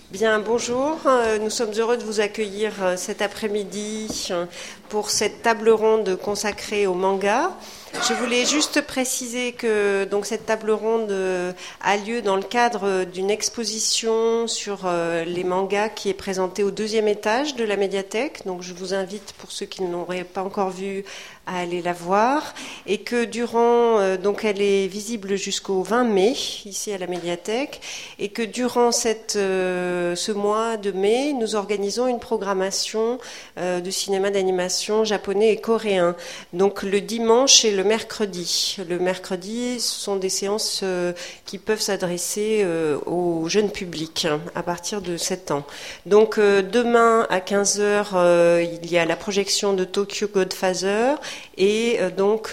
Bien, bonjour. Nous sommes heureux de vous accueillir cet après-midi pour cette table ronde consacrée au manga. Je voulais juste préciser que donc cette table ronde a lieu dans le cadre d'une exposition sur les mangas qui est présentée au 2e étage de la médiathèque. Donc je vous invite, pour ceux qui ne l'auraient pas encore vue, à aller la voir, et que durant donc elle est visible jusqu'au 20 mai ici à la médiathèque, et que durant ce mois de mai nous organisons une programmation de cinéma d'animation japonais et coréen. Donc le dimanche et le mercredi. Le mercredi, ce sont des séances qui peuvent s'adresser au jeune public à partir de 7 ans. Donc demain à 15h, il y a la projection de Tokyo Godfather. Et donc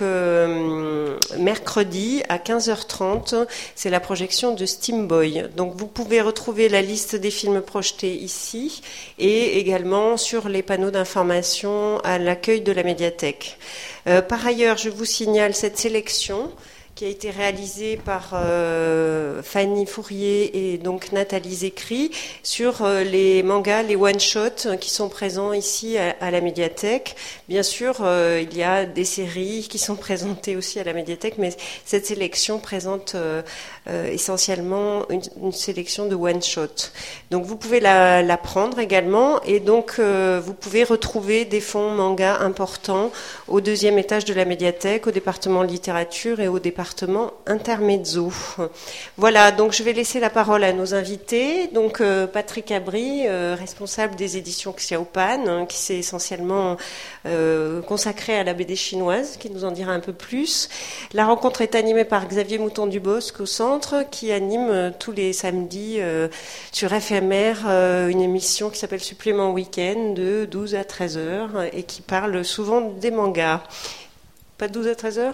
mercredi à 15h30, c'est la projection de Steam Boy. Donc vous pouvez retrouver la liste des films projetés ici et également sur les panneaux d'information à l'accueil de la médiathèque. Par ailleurs, je vous signale cette sélection qui a été réalisée par Fanny Fourier et donc Nathalie Zécry sur les mangas, les one-shots qui sont présents ici à la médiathèque. Bien sûr, il y a des séries qui sont présentées aussi à la médiathèque, mais cette sélection présente essentiellement une sélection de one-shots. Donc vous pouvez la prendre également, et donc vous pouvez retrouver des fonds manga importants au 2e étage de la médiathèque, au département littérature et au département intermezzo. Voilà, donc je vais laisser la parole à nos invités. Donc Patrick Abry, responsable des éditions Xiaopan, qui s'est essentiellement consacré à la BD chinoise, qui nous en dira un peu plus. La rencontre est animée par Xavier Mouton-Dubosc au centre, qui anime tous les samedis sur FMR une émission qui s'appelle Supplément Week-end de 12 à 13h et qui parle souvent des mangas. Pas de 12 à 13h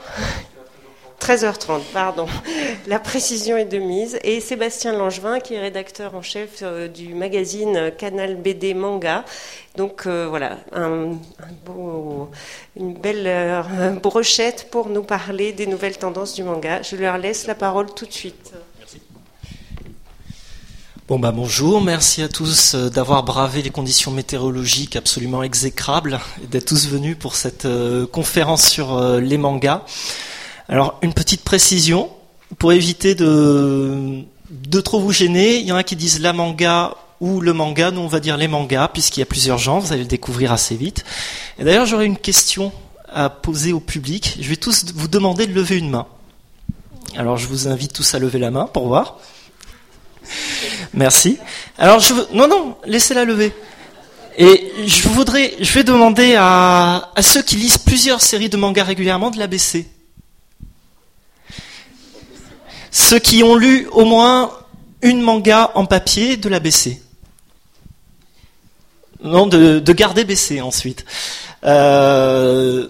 13h30, pardon. La précision est de mise. Et Sébastien Langevin, qui est rédacteur en chef du magazine Canal BD Manga. Donc voilà, une belle brochette pour nous parler des nouvelles tendances du manga. Je leur laisse la parole tout de suite. Merci. Bonjour, merci à tous d'avoir bravé les conditions météorologiques absolument exécrables et d'être tous venus pour cette conférence sur les mangas. Alors, une petite précision, pour éviter de trop vous gêner, il y en a qui disent la manga ou le manga, nous on va dire les mangas, puisqu'il y a plusieurs genres, vous allez le découvrir assez vite. Et d'ailleurs, j'aurais une question à poser au public. Je vais tous vous demander de lever une main. Alors, je vous invite tous à lever la main pour voir. Merci. Alors, non, laissez-la lever. Et je vais demander à ceux qui lisent plusieurs séries de mangas régulièrement de la baisser. Ceux qui ont lu au moins une manga en papier, de la baisser. Non, de garder baissé ensuite. C'est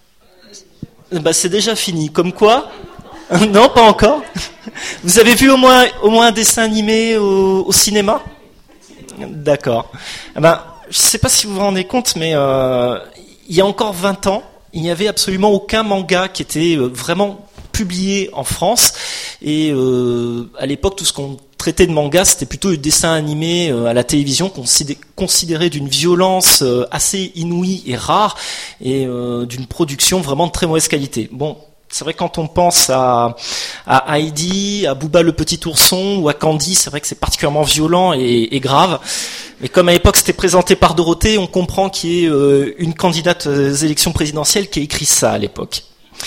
déjà fini. Comme quoi? Non, pas encore. Vous avez vu au moins un dessin animé au cinéma? D'accord. Je ne sais pas si vous vous rendez compte, mais il y a encore 20 ans, il n'y avait absolument aucun manga qui était vraiment publié en France, et à l'époque tout ce qu'on traitait de manga c'était plutôt le dessin animé à la télévision considéré d'une violence assez inouïe et rare, et d'une production vraiment de très mauvaise qualité. Bon, c'est vrai, quand on pense à Heidi, à Booba le petit ourson ou à Candy, c'est vrai que c'est particulièrement violent et grave. Mais comme à l'époque c'était présenté par Dorothée, on comprend qu'il y ait une candidate aux élections présidentielles qui a écrit ça à l'époque.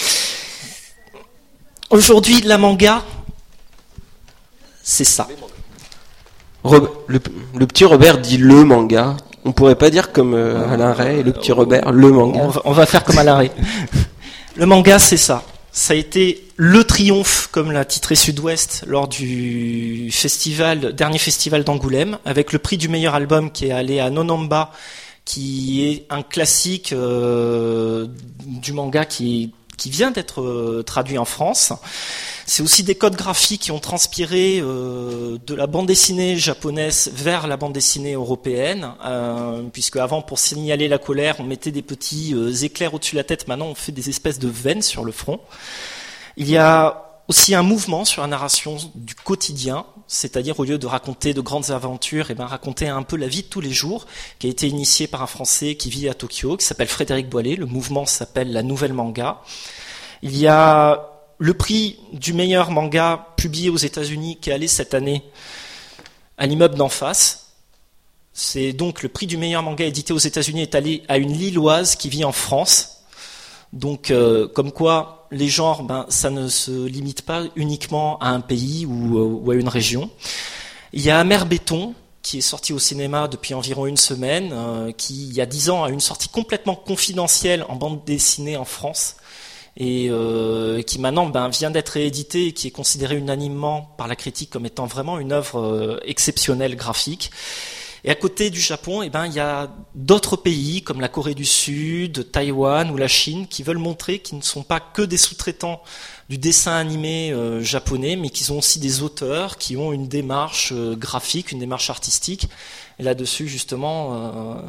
Aujourd'hui, la manga, c'est ça. Le petit Robert dit le manga. On pourrait pas dire comme Alain Ray, le petit Robert, le manga. On va faire comme Alain Ray. Le manga, c'est ça. Ça a été le triomphe, comme l'a titré Sud-Ouest, lors du dernier festival d'Angoulême, avec le prix du meilleur album qui est allé à Nonamba, qui est un classique du manga qui vient d'être traduit en France. C'est aussi des codes graphiques qui ont transpiré de la bande dessinée japonaise vers la bande dessinée européenne, puisque avant, pour signaler la colère, on mettait des petits éclairs au-dessus de la tête. Maintenant, on fait des espèces de veines sur le front. Il y a aussi un mouvement sur la narration du quotidien. c'est-à-dire au lieu de raconter de grandes aventures, raconter un peu la vie de tous les jours, qui a été initié par un Français qui vit à Tokyo, qui s'appelle Frédéric Boilet. Le mouvement s'appelle la Nouvelle Manga. Il y a le prix du meilleur manga publié aux États-Unis qui est allé cette année à l'immeuble d'en face. C'est donc le prix du meilleur manga édité aux États-Unis est allé à une Lilloise qui vit en France. Donc, comme quoi, les genres, ça ne se limite pas uniquement à un pays ou à une région. Il y a Amer Béton, qui est sorti au cinéma depuis environ une semaine, qui, il y a 10 ans, a une sortie complètement confidentielle en bande dessinée en France, et qui maintenant vient d'être réédité et qui est considéré unanimement par la critique comme étant vraiment une œuvre exceptionnelle graphique. Et à côté du Japon, il y a d'autres pays comme la Corée du Sud, Taïwan ou la Chine qui veulent montrer qu'ils ne sont pas que des sous-traitants du dessin animé japonais, mais qu'ils ont aussi des auteurs qui ont une démarche graphique, une démarche artistique. Et là-dessus, justement,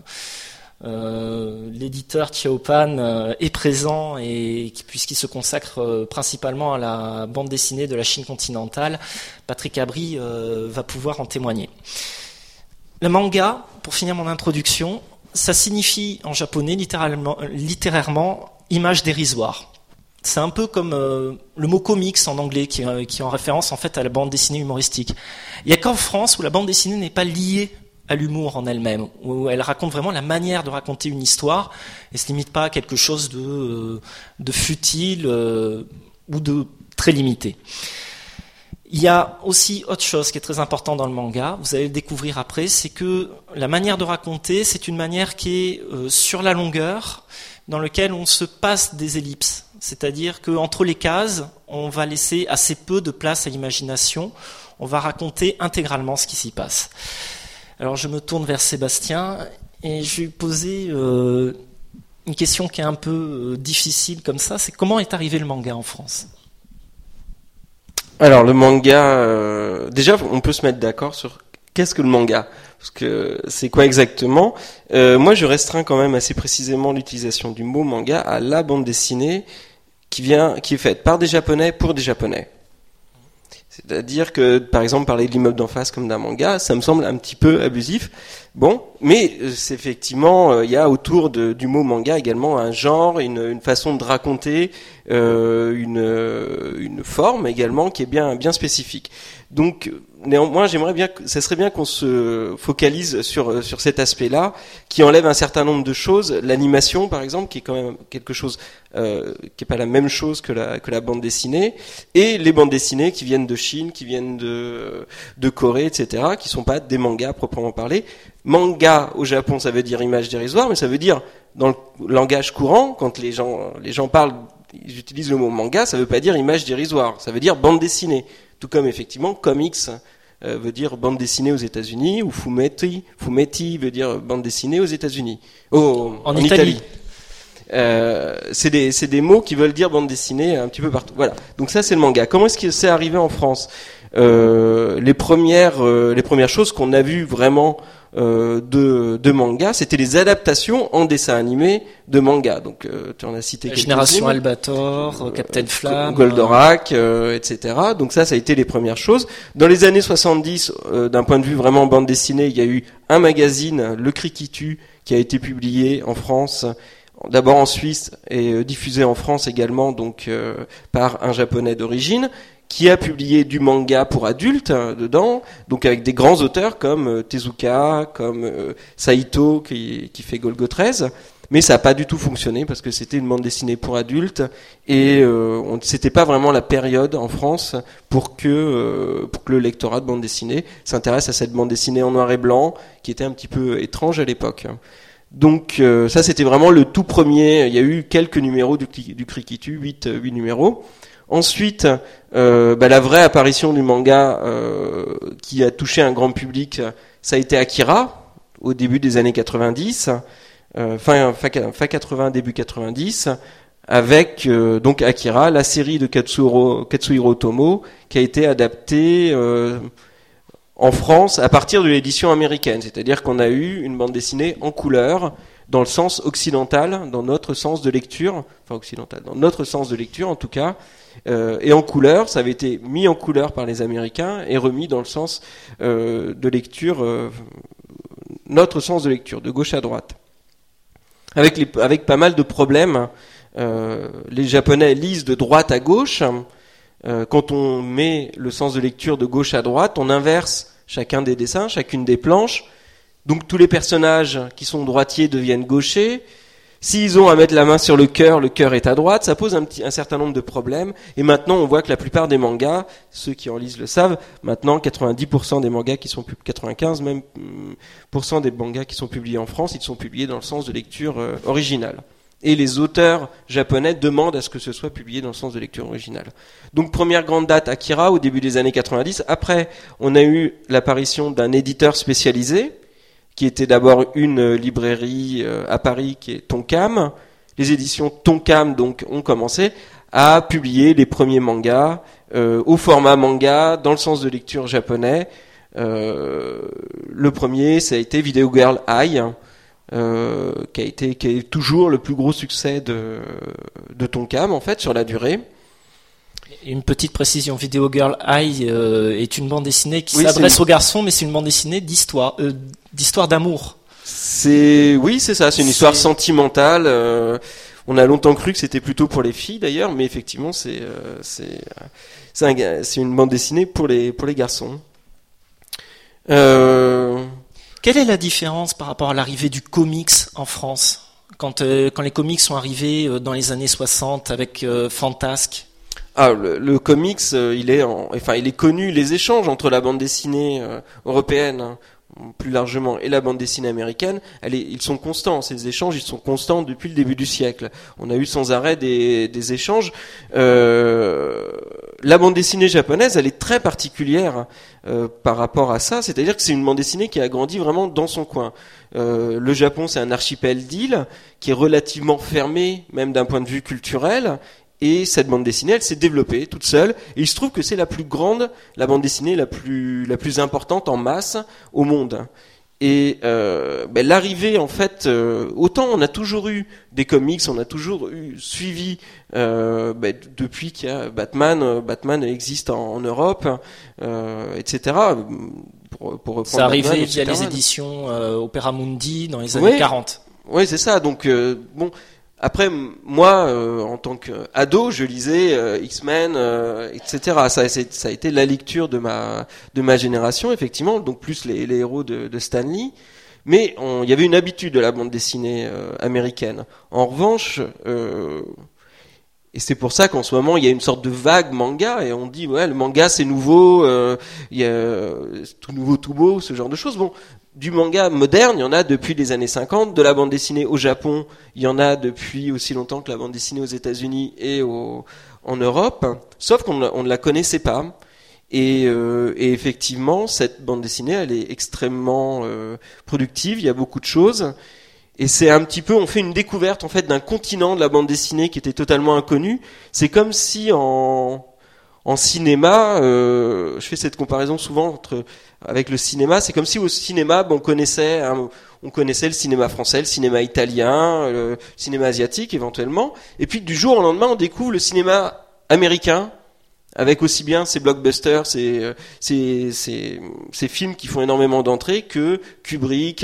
l'éditeur Chiaopan est présent et puisqu'il se consacre principalement à la bande dessinée de la Chine continentale, Patrick Abry va pouvoir en témoigner. Le manga, pour finir mon introduction, ça signifie en japonais littérairement image dérisoire. C'est un peu comme le mot comics en anglais qui est en référence en fait à la bande dessinée humoristique. Il n'y a qu'en France où la bande dessinée n'est pas liée à l'humour en elle-même, où elle raconte vraiment la manière de raconter une histoire et se limite pas à quelque chose de futile ou de très limité. Il y a aussi autre chose qui est très important dans le manga, vous allez le découvrir après, c'est que la manière de raconter, c'est une manière qui est sur la longueur, dans laquelle on se passe des ellipses. C'est-à-dire qu'entre les cases, on va laisser assez peu de place à l'imagination, on va raconter intégralement ce qui s'y passe. Alors je me tourne vers Sébastien et je vais lui poser une question qui est un peu difficile comme ça, c'est comment est arrivé le manga en France ? Alors le manga, déjà on peut se mettre d'accord sur qu'est-ce que le manga, parce que c'est quoi exactement. Moi je restreins quand même assez précisément l'utilisation du mot manga à la bande dessinée qui est faite par des Japonais pour des Japonais. C'est-à-dire que, par exemple, parler de l'immeuble d'en face comme d'un manga, ça me semble un petit peu abusif. Bon, mais c'est effectivement, il y a autour du mot manga également un genre, une façon de raconter, une forme également qui est bien spécifique. Donc, néanmoins, ça serait bien qu'on se focalise sur cet aspect-là, qui enlève un certain nombre de choses. L'animation, par exemple, qui est quand même quelque chose qui est pas la même chose que la bande dessinée, et les bandes dessinées qui viennent de Chine, qui viennent de Corée, etc., qui sont pas des mangas proprement parlés. Manga au Japon, ça veut dire image dérisoire, mais ça veut dire dans le langage courant, quand les gens parlent, ils utilisent le mot manga, ça veut pas dire image dérisoire, ça veut dire bande dessinée. Tout comme effectivement comics veut dire bande dessinée aux États-Unis, ou fumetti veut dire bande dessinée aux États-Unis. En Italie. C'est des mots qui veulent dire bande dessinée un petit peu partout. Voilà. Donc ça c'est le manga. Comment est-ce que c'est arrivé en France ? Les premières choses qu'on a vues vraiment de manga, c'était les adaptations en dessin animé de manga. Donc tu en as cité quelques-unes. Génération Albator, Captain Flamme, Goldorak, etc. Donc ça a été les premières choses. Dans les années 70, d'un point de vue vraiment bande dessinée, il y a eu un magazine, Le Cri qui tue, qui a été publié en France, d'abord en Suisse et diffusé en France également, donc par un Japonais d'origine, qui a publié du manga pour adultes dedans, donc avec des grands auteurs comme Tezuka, comme Saito qui fait Golgo 13, mais ça n'a pas du tout fonctionné parce que c'était une bande dessinée pour adultes et c'était pas vraiment la période en France pour que le lectorat de bande dessinée s'intéresse à cette bande dessinée en noir et blanc qui était un petit peu étrange à l'époque. Donc ça c'était vraiment le tout premier. Il y a eu quelques numéros du Cri qui tue, 8 numéros. Ensuite, la vraie apparition du manga qui a touché un grand public, ça a été Akira, au début des années 90, fin 80, début 90, avec donc Akira, la série de Katsuhiro Otomo, qui a été adaptée en France à partir de l'édition américaine. C'est-à-dire qu'on a eu une bande dessinée en couleur, dans le sens occidental, dans notre sens de lecture, dans notre sens de lecture en tout cas, et en couleur. Ça avait été mis en couleur par les Américains et remis dans le sens de lecture, notre sens de lecture, de gauche à droite. Avec pas mal de problèmes. Les Japonais lisent de droite à gauche. Quand on met le sens de lecture de gauche à droite, on inverse chacun des dessins, chacune des planches. Donc tous les personnages qui sont droitiers deviennent gauchers. S'ils ont à mettre la main sur le cœur est à droite. Ça pose un certain nombre de problèmes. Et maintenant, on voit que la plupart des mangas, ceux qui en lisent le savent, maintenant 90% des mangas qui sont 95 même % des mangas qui sont publiés en France, ils sont publiés dans le sens de lecture originale. Et les auteurs japonais demandent à ce que ce soit publié dans le sens de lecture originale. Donc première grande date, Akira, au début des années 90. Après, on a eu l'apparition d'un éditeur spécialisé, qui était d'abord une librairie à Paris, qui est Tonkam. Les éditions Tonkam donc ont commencé à publier les premiers mangas au format manga, dans le sens de lecture japonais. Le premier, ça a été Video Girl Ai, qui est toujours le plus gros succès de Tonkam en fait sur la durée. Une petite précision, Video Girl Ai est une bande dessinée qui s'adresse aux garçons, mais c'est une bande dessinée d'histoire d'amour. C'est ça, c'est une histoire sentimentale. On a longtemps cru que c'était plutôt pour les filles d'ailleurs, mais effectivement c'est une bande dessinée pour les garçons. Quelle est la différence par rapport à l'arrivée du comics en France, quand les comics sont arrivés dans les années 60 avec Fantasque? Le comics, il est connu, les échanges entre la bande dessinée européenne, plus largement, et la bande dessinée américaine, ils sont constants. Ces échanges, ils sont constants depuis le début du siècle. On a eu sans arrêt des échanges. La bande dessinée japonaise, elle est très particulière par rapport à ça. C'est-à-dire que c'est une bande dessinée qui a grandi vraiment dans son coin. Le Japon, c'est un archipel d'îles qui est relativement fermé, même d'un point de vue culturel. Et cette bande dessinée, elle s'est développée toute seule. Et il se trouve que c'est la bande dessinée la plus importante en masse au monde. Et l'arrivée, en fait, autant on a toujours eu des comics, on a toujours suivi depuis qu'il y a Batman existe en Europe, etc. Pour ça arrivait via les éditions Opéra Mundi dans les années 40. Oui, c'est ça. Donc après, moi, en tant qu'ado, je lisais X-Men, etc. Ça a été la lecture de ma génération, effectivement. Donc plus les héros de Stan Lee. Mais il y avait une habitude de la bande dessinée américaine. En revanche, et c'est pour ça qu'en ce moment il y a une sorte de vague manga et on dit le manga c'est nouveau, il y a tout nouveau, tout beau, ce genre de choses. Bon. Du manga moderne, il y en a depuis les années 50. De la bande dessinée au Japon, il y en a depuis aussi longtemps que la bande dessinée aux États-Unis et en Europe. Sauf qu'on ne la connaissait pas. Et effectivement, cette bande dessinée, elle est extrêmement productive. Il y a beaucoup de choses. Et c'est un petit peu, on fait une découverte en fait d'un continent de la bande dessinée qui était totalement inconnu. C'est comme si en cinéma, je fais cette comparaison souvent avec le cinéma, c'est comme si au cinéma, on connaissait le cinéma français, le cinéma italien, le cinéma asiatique éventuellement, et puis du jour au lendemain, on découvre le cinéma américain, avec aussi bien ces blockbusters, ces films qui font énormément d'entrées, que Kubrick,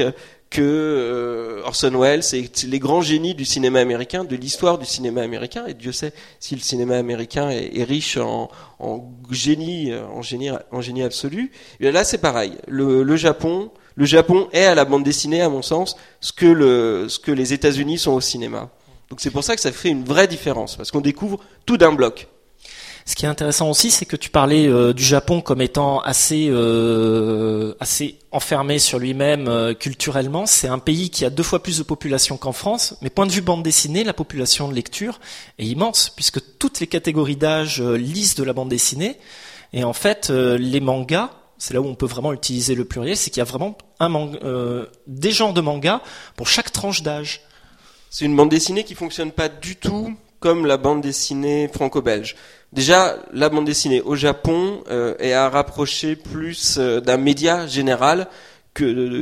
que Orson Welles, c'est les grands génies du cinéma américain, de l'histoire du cinéma américain, et Dieu sait si le cinéma américain est riche en génie absolu. Et là, c'est pareil. Le Japon est à la bande dessinée, à mon sens, ce que les États-Unis sont au cinéma. Donc c'est pour ça que ça fait une vraie différence, parce qu'on découvre tout d'un bloc. Ce qui est intéressant aussi, c'est que tu parlais du Japon comme étant assez enfermé sur lui-même culturellement. C'est un pays qui a 2 fois plus de population qu'en France, mais point de vue bande dessinée, la population de lecture est immense, puisque toutes les catégories d'âge lisent de la bande dessinée. Et en fait, les mangas, c'est là où on peut vraiment utiliser le pluriel, c'est qu'il y a vraiment des genres de mangas pour chaque tranche d'âge. C'est une bande dessinée qui fonctionne pas du tout comme la bande dessinée franco-belge. Déjà, la bande dessinée au Japon est à rapprocher plus d'un média général que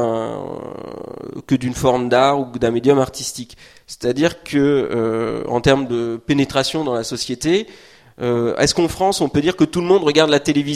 d'une forme d'art ou d'un médium artistique. C'est-à-dire que en termes de pénétration dans la société, Est-ce qu'en France, on peut dire que tout le monde regarde la télévision ?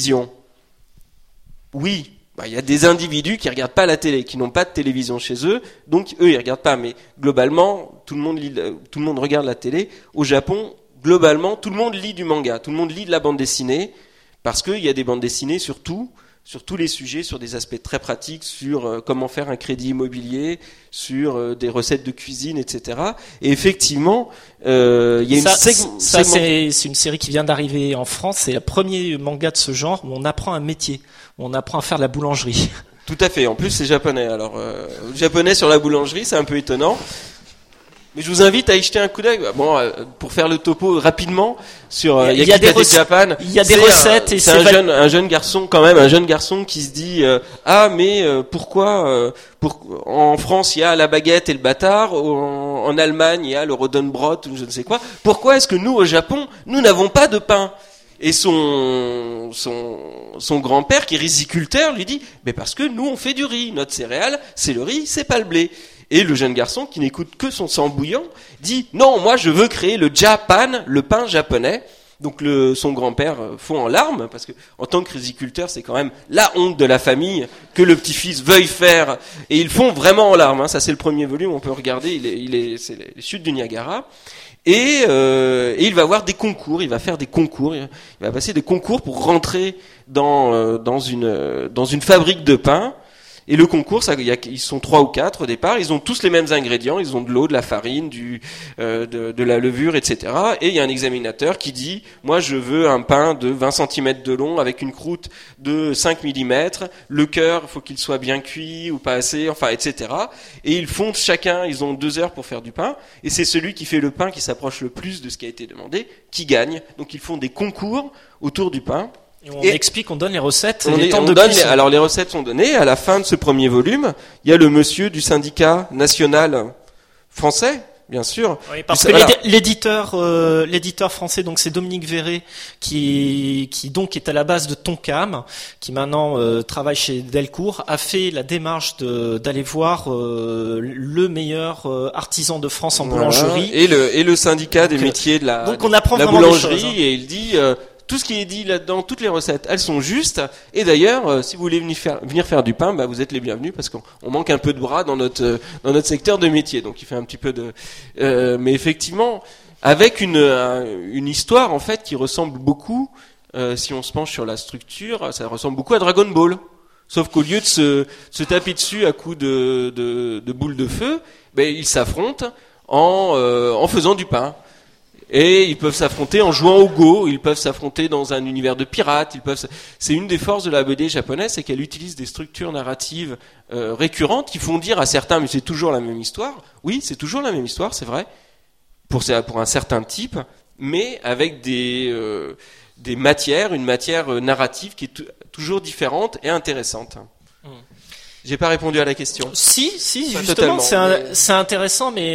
Oui. Il y a des individus qui regardent pas la télé, qui n'ont pas de télévision chez eux, donc eux ils regardent pas. Mais globalement, tout le monde regarde la télé. Au Japon, globalement, tout le monde lit du manga, tout le monde lit de la bande dessinée, parce qu'il y a des bandes dessinées sur tous les sujets, sur des aspects très pratiques, sur comment faire un crédit immobilier, sur des recettes de cuisine, etc. Et effectivement, il y a c'est une série qui vient d'arriver en France. C'est le premier manga de ce genre où on apprend un métier. On apprend à faire de la boulangerie. Tout à fait. En plus, c'est japonais. Alors, japonais sur la boulangerie, c'est un peu étonnant. Mais je vous invite à y jeter un coup d'œil. Bon, pour faire le topo rapidement sur il y a des Japan. Il y a des recettes et c'est un jeune garçon quand même, un jeune garçon qui se dit pourquoi en France il y a la baguette et le bâtard, en Allemagne il y a le Rodenbrot ou je ne sais quoi. Pourquoi est-ce que nous au Japon nous n'avons pas de pain ? Et son grand-père qui est riziculteur lui dit mais parce que nous on fait du riz, notre céréale c'est le riz, c'est pas le blé. Et le jeune garçon qui n'écoute que son sang bouillant dit non, moi je veux créer le Japan, le pain japonais. Donc son grand-père fond en larmes parce que en tant que riziculteur c'est quand même la honte de la famille que le petit-fils veuille faire, et ils font vraiment en larmes. Ça c'est le premier volume, on peut regarder, c'est les chutes du Niagara. Et il va avoir des concours, il va faire des concours, il va passer des concours pour rentrer dans une fabrique de pain. Et le concours, ils sont 3 ou 4 au départ, ils ont tous les mêmes ingrédients, ils ont de l'eau, de la farine, de la levure, etc. Et il y a un examinateur qui dit, moi je veux un pain de 20 cm de long avec une croûte de 5 mm, le cœur, il faut qu'il soit bien cuit ou pas assez, enfin, etc. Et ils font chacun, ils ont 2 heures pour faire du pain, et c'est celui qui fait le pain qui s'approche le plus de ce qui a été demandé, qui gagne. Donc ils font des concours autour du pain. Et on donne les recettes. Alors les recettes sont données. À la fin de ce premier volume, il y a le monsieur du syndicat national français, bien sûr. Oui, parce que l'éditeur français, donc c'est Dominique Verret, qui donc est à la base de Tonkam, qui maintenant travaille chez Delcourt, a fait la démarche d'aller voir le meilleur artisan de France en boulangerie. Et le syndicat des métiers de la boulangerie, et il dit tout ce qui est dit là-dedans, toutes les recettes, elles sont justes. Et d'ailleurs, si vous voulez venir faire du pain, vous êtes les bienvenus parce qu'on manque un peu de bras dans notre secteur de métier. Donc il fait un petit peu mais effectivement, avec une histoire en fait qui ressemble beaucoup, si on se penche sur la structure, ça ressemble beaucoup à Dragon Ball. Sauf qu'au lieu de se taper dessus à coups de boules de feu, ils s'affrontent en faisant du pain. Et ils peuvent s'affronter en jouant au Go, ils peuvent s'affronter dans un univers de pirates, c'est une des forces de la BD japonaise, c'est qu'elle utilise des structures narratives récurrentes qui font dire à certains mais c'est toujours la même histoire. Oui, c'est toujours la même histoire, c'est vrai. Pour un certain type, mais avec une matière narrative qui est toujours différente et intéressante. J'ai pas répondu à la question. Si, justement, c'est intéressant, mais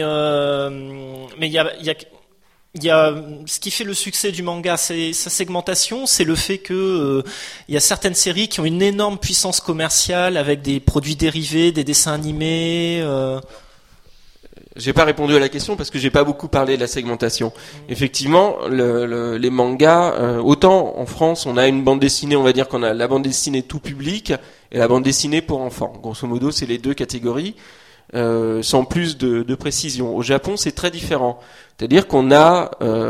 il y a ce qui fait le succès du manga, c'est sa segmentation, c'est le fait que il y a certaines séries qui ont une énorme puissance commerciale avec des produits dérivés, des dessins animés. J'ai pas répondu à la question parce que j'ai pas beaucoup parlé de la segmentation. Effectivement, les mangas, autant en France, on a une bande dessinée, on va dire qu'on a la bande dessinée tout public et la bande dessinée pour enfants. Grosso modo, c'est les deux catégories. Sans plus de précision. Au Japon, c'est très différent. C'est-à-dire qu'on a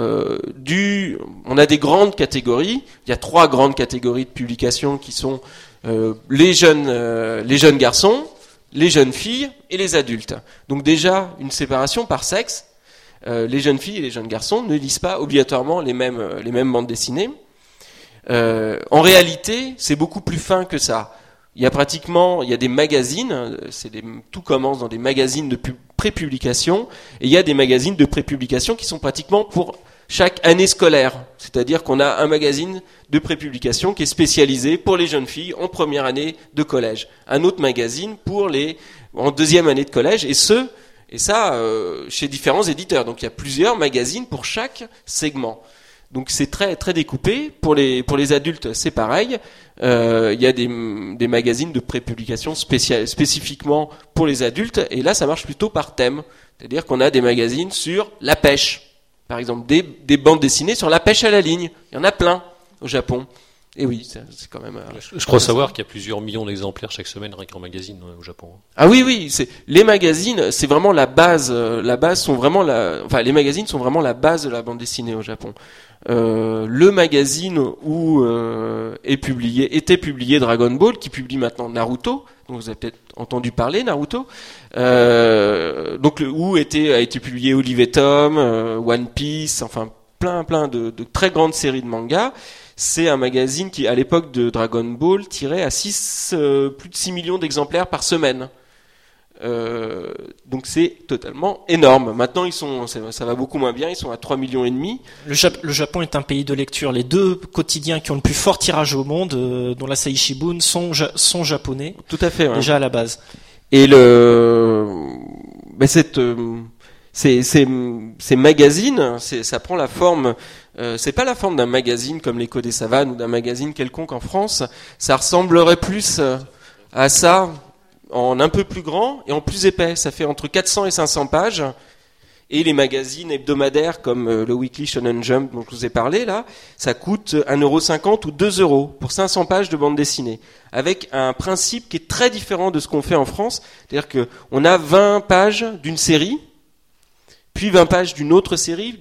des grandes catégories. Il y a 3 grandes catégories de publications qui sont les jeunes garçons, les jeunes filles et les adultes. Donc déjà une séparation par sexe. Les jeunes filles et les jeunes garçons ne lisent pas obligatoirement les mêmes bandes dessinées. En réalité, c'est beaucoup plus fin que ça. Il y a des magazines, tout commence dans des magazines de prépublication, et il y a des magazines de prépublication qui sont pratiquement pour chaque année scolaire. C'est-à-dire qu'on a un magazine de prépublication qui est spécialisé pour les jeunes filles en première année de collège. Un autre magazine en deuxième année de collège, et ça chez différents éditeurs. Donc il y a plusieurs magazines pour chaque segment. Donc c'est très très découpé. Pour les adultes, c'est pareil. Il y a des magazines de prépublication spécifiquement pour les adultes, et là ça marche plutôt par thème. C'est-à-dire qu'on a des magazines sur la pêche. Par exemple, des bandes dessinées sur la pêche à la ligne. Il y en a plein au Japon. Et oui, c'est quand même... Je crois savoir qu'il y a plusieurs millions d'exemplaires chaque semaine rien qu'en magazine au Japon. Ah oui, les magazines, c'est vraiment la base. La base sont vraiment les magazines sont vraiment la base de la bande dessinée au Japon. Le magazine où était publié Dragon Ball, qui publie maintenant Naruto, donc vous avez peut-être entendu parler Naruto, où a été publié Olive et Tom, One Piece, enfin plein de très grandes séries de mangas. C'est un magazine qui, à l'époque de Dragon Ball, tirait à plus de 6 millions d'exemplaires par semaine. Donc c'est totalement énorme. Maintenant, ça va beaucoup moins bien, ils sont à 3,5 millions. Le Japon est un pays de lecture. Les 2 quotidiens qui ont le plus fort tirage au monde, dont l'Asahi Shimbun, sont japonais. Tout à fait, ouais. Déjà à la base. Et ces magazines, ça prend la forme... c'est pas la forme d'un magazine comme l'Écho des Savanes ou d'un magazine quelconque en France. Ça ressemblerait plus à ça, en un peu plus grand et en plus épais. Ça fait entre 400 et 500 pages. Et les magazines hebdomadaires comme le Weekly Shonen Jump dont je vous ai parlé là, ça coûte 1,50€ ou 2€ pour 500 pages de bande dessinée. Avec un principe qui est très différent de ce qu'on fait en France. C'est-à-dire qu'on a 20 pages d'une série, puis 20 pages d'une autre série,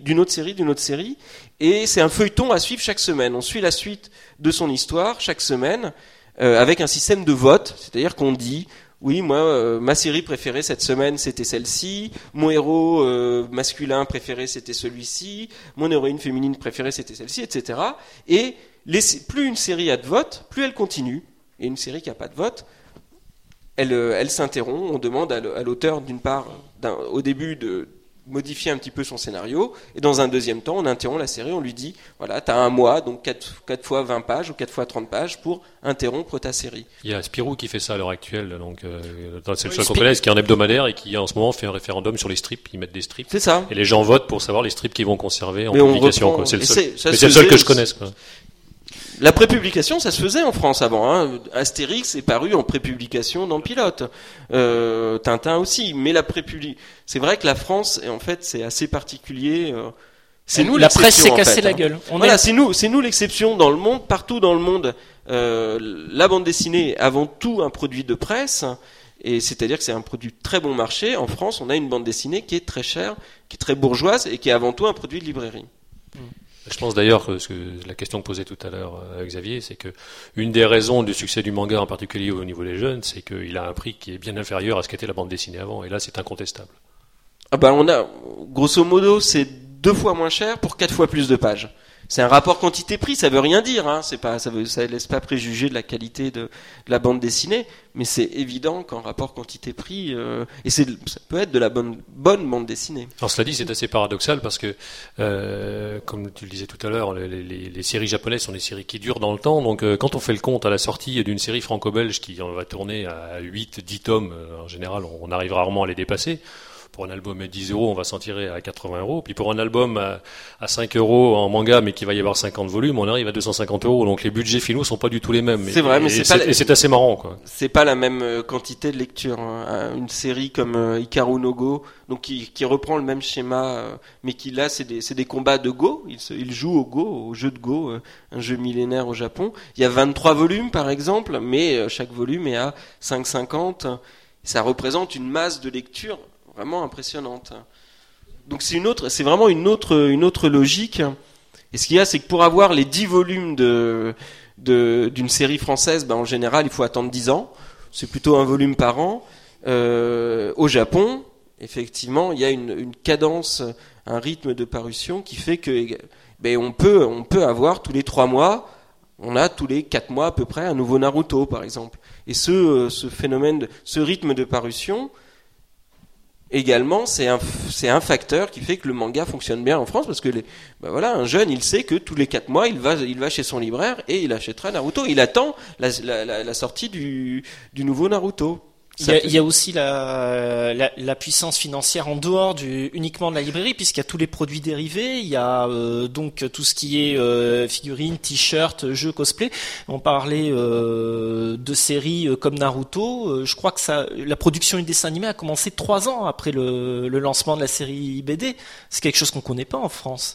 et c'est un feuilleton à suivre chaque semaine. On suit la suite de son histoire chaque semaine, avec un système de vote, c'est-à-dire qu'on dit, oui, moi, ma série préférée cette semaine, c'était celle-ci, mon héros masculin préféré, c'était celui-ci, mon héroïne féminine préférée, c'était celle-ci, etc. Et plus une série a de vote, plus elle continue, et une série qui n'a pas de vote, elle s'interrompt. On demande à l'auteur, d'une part, au début de modifier un petit peu son scénario, et dans un deuxième temps, on interrompt la série, on lui dit, voilà, t'as un mois, donc 4 fois 20 pages ou 4 fois 30 pages pour interrompre ta série. Il y a Spirou qui fait ça à l'heure actuelle, donc c'est le seul qu'on connaisse, qui est un hebdomadaire et qui en ce moment fait un référendum sur les strips, ils mettent des strips. C'est ça. Et les gens votent pour savoir les strips qu'ils vont conserver en mais publication. Quoi. C'est le seul que je connaisse. Quoi. La prépublication, ça se faisait en France avant. Hein. Astérix est paru en prépublication dans Pilote. Tintin aussi. Mais c'est vrai que la France, en fait, c'est assez particulier. C'est nous la presse s'est cassée la hein. gueule. C'est nous l'exception dans le monde. Partout dans le monde, la bande dessinée est avant tout un produit de presse. Et c'est-à-dire que c'est un produit très bon marché. En France, on a une bande dessinée qui est très chère, qui est très bourgeoise et qui est avant tout un produit de librairie. Je pense d'ailleurs que la question que posait tout à l'heure Xavier, c'est que une des raisons du succès du manga, en particulier au niveau des jeunes, c'est qu'il a un prix qui est bien inférieur à ce qu'était la bande dessinée avant. Et là, c'est incontestable. On a, grosso modo, c'est 2 fois moins cher pour 4 fois plus de pages. C'est un rapport quantité-prix, ça veut rien dire, hein. Ça laisse pas préjuger de la qualité de la bande dessinée, mais c'est évident qu'en rapport quantité-prix, et ça peut être de la bonne bande dessinée. Alors cela dit, c'est assez paradoxal parce que, comme tu le disais tout à l'heure, les séries japonaises sont des séries qui durent dans le temps, donc quand on fait le compte à la sortie d'une série franco-belge qui va tourner à 8-10 tomes, en général, on arrive rarement à les dépasser. Pour un album à 10€, on va s'en tirer à 80€. Puis pour un album à 5€ en manga, mais qui va y avoir 50 volumes, on arrive à 250€. Donc les budgets finaux sont pas du tout les mêmes. C'est vrai, mais c'est assez marrant, quoi. C'est pas la même quantité de lecture. Hein. Une série comme Hikaru no Go, donc qui reprend le même schéma, mais qui là, c'est des combats de Go. Il joue au Go, au jeu de Go, un jeu millénaire au Japon. Il y a 23 volumes, par exemple, mais chaque volume est à 5,50. Ça représente une masse de lecture vraiment impressionnante. Donc c'est vraiment une autre logique. Et ce qu'il y a, c'est que pour avoir les 10 volumes d'une série française, en général, il faut attendre 10 ans. C'est plutôt un volume par an. Au Japon, effectivement, il y a une cadence, un rythme de parution qui fait que on peut avoir tous les 3 mois, on a tous les 4 mois à peu près un nouveau Naruto, par exemple. Et ce phénomène, ce rythme de parution, également, c'est un facteur qui fait que le manga fonctionne bien en France, parce que un jeune, il sait que tous les 4 mois, il va chez son libraire et il achètera Naruto. Il attend la sortie du nouveau Naruto. Il y a aussi la puissance financière en dehors uniquement de la librairie, puisqu'il y a tous les produits dérivés. Il y a donc tout ce qui est figurines, t-shirts, jeux, cosplay. On parlait de séries comme Naruto. Je crois que la production du dessin animé a commencé 3 ans après le lancement de la série BD. C'est quelque chose qu'on connaît pas en France.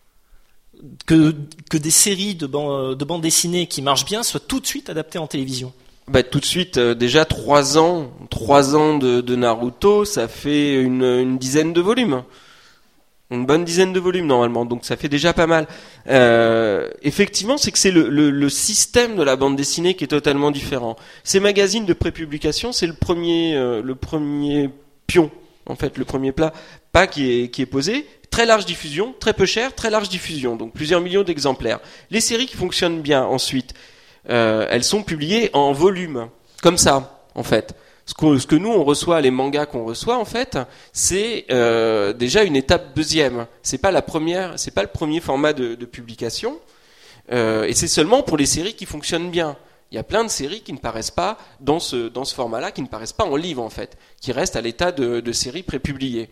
Que des séries de bandes dessinées qui marchent bien soient tout de suite adaptées en télévision. Tout de suite, déjà 3 ans de Naruto, ça fait une dizaine de volumes. Une bonne dizaine de volumes normalement, donc ça fait déjà pas mal. Effectivement, c'est que c'est le système de la bande dessinée qui est totalement différent. Ces magazines de prépublication, c'est le premier pion, en fait, le premier pas qui est posé. Très large diffusion, très peu cher, très large diffusion, donc plusieurs millions d'exemplaires. Les séries qui fonctionnent bien ensuite, elles sont publiées en volume, comme ça, en fait. Ce que nous on reçoit, les mangas qu'on reçoit, en fait, c'est déjà une étape deuxième. C'est pas le premier format de publication, et c'est seulement pour les séries qui fonctionnent bien. Il y a plein de séries qui ne paraissent pas dans ce format-là, qui ne paraissent pas en livre, en fait, qui restent à l'état de séries prépubliées.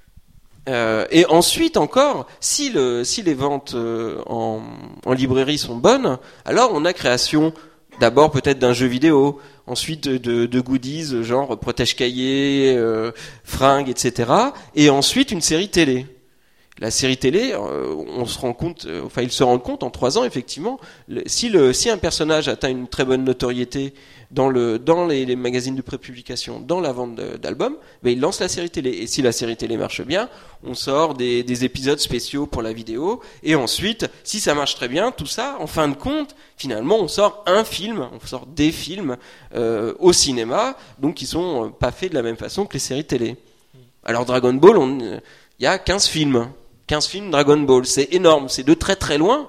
Et ensuite encore, si les ventes en librairie sont bonnes, alors on a création d'abord peut-être d'un jeu vidéo, ensuite de goodies genre protège-cahiers, fringues, etc. Et ensuite une série télé. La série télé, ils se rendent compte en 3 ans effectivement, si un personnage atteint une très bonne notoriété dans les magazines de prépublication, dans la vente d'albums, il lance la série télé. Et si la série télé marche bien, on sort des épisodes spéciaux pour la vidéo. Et ensuite, si ça marche très bien, tout ça, en fin de compte, finalement, on sort des films au cinéma, donc qui sont pas faits de la même façon que les séries télé. Alors Dragon Ball, il y a 15 films. 15 films Dragon Ball, c'est énorme, c'est de très très loin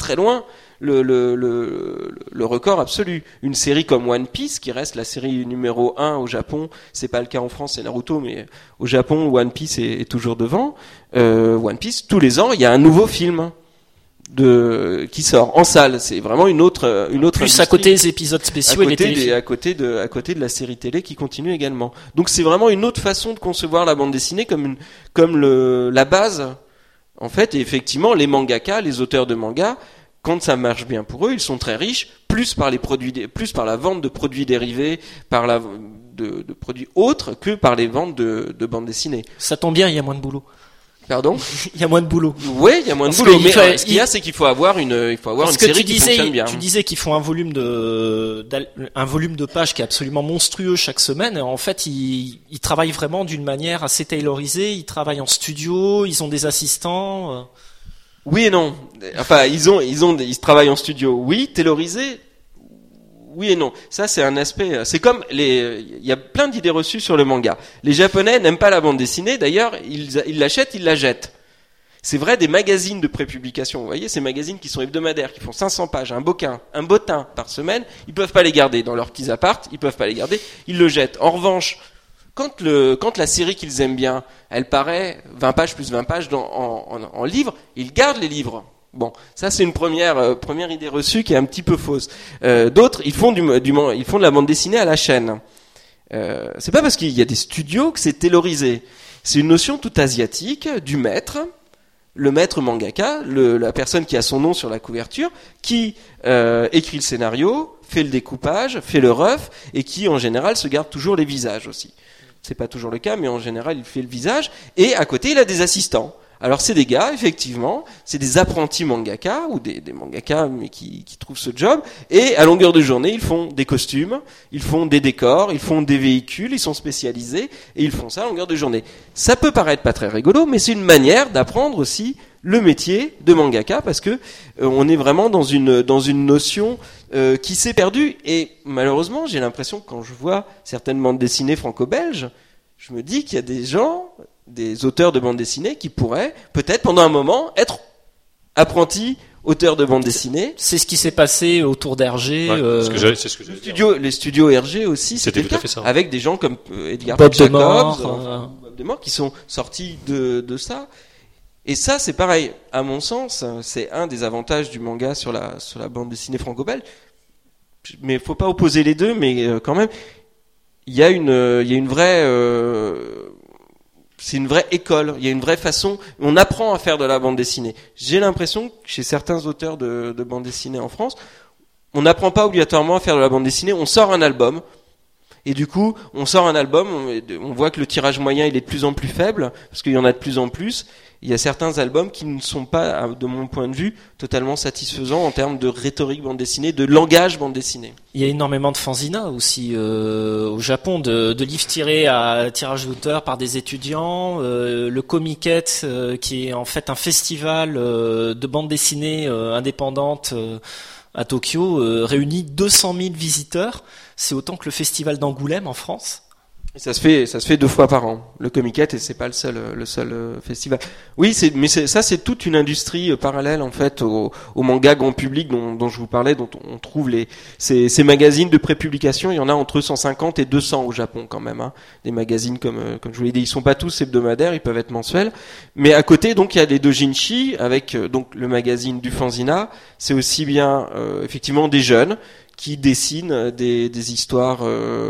le record absolu. Une série comme One Piece, qui reste la série numéro 1 au Japon, c'est pas le cas en France, c'est Naruto, mais au Japon, One Piece est toujours devant. One Piece, tous les ans, il y a un nouveau film qui sort en salle. C'est vraiment une autre plus industrie. À côté des épisodes spéciaux et les téléfilms. À côté de la série télé qui continue également. Donc c'est vraiment une autre façon de concevoir la bande dessinée comme la base. En fait, et effectivement, les mangaka, les auteurs de manga, quand ça marche bien pour eux, ils sont très riches, plus par la vente de produits dérivés, de produits autres que par les ventes de bandes dessinées. Ça tombe bien, il y a moins de boulot. Pardon ? Il y a moins de boulot. Oui, il y a moins de boulot. Mais ce qu'il y a, c'est qu'il faut avoir une série qui fonctionne bien. Tu disais qu'il faut un volume de pages qui est absolument monstrueux chaque semaine. En fait, ils travaillent vraiment d'une manière assez taylorisée. Ils travaillent en studio, ils ont des assistants. Oui et non. Enfin, ils travaillent en studio. Oui, taylorisé. Oui et non. Ça, c'est un aspect. C'est comme il y a plein d'idées reçues sur le manga. Les Japonais n'aiment pas la bande dessinée. D'ailleurs, ils l'achètent, ils la jettent. C'est vrai des magazines de prépublication. Vous voyez, ces magazines qui sont hebdomadaires, qui font 500 pages, un bottin par semaine, ils peuvent pas les garder dans leurs petits apparts. Ils peuvent pas les garder. Ils le jettent. En revanche, quand la série qu'ils aiment bien, elle paraît 20 pages plus 20 pages en livre, ils gardent les livres. Bon, ça c'est une première idée reçue qui est un petit peu fausse. D'autres, ils font de la bande dessinée à la chaîne. C'est pas parce qu'il y a des studios que c'est taylorisé. C'est une notion toute asiatique du maître, le maître mangaka, la personne qui a son nom sur la couverture, qui écrit le scénario, fait le découpage, fait le rough, et qui en général se garde toujours les visages aussi. C'est pas toujours le cas, mais en général il fait le visage, et à côté il a des assistants. Alors c'est des gars, effectivement, c'est des apprentis mangaka ou des mangaka mais qui trouvent ce job, et à longueur de journée ils font des costumes, ils font des décors, ils font des véhicules, ils sont spécialisés et ils font ça à longueur de journée. Ça peut paraître pas très rigolo, mais c'est une manière d'apprendre aussi le métier de mangaka parce que on est vraiment dans une notion qui s'est perdue, et malheureusement j'ai l'impression que quand je vois certaines bandes dessinées franco-belges, je me dis qu'il y a des auteurs de bande dessinée qui pourraient peut-être pendant un moment être apprentis auteurs de bande dessinée. C'est ce qui s'est passé autour d'Hergé. C'est ce que j'allais dire. Les studios Hergé aussi, c'était tout à fait ça. Avec des gens comme Edgar Bob Jacobs, Demore, Bob Demore, qui sont sortis de ça. Et ça, c'est pareil. À mon sens, c'est un des avantages du manga sur la bande dessinée franco-belge. Mais faut pas opposer les deux, mais quand même. il y a une vraie c'est une vraie école, il y a une vraie façon, on apprend à faire de la bande dessinée. J'ai l'impression que chez certains auteurs de bande dessinée en France, on n'apprend pas obligatoirement à faire de la bande dessinée, on sort un album, et du coup, on sort un album, on voit que le tirage moyen il est de plus en plus faible, parce qu'il y en a de plus en plus. Il y a certains albums qui ne sont pas, de mon point de vue, totalement satisfaisants en termes de rhétorique bande dessinée, de langage bande dessinée. Il y a énormément de fanzina aussi au Japon, de livres tirés à tirage d'auteur par des étudiants. Le Comiket, qui est en fait un festival de bande dessinée indépendante à Tokyo, réunit 200 000 visiteurs. C'est autant que le festival d'Angoulême en France. Et ça se fait 2 fois par an. Le Comiket, et c'est pas le seul festival. Oui, c'est toute une industrie parallèle en fait au manga grand public dont je vous parlais, dont on trouve ces magazines de prépublication. Il y en a entre 150 et 200 au Japon quand même. Hein. Des magazines comme je vous l'ai dit, ils sont pas tous hebdomadaires, ils peuvent être mensuels. Mais à côté, donc il y a les dojinshi avec donc le magazine du fanzina. C'est aussi bien effectivement des jeunes qui dessinent des histoires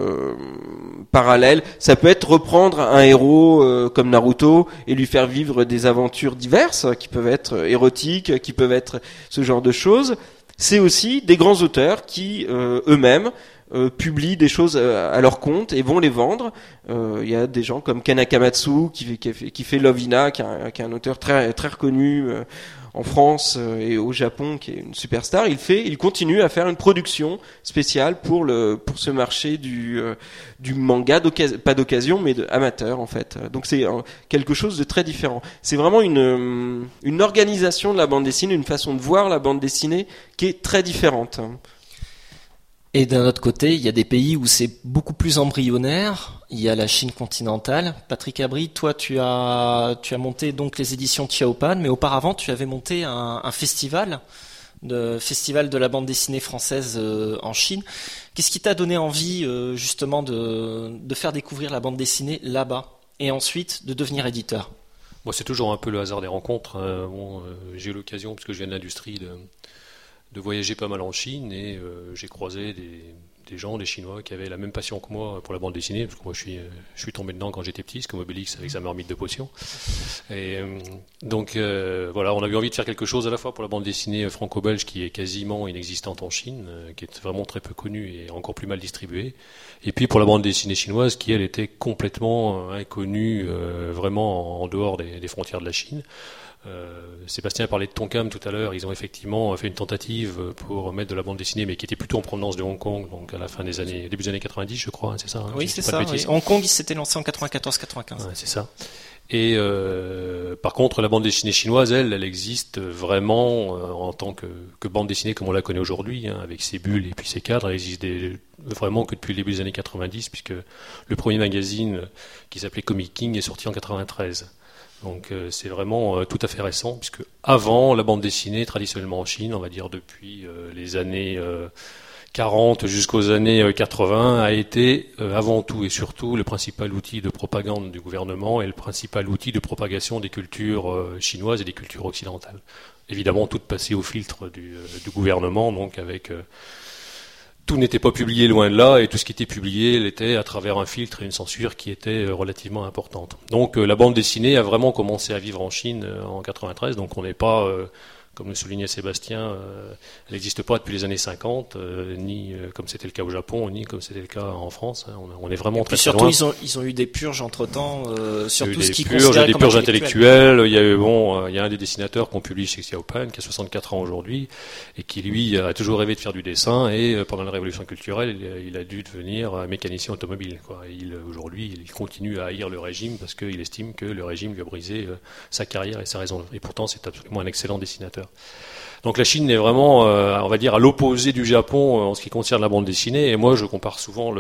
parallèles. Ça peut être reprendre un héros comme Naruto et lui faire vivre des aventures diverses qui peuvent être érotiques, qui peuvent être ce genre de choses. C'est aussi des grands auteurs qui eux-mêmes publient des choses à leur compte et vont les vendre. Il y a des gens comme Ken Akamatsu qui fait Lovina, qui est un auteur très très reconnu en France et au Japon, qui est une superstar. Il continue à faire une production spéciale pour ce marché du manga pas d'occasion mais amateur en fait. Donc c'est quelque chose de très différent. C'est vraiment une organisation de la bande dessinée, une façon de voir la bande dessinée qui est très différente. Et d'un autre côté, il y a des pays où c'est beaucoup plus embryonnaire. Il y a la Chine continentale. Patrick Abri, toi, tu as monté donc les éditions Chiaopan, mais auparavant, tu avais monté un festival de la bande dessinée française en Chine. Qu'est-ce qui t'a donné envie justement de faire découvrir la bande dessinée là-bas et ensuite de devenir éditeur? Moi, c'est toujours un peu le hasard des rencontres. J'ai eu l'occasion, parce que je viens de l'industrie, de voyager pas mal en Chine et j'ai croisé des gens, des Chinois qui avaient la même passion que moi pour la bande dessinée, parce que moi je suis tombé dedans quand j'étais petit, c'est comme Obélix avec sa marmite de potions. Et donc voilà, on avait envie de faire quelque chose à la fois pour la bande dessinée franco-belge qui est quasiment inexistante en Chine, qui est vraiment très peu connue et encore plus mal distribuée, et puis pour la bande dessinée chinoise qui elle était complètement inconnue, vraiment en dehors des frontières de la Chine. Sébastien a parlé de Tonkam tout à l'heure. Ils ont effectivement fait une tentative pour mettre de la bande dessinée, mais qui était plutôt en provenance de Hong Kong, donc à la fin début des années 90, je crois, c'est ça. Oui, c'est ça. Oui. Hong Kong, il s'était lancé en 94-95. Ouais, c'est ça. Et par contre, la bande dessinée chinoise, elle existe vraiment en tant que bande dessinée comme on la connaît aujourd'hui, hein, avec ses bulles et puis ses cadres. Elle existe vraiment que depuis le début des années 90, puisque le premier magazine qui s'appelait Comic King est sorti en 93. Donc c'est vraiment tout à fait récent, puisque avant, la bande dessinée, traditionnellement en Chine, on va dire depuis les années 40 jusqu'aux années 80, a été avant tout et surtout le principal outil de propagande du gouvernement et le principal outil de propagation des cultures chinoises et des cultures occidentales. Évidemment, tout passé au filtre du gouvernement, donc avec... Tout n'était pas publié loin de là, et tout ce qui était publié l'était à travers un filtre et une censure qui était relativement importante. Donc la bande dessinée a vraiment commencé à vivre en Chine en 93, donc on n'est pas, comme le soulignait Sébastien, elle n'existe pas depuis les années 50, ni comme c'était le cas au Japon, ni comme c'était le cas en France. Hein. On est vraiment très surtout, loin. Ils ont eu des purges entre-temps, sur tout ce qui considère comme des purges intellectuelles. Il y a un des dessinateurs qu'on publie chez Xiaopan, qui a 64 ans aujourd'hui, et qui lui a toujours rêvé de faire du dessin, et pendant la révolution culturelle, il a dû devenir mécanicien automobile, quoi. Aujourd'hui, il continue à haïr le régime parce qu'il estime que le régime lui a brisé sa carrière et sa raison. Et pourtant, c'est absolument un excellent dessinateur. Donc la Chine est vraiment, on va dire, à l'opposé du Japon en ce qui concerne la bande dessinée. Et moi, je compare souvent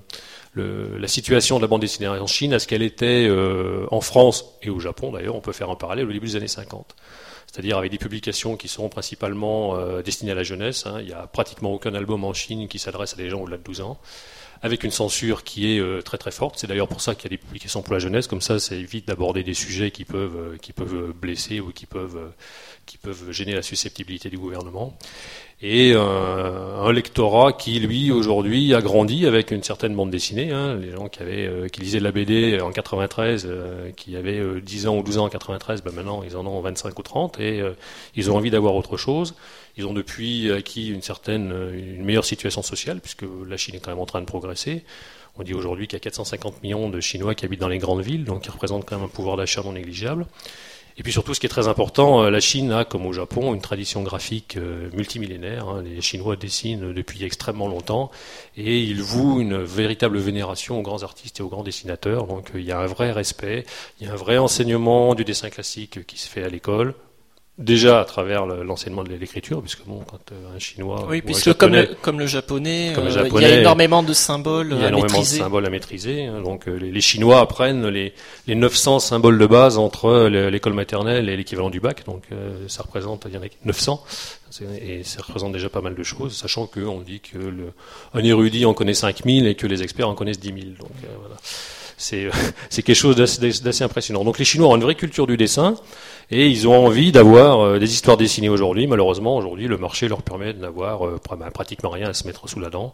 la situation de la bande dessinée en Chine à ce qu'elle était en France et au Japon. D'ailleurs, on peut faire un parallèle au début des années 50. C'est-à-dire avec des publications qui sont principalement destinées à la jeunesse. Hein. Il n'y a pratiquement aucun album en Chine qui s'adresse à des gens au-delà de 12 ans. Avec une censure qui est très très forte. C'est d'ailleurs pour ça qu'il y a des publications pour la jeunesse. Comme ça évite d'aborder des sujets qui peuvent blesser ou qui peuvent gêner la susceptibilité du gouvernement. et un lectorat qui, lui, aujourd'hui, a grandi avec une certaine bande dessinée. Les gens qui lisaient de la BD en 93, qui avaient 10 ans ou 12 ans en 93, maintenant ils en ont 25 ou 30, et ils ont envie d'avoir autre chose. Ils ont depuis acquis une meilleure situation sociale, puisque la Chine est quand même en train de progresser. On dit aujourd'hui qu'il y a 450 millions de Chinois qui habitent dans les grandes villes, donc qui représentent quand même un pouvoir d'achat non négligeable. Et puis surtout, ce qui est très important, la Chine a, comme au Japon, une tradition graphique multimillénaire. Les Chinois dessinent depuis extrêmement longtemps et ils vouent une véritable vénération aux grands artistes et aux grands dessinateurs. Donc il y a un vrai respect, il y a un vrai enseignement du dessin classique qui se fait à l'école. Déjà à travers l'enseignement de l'écriture, puisque quand un Chinois, oui, puisque comme le japonais, il y a énormément de symboles à maîtriser. Il y a énormément de symboles à maîtriser. Donc les Chinois apprennent les 900 symboles de base entre l'école maternelle et l'équivalent du bac. Donc ça représente, il y en a 900, et ça représente déjà pas mal de choses, sachant qu'on dit que un érudit en connaît 5000 et que les experts en connaissent 10 000. Donc voilà. C'est quelque chose d'assez impressionnant. Donc les Chinois ont une vraie culture du dessin et ils ont envie d'avoir des histoires dessinées aujourd'hui. Malheureusement, aujourd'hui, le marché leur permet d'avoir pratiquement rien à se mettre sous la dent.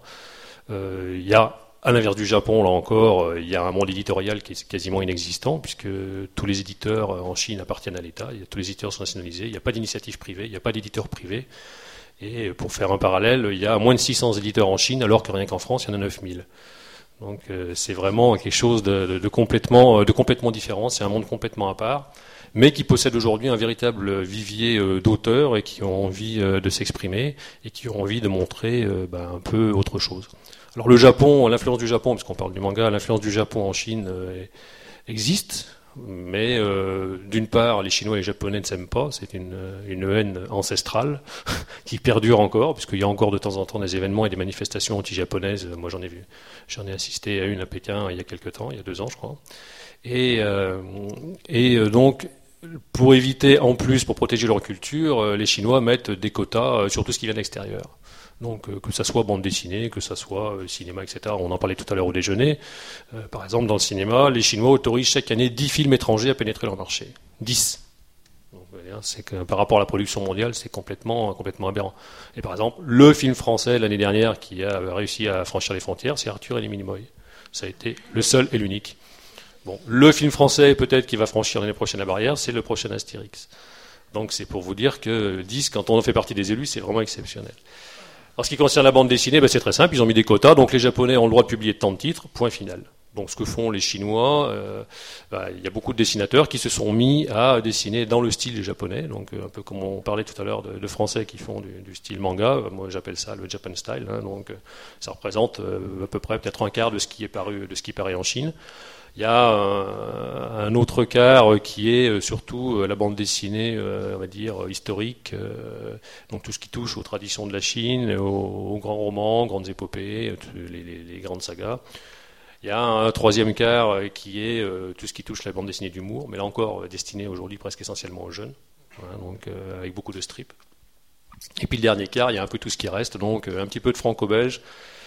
Il y a, à l'inverse du Japon, là encore, il y a un monde éditorial qui est quasiment inexistant, puisque tous les éditeurs en Chine appartiennent à l'État. Tous les éditeurs sont nationalisés. Il n'y a pas d'initiative privée, il n'y a pas d'éditeur privé. Et pour faire un parallèle, il y a moins de 600 éditeurs en Chine, alors que rien qu'en France, il y en a 9000. Donc c'est vraiment quelque chose de complètement différent, c'est un monde complètement à part, mais qui possède aujourd'hui un véritable vivier d'auteurs et qui ont envie de s'exprimer et qui ont envie de montrer un peu autre chose. Alors le Japon, l'influence du Japon, puisqu'on parle du manga, l'influence du Japon en Chine existe, mais d'une part les Chinois et les Japonais ne s'aiment pas, c'est une haine ancestrale qui perdure encore, puisqu'il y a encore de temps en temps des événements et des manifestations anti-japonaises. Moi j'en ai assisté à une à Pékin il y a quelques temps, il y a 2 ans je crois, et donc pour éviter, en plus, pour protéger leur culture, les Chinois mettent des quotas sur tout ce qui vient d'extérieur. Donc que ça soit bande dessinée, que ça soit cinéma, etc. On en parlait tout à l'heure au déjeuner. Par exemple, dans le cinéma, les Chinois autorisent chaque année 10 films étrangers à pénétrer leur marché. 10. Donc, c'est que par rapport à la production mondiale, c'est complètement aberrant. Et par exemple, le film français l'année dernière qui a réussi à franchir les frontières, c'est Arthur et les Minimoys. Ça a été le seul et l'unique. Bon, le film français peut-être qui va franchir l'année prochaine la barrière, c'est le prochain Astérix. Donc c'est pour vous dire que 10, quand on en fait partie des élus, c'est vraiment exceptionnel. En ce qui concerne la bande dessinée, c'est très simple, ils ont mis des quotas, donc les Japonais ont le droit de publier tant de titres, point final. Donc ce que font les Chinois, il y a beaucoup de dessinateurs qui se sont mis à dessiner dans le style japonais, donc un peu comme on parlait tout à l'heure de Français qui font du style manga, moi j'appelle ça le Japan style, donc ça représente à peu près peut-être un quart de ce qui paraît en Chine. Il y a un autre quart qui est surtout la bande dessinée, on va dire, historique, donc tout ce qui touche aux traditions de la Chine, aux grands romans, grandes épopées, les grandes sagas. Il y a un troisième quart qui est tout ce qui touche la bande dessinée d'humour, mais là encore destiné aujourd'hui presque essentiellement aux jeunes, donc avec beaucoup de strips. Et puis le dernier quart, il y a un peu tout ce qui reste, donc un petit peu de franco-belge,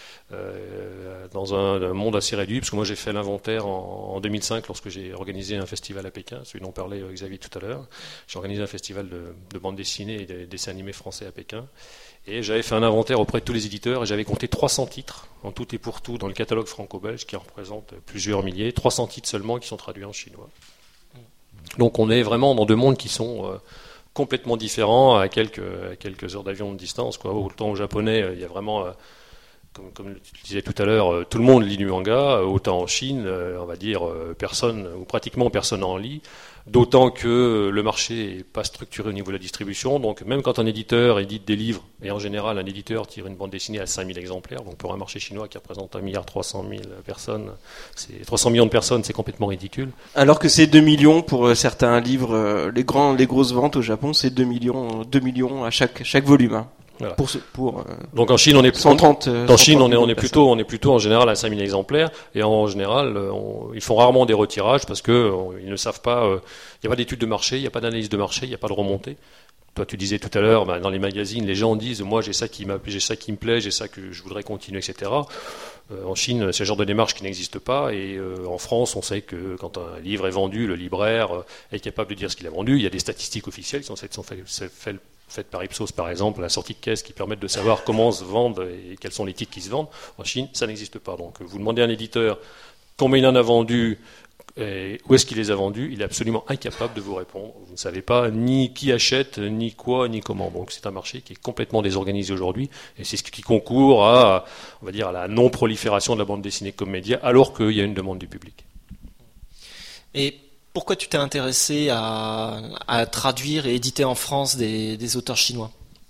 dans un monde assez réduit, parce que moi j'ai fait l'inventaire en 2005 lorsque j'ai organisé un festival à Pékin, celui dont parlait Xavier tout à l'heure. J'ai organisé un festival de bande dessinée et de dessins animés français à Pékin, et j'avais fait un inventaire auprès de tous les éditeurs et j'avais compté 300 titres en tout et pour tout dans le catalogue franco-belge qui représente plusieurs milliers, 300 titres seulement qui sont traduits en chinois. Donc on est vraiment dans 2 mondes qui sont complètement différents à quelques heures d'avion de distance, quoi. Autant au japonais, il y a vraiment comme tu disais tout à l'heure, tout le monde lit du manga, autant en Chine, on va dire, personne, ou pratiquement personne en lit, d'autant que le marché n'est pas structuré au niveau de la distribution, donc même quand un éditeur édite des livres, et en général un éditeur tire une bande dessinée à 5000 exemplaires, donc pour un marché chinois qui représente 1,3 milliard de personnes, 300 millions de personnes, c'est complètement ridicule. Alors que c'est 2 millions pour certains livres, les grosses ventes au Japon, c'est 2 millions à chaque volume, hein. Voilà. Donc en Chine, on est 130. En Chine, on est plutôt en général à 5000 exemplaires, et en général, ils font rarement des retirages parce que ils ne savent pas. Il n'y a pas d'étude de marché, il n'y a pas d'analyse de marché, il n'y a pas de remontée. Toi, tu disais tout à l'heure, dans les magazines, les gens disent, moi, j'ai ça qui me plaît, j'ai ça que je voudrais continuer, etc. En Chine, c'est le genre de démarche qui n'existe pas, et en France, on sait que quand un livre est vendu, le libraire est capable de dire ce qu'il a vendu. Il y a des statistiques officielles qui sont faites faites par Ipsos par exemple, la sortie de caisse qui permettent de savoir comment se vendent et quels sont les titres qui se vendent. En Chine, ça n'existe pas. Donc vous demandez à un éditeur combien il en a vendu, et où est-ce qu'il les a vendus, il est absolument incapable de vous répondre. Vous ne savez pas ni qui achète, ni quoi, ni comment. Donc c'est un marché qui est complètement désorganisé aujourd'hui, et c'est ce qui concourt à, on va dire, à la non-prolifération de la bande dessinée comme média, alors qu'il y a une demande du public. Et pourquoi tu t'es intéressé à traduire et éditer en France des auteurs chinois ?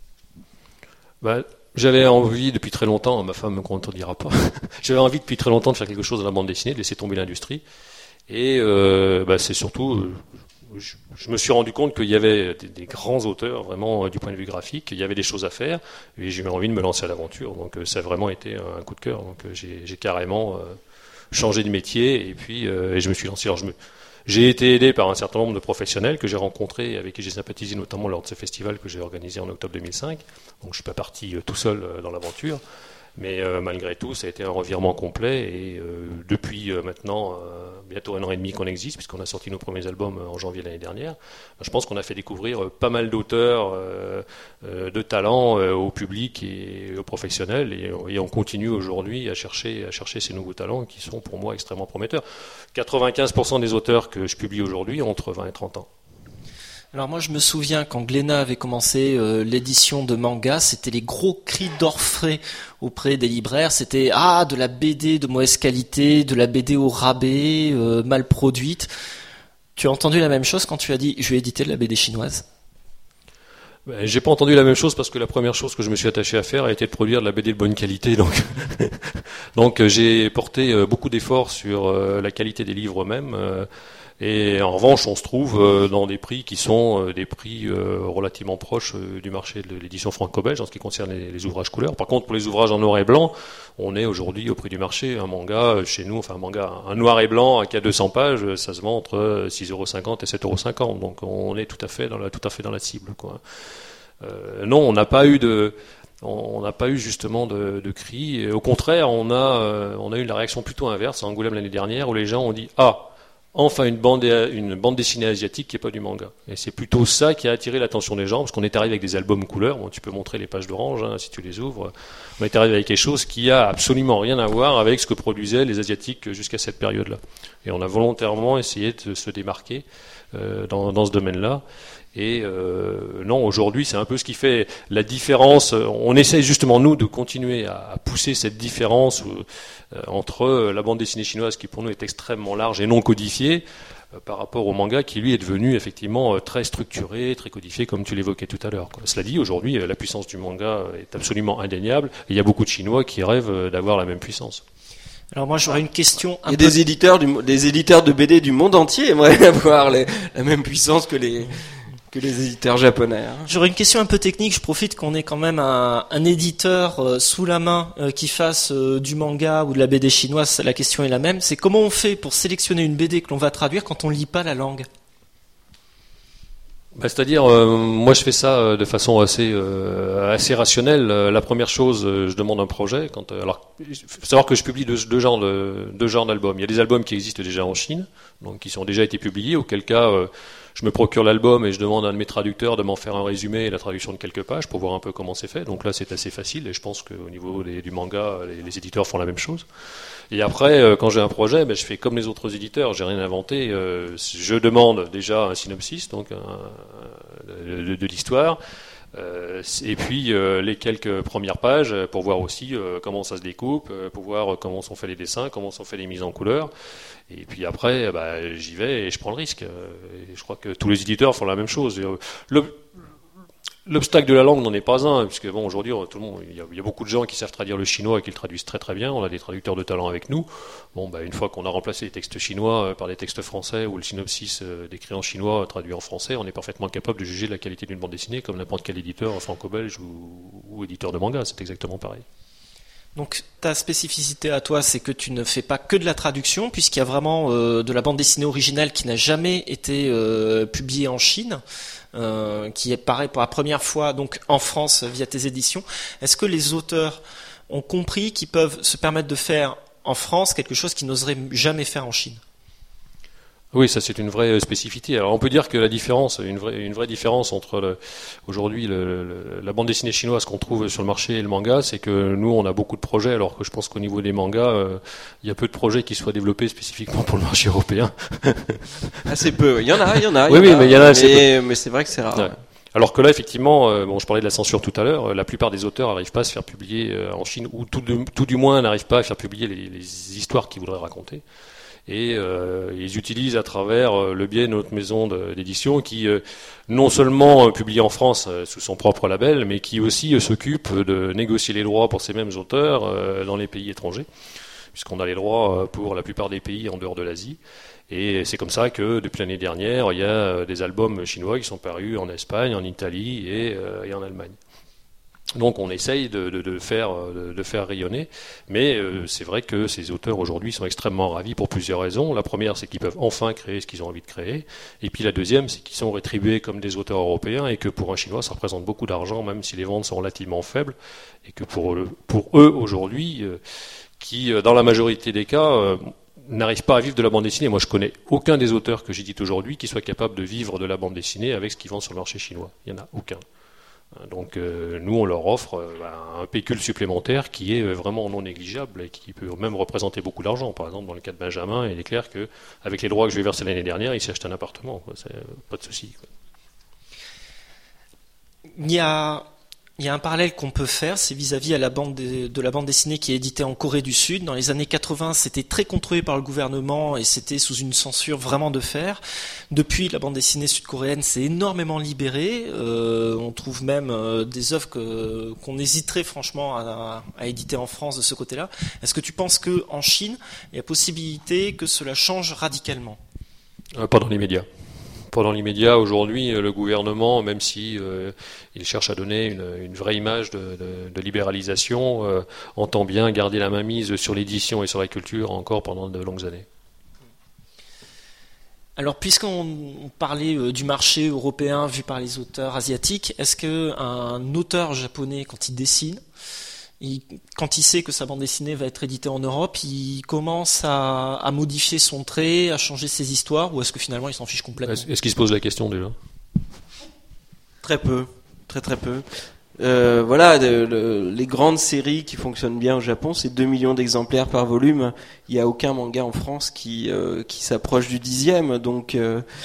J'avais envie depuis très longtemps, ma femme ne me contredira pas, j'avais envie depuis très longtemps de faire quelque chose dans la bande dessinée, de laisser tomber l'industrie. Et c'est surtout, je me suis rendu compte qu'il y avait des grands auteurs, vraiment du point de vue graphique, il y avait des choses à faire, et j'ai eu envie de me lancer à l'aventure. Donc ça a vraiment été un coup de cœur. Donc j'ai carrément changé de métier, et puis et je me suis lancé. Alors, j'ai été aidé par un certain nombre de professionnels que j'ai rencontrés, avec qui j'ai sympathisé notamment lors de ce festival que j'ai organisé en octobre 2005. Donc je suis pas parti tout seul dans l'aventure. Mais malgré tout, ça a été un revirement complet, et depuis maintenant bientôt 1 an et demi qu'on existe, puisqu'on a sorti nos premiers albums en janvier l'année dernière, je pense qu'on a fait découvrir pas mal d'auteurs de talent au public et aux professionnels, et on continue aujourd'hui à chercher ces nouveaux talents qui sont pour moi extrêmement prometteurs. 95% des auteurs que je publie aujourd'hui ont entre 20 et 30 ans. Alors moi je me souviens quand Glénat avait commencé l'édition de manga, c'était les gros cris d'orfraie auprès des libraires, c'était de la BD de mauvaise qualité, de la BD au rabais, mal produite. Tu as entendu la même chose quand tu as dit je vais éditer de la BD chinoise ? J'ai pas entendu la même chose parce que la première chose que je me suis attaché à faire a été de produire de la BD de bonne qualité, donc j'ai porté beaucoup d'efforts sur la qualité des livres eux-mêmes. Et en revanche, on se trouve dans des prix qui sont des prix relativement proches du marché de l'édition franco-belge en ce qui concerne les ouvrages couleurs. Par contre, pour les ouvrages en noir et blanc, on est aujourd'hui au prix du marché. Un manga chez nous, un noir et blanc qui a 200 pages, ça se vend entre 6,50 et 7,50 €. Donc on est tout à fait dans la cible, quoi. Non, on n'a pas eu justement de cris. Et au contraire, on a eu la réaction plutôt inverse à Angoulême l'année dernière, où les gens ont dit enfin une bande dessinée asiatique qui n'est pas du manga. Et c'est plutôt ça qui a attiré l'attention des gens, parce qu'on est arrivé avec des albums couleurs. Bon, tu peux montrer les pages d'Orange si tu les ouvres. On est arrivé avec quelque chose qui a absolument rien à voir avec ce que produisaient les Asiatiques jusqu'à cette période-là. Et on a volontairement essayé de se démarquer dans ce domaine-là. Et non, aujourd'hui, c'est un peu ce qui fait la différence. On essaie justement, nous, de continuer à pousser cette différence entre la bande dessinée chinoise, qui pour nous est extrêmement large et non codifiée, par rapport au manga, qui lui est devenu effectivement très structuré, très codifié, comme tu l'évoquais tout à l'heure. Cela dit, aujourd'hui, la puissance du manga est absolument indéniable, et il y a beaucoup de Chinois qui rêvent d'avoir la même puissance. Alors moi j'aurais une question. Il y a des éditeurs de BD du monde entier aimeraient avoir la même puissance que les éditeurs japonais. J'aurais une question un peu technique. Je profite qu'on ait quand même un éditeur sous la main qui fasse du manga ou de la BD chinoise. La question est la même. C'est comment on fait pour sélectionner une BD que l'on va traduire quand on lit pas la langue ? C'est-à-dire, moi je fais ça de façon assez rationnelle. La première chose, je demande un projet. Alors, il faut savoir que je publie deux genres d'albums. Il y a des albums qui existent déjà en Chine, donc qui ont déjà été publiés, auquel cas je me procure l'album et je demande à un de mes traducteurs de m'en faire un résumé et la traduction de quelques pages pour voir un peu comment c'est fait. Donc là, c'est assez facile, et je pense qu'au niveau du manga, les éditeurs font la même chose. Et après, quand j'ai un projet, je fais comme les autres éditeurs, j'ai rien inventé. Je demande déjà un synopsis, donc de l'histoire, et puis les quelques premières pages pour voir aussi comment ça se découpe, pour voir comment sont faits les dessins, comment sont faits les mises en couleur. Et puis après, j'y vais et je prends le risque. Et je crois que tous les éditeurs font la même chose. L'obstacle de la langue n'en est pas un, puisque aujourd'hui, tout le monde, il y a beaucoup de gens qui savent traduire le chinois et qui le traduisent très très bien. On a des traducteurs de talent avec nous. Une fois qu'on a remplacé les textes chinois par des textes français ou le synopsis décrit en chinois traduit en français, on est parfaitement capable de juger de la qualité d'une bande dessinée comme n'importe quel éditeur franco-belge ou éditeur de manga. C'est exactement pareil. Donc ta spécificité à toi, c'est que tu ne fais pas que de la traduction, puisqu'il y a vraiment de la bande dessinée originale qui n'a jamais été publiée en Chine, qui apparaît pour la première fois donc en France via tes éditions. Est-ce que les auteurs ont compris qu'ils peuvent se permettre de faire en France quelque chose qu'ils n'oseraient jamais faire en Chine ? Oui, ça c'est une vraie spécificité. Alors on peut dire que la différence, une vraie différence entre aujourd'hui la bande dessinée chinoise qu'on trouve sur le marché et le manga, c'est que nous on a beaucoup de projets, alors que je pense qu'au niveau des mangas, il y a peu de projets qui soient développés spécifiquement pour le marché européen. Assez peu. Il y en a. Oui, mais il y en a. Mais c'est vrai que c'est rare. Ouais. Alors que là, effectivement, je parlais de la censure tout à l'heure, la plupart des auteurs n'arrivent pas à se faire publier en Chine, ou tout du moins n'arrivent pas à faire publier les histoires qu'ils voudraient raconter. Et ils utilisent à travers le biais de notre maison d'édition qui non seulement publie en France sous son propre label, mais qui aussi s'occupe de négocier les droits pour ces mêmes auteurs dans les pays étrangers, puisqu'on a les droits pour la plupart des pays en dehors de l'Asie. Et c'est comme ça que depuis l'année dernière, il y a des albums chinois qui sont parus en Espagne, en Italie et en Allemagne. Donc on essaye de faire rayonner, mais c'est vrai que ces auteurs aujourd'hui sont extrêmement ravis pour plusieurs raisons. La première, c'est qu'ils peuvent enfin créer ce qu'ils ont envie de créer, et puis la deuxième, c'est qu'ils sont rétribués comme des auteurs européens, et que pour un Chinois, ça représente beaucoup d'argent, même si les ventes sont relativement faibles, et que pour eux aujourd'hui, qui dans la majorité des cas n'arrivent pas à vivre de la bande dessinée. Moi, je connais aucun des auteurs que j'édite aujourd'hui qui soit capable de vivre de la bande dessinée avec ce qu'ils vendent sur le marché chinois. Il n'y en a aucun. Donc nous, on leur offre un pécule supplémentaire qui est vraiment non négligeable et qui peut même représenter beaucoup d'argent. Par exemple, dans le cas de Benjamin, il est clair qu'avec les droits que je vais verser l'année dernière, il s'est acheté un appartement. C'est pas de souci. Il y a un parallèle qu'on peut faire, c'est vis-à-vis à la bande de la bande dessinée qui est éditée en Corée du Sud. Dans les années 80, c'était très contrôlé par le gouvernement et c'était sous une censure vraiment de fer. Depuis, la bande dessinée sud-coréenne s'est énormément libérée. On trouve même des œuvres qu'on hésiterait franchement à éditer en France de ce côté-là. Est-ce que tu penses qu'en Chine, il y a possibilité que cela change radicalement ? Pas dans l'immédiat. Pendant l'immédiat, aujourd'hui, le gouvernement, même si il cherche à donner une vraie image de libéralisation, entend bien garder la mainmise sur l'édition et sur la culture encore pendant de longues années. Alors, puisqu'on parlait du marché européen vu par les auteurs asiatiques, est-ce qu'un auteur japonais, quand il dessine, quand il sait que sa bande dessinée va être éditée en Europe, il commence à modifier son trait, à changer ses histoires, ou est-ce que finalement il s'en fiche complètement ? Est-ce qu'il se pose la question déjà ? Très peu, très peu. Voilà, les grandes séries qui fonctionnent bien au Japon, c'est 2 millions d'exemplaires par volume. Il n'y a aucun manga en France qui s'approche du 10e, donc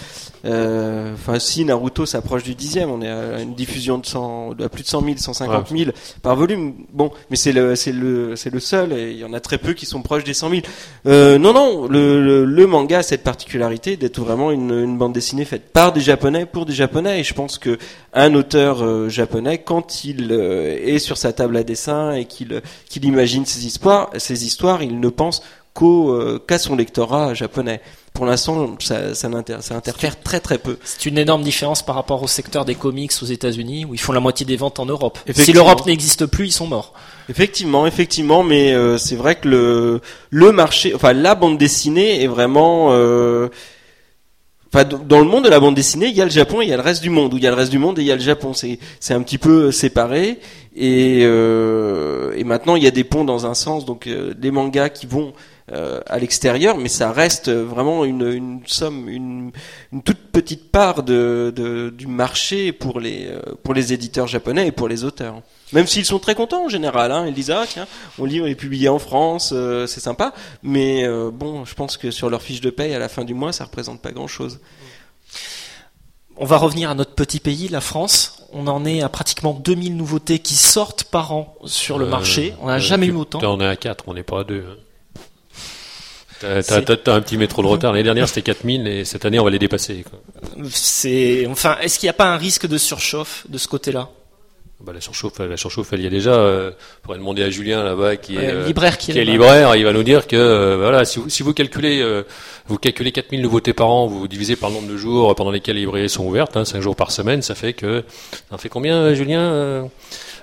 si Naruto s'approche du 10e, on est à une diffusion de plus de 100 000, 150 000 par volume. Bon, mais c'est le seul, et il y en a très peu qui sont proches des 100 000. Non, le manga a cette particularité d'être vraiment une bande dessinée faite par des Japonais pour des Japonais, et je pense que un auteur japonais, quand il est sur sa table à dessin et qu'il imagine ses histoires, il ne pense qu'à son lectorat japonais. Pour l'instant, ça interfère très très peu. C'est une énorme différence par rapport au secteur des comics aux États-Unis, où ils font la moitié des ventes en Europe. Si l'Europe n'existe plus, ils sont morts. Effectivement, mais c'est vrai que le marché, la bande dessinée est vraiment dans le monde de la bande dessinée, il y a le Japon et il y a le reste du monde, ou il y a le reste du monde et il y a le Japon. C'est un petit peu séparé, et maintenant il y a des ponts dans un sens, donc des mangas qui vont à l'extérieur, mais ça reste vraiment une toute petite part du marché pour les éditeurs japonais et pour les auteurs. Même s'ils sont très contents en général, ils disent tiens, on est publié en France, c'est sympa, mais je pense que sur leur fiche de paye à la fin du mois, ça représente pas grand-chose. On va revenir à notre petit pays, la France. On en est à pratiquement 2000 nouveautés qui sortent par an sur le marché. On n'a jamais eu autant. On est à 4, on n'est pas à 2. T'as un petit métro de retard. L'année dernière, c'était 4000 et cette année, on va les dépasser. Est-ce qu'il n'y a pas un risque de surchauffe de ce côté-là ? La surchauffe, elle y est déjà. On pourrait demander à Julien là-bas qui est libraire, il va nous dire que si vous calculez 4000 nouveautés par an, vous divisez par le nombre de jours pendant lesquels les librairies sont ouvertes, 5 jours par semaine, ça fait combien, Julien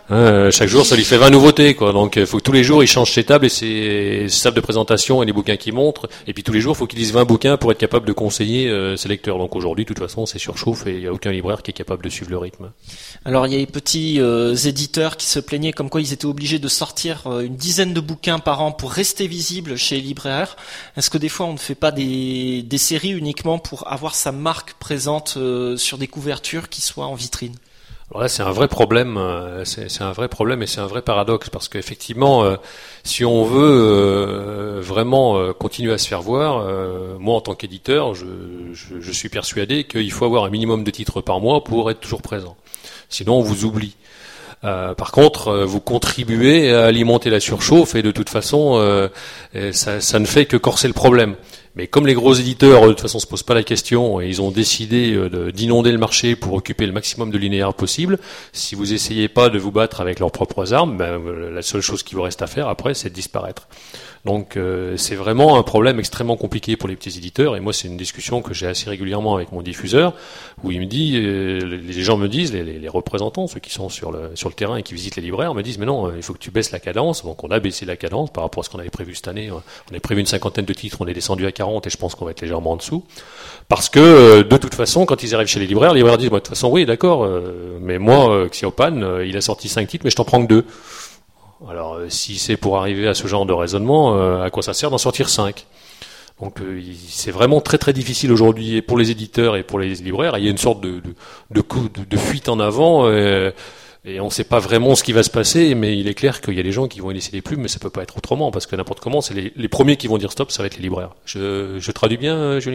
Chaque jour, ça lui fait 20 nouveautés, quoi. Donc, il faut que tous les jours, il change ses tables et ses tables de présentation et les bouquins qu'il montre. Et puis, tous les jours, il faut qu'il lise 20 bouquins pour être capable de conseiller ses lecteurs. Donc, aujourd'hui, de toute façon, c'est surchauffe et il n'y a aucun libraire qui est capable de suivre le rythme. Alors, il y a les petits éditeurs qui se plaignaient comme quoi ils étaient obligés de sortir une dizaine de bouquins par an pour rester visibles chez les libraires. Est-ce que des fois, on ne fait pas des séries uniquement pour avoir sa marque présente sur des couvertures qui soient en vitrine? Alors là, c'est un vrai problème, c'est un vrai problème et c'est un vrai paradoxe parce qu'effectivement, si on veut vraiment continuer à se faire voir, moi en tant qu'éditeur, je suis persuadé qu'il faut avoir un minimum de titres par mois pour être toujours présent. Sinon, on vous oublie. Par contre, vous contribuez à alimenter la surchauffe et de toute façon, ça ne fait que corser le problème. Mais comme les gros éditeurs, de toute façon, se posent pas la question et ils ont décidé d'inonder le marché pour occuper le maximum de linéaire possible, si vous essayez pas de vous battre avec leurs propres armes, la seule chose qui vous reste à faire après, c'est de disparaître. Donc c'est vraiment un problème extrêmement compliqué pour les petits éditeurs et moi c'est une discussion que j'ai assez régulièrement avec mon diffuseur où il me dit, les gens me disent, les représentants, ceux qui sont sur le terrain et qui visitent les libraires me disent mais non, il faut que tu baisses la cadence. Donc on a baissé la cadence par rapport à ce qu'on avait prévu cette année. On avait prévu une 50aine de titres, on est descendu à 40 et je pense qu'on va être légèrement en dessous parce que de toute façon quand ils arrivent chez les libraires disent moi de toute façon oui d'accord, mais moi Xiaopan il a sorti 5 titres mais je t'en prends que 2. Alors, si c'est pour arriver à ce genre de raisonnement, à quoi ça sert d'en sortir 5 ? Donc, c'est vraiment très très difficile aujourd'hui, et pour les éditeurs et pour les libraires. Il y a une sorte de fuite en avant, et on ne sait pas vraiment ce qui va se passer, mais il est clair qu'il y a des gens qui vont y laisser des plumes, mais ça peut pas être autrement, parce que n'importe comment, c'est les premiers qui vont dire stop, ça va être les libraires. Je traduis bien, Julien ?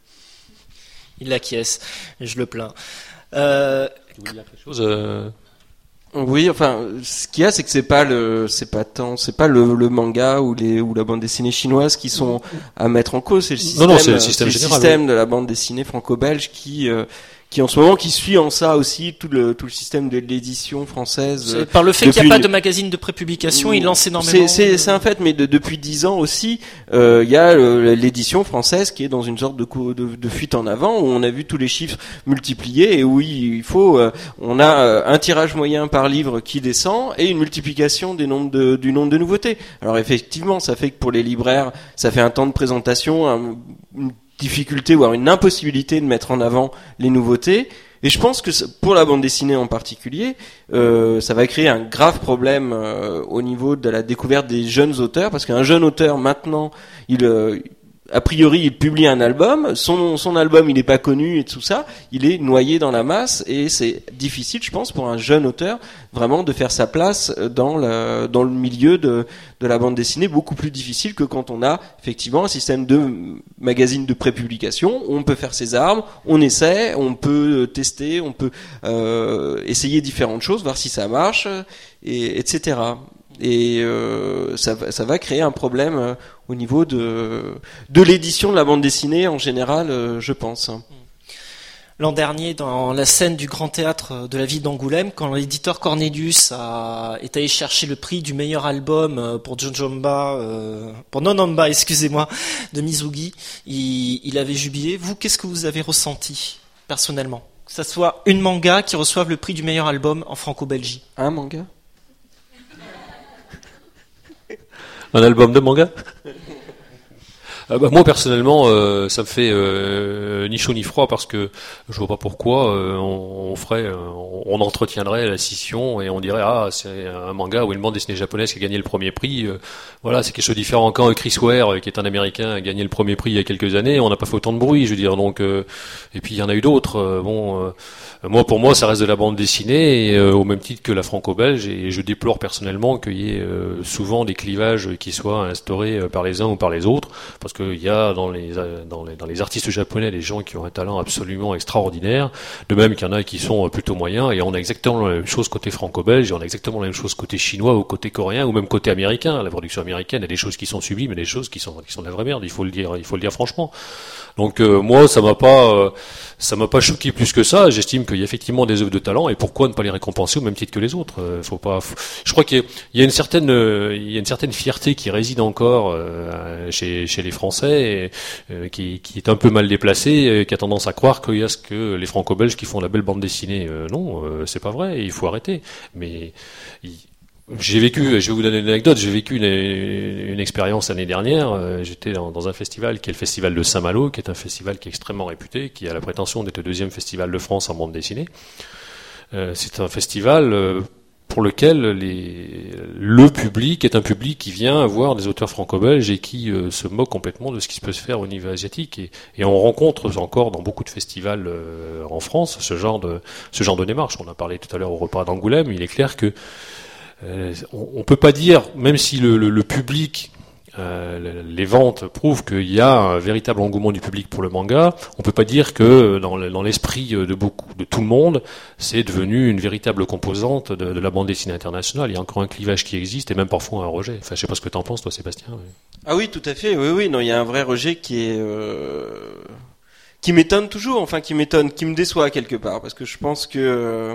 Il acquiesce, je le plains. Tu voulais dire quelque chose Oui, enfin, ce qu'il y a, c'est que c'est pas le manga ou la bande dessinée chinoise qui sont à mettre en cause, c'est le système, c'est le système général, système de la bande dessinée franco-belge qui en ce moment qui suit en ça aussi tout le système de l'édition française. Par le fait qu'il n'y a pas de magazine de prépublication, il lance énormément. C'est un fait, mais depuis 10 ans aussi, il y a l'édition française qui est dans une sorte de fuite en avant où on a vu tous les chiffres multipliés et où on a un tirage moyen par livre qui descend et une multiplication du nombre de nouveautés. Alors effectivement, ça fait que pour les libraires, ça fait un temps de présentation, une difficulté voire une impossibilité de mettre en avant les nouveautés et je pense que pour la bande dessinée en particulier ça va créer un grave problème au niveau de la découverte des jeunes auteurs parce qu'un jeune auteur maintenant a priori, il publie un album, son album, il n'est pas connu et tout ça, il est noyé dans la masse et c'est difficile, je pense, pour un jeune auteur vraiment de faire sa place dans le milieu de la bande dessinée, beaucoup plus difficile que quand on a effectivement un système de magazine de prépublication, où on peut faire ses armes, on essaie, on peut tester, on peut essayer différentes choses, voir si ça marche, et etc. Et ça va créer un problème au niveau de l'édition de la bande dessinée en général, je pense. L'an dernier, dans la scène du Grand Théâtre de la ville d'Angoulême, quand l'éditeur Cornelius est allé chercher le prix du meilleur album pour Nonamba, excusez-moi, de Mizugi, il avait jubilé. Vous, qu'est-ce que vous avez ressenti personnellement ? Que ça soit une manga qui reçoive le prix du meilleur album en Franco-Belgique. Un manga ? Un album de manga ? Moi personnellement, ça me fait ni chaud ni froid parce que je vois pas pourquoi on entretiendrait la scission et on dirait c'est un manga ou une bande dessinée japonaise qui a gagné le premier prix. Voilà, c'est quelque chose de différent. Quand Chris Ware, qui est un Américain, a gagné le premier prix il y a quelques années, on n'a pas fait autant de bruit, je veux dire. Donc, et puis il y en a eu d'autres. Moi, pour moi, ça reste de la bande dessinée, au même titre que la franco-belge, et je déplore personnellement qu'il y ait souvent des clivages qui soient instaurés par les uns ou par les autres, parce qu'il y a dans les artistes japonais des gens qui ont un talent absolument extraordinaire, de même qu'il y en a qui sont plutôt moyens, et on a exactement la même chose côté franco-belge, et on a exactement la même chose côté chinois ou côté coréen, ou même côté américain. La production américaine, il y a des choses qui sont sublimes, et des choses qui sont de la vraie merde, il faut le dire franchement. Donc moi, ça m'a pas choqué plus que ça. J'estime qu'il y a effectivement des œuvres de talent, et pourquoi ne pas les récompenser au même titre que les autres. Je crois qu'il y a une certaine fierté qui réside encore chez les Français, qui est un peu mal déplacée, qui a tendance à croire qu'il y a que les Franco-Belges qui font la belle bande dessinée. Non, c'est pas vrai. Il faut arrêter. Mais je vais vous donner une anecdote, j'ai vécu une expérience l'année dernière, j'étais dans un festival qui est le festival de Saint-Malo, qui est un festival qui est extrêmement réputé, qui a la prétention d'être le deuxième festival de France en bande dessinée. C'est un festival pour lequel le public est un public qui vient voir des auteurs franco-belges et qui se moque complètement de ce qui peut se faire au niveau asiatique. Et on rencontre encore dans beaucoup de festivals en France ce genre de démarche. On a parlé tout à l'heure au repas d'Angoulême, il est clair que on peut pas dire, même si le public, les ventes prouvent qu'il y a un véritable engouement du public pour le manga, on peut pas dire que dans l'esprit de tout le monde, c'est devenu une véritable composante de la bande dessinée internationale. Il y a encore un clivage qui existe et même parfois un rejet. Enfin, je sais pas ce que t'en penses, toi, Sébastien. Mais... Ah oui, tout à fait. Oui, non, il y a un vrai rejet qui m'étonne toujours, qui me déçoit quelque part, parce que je pense que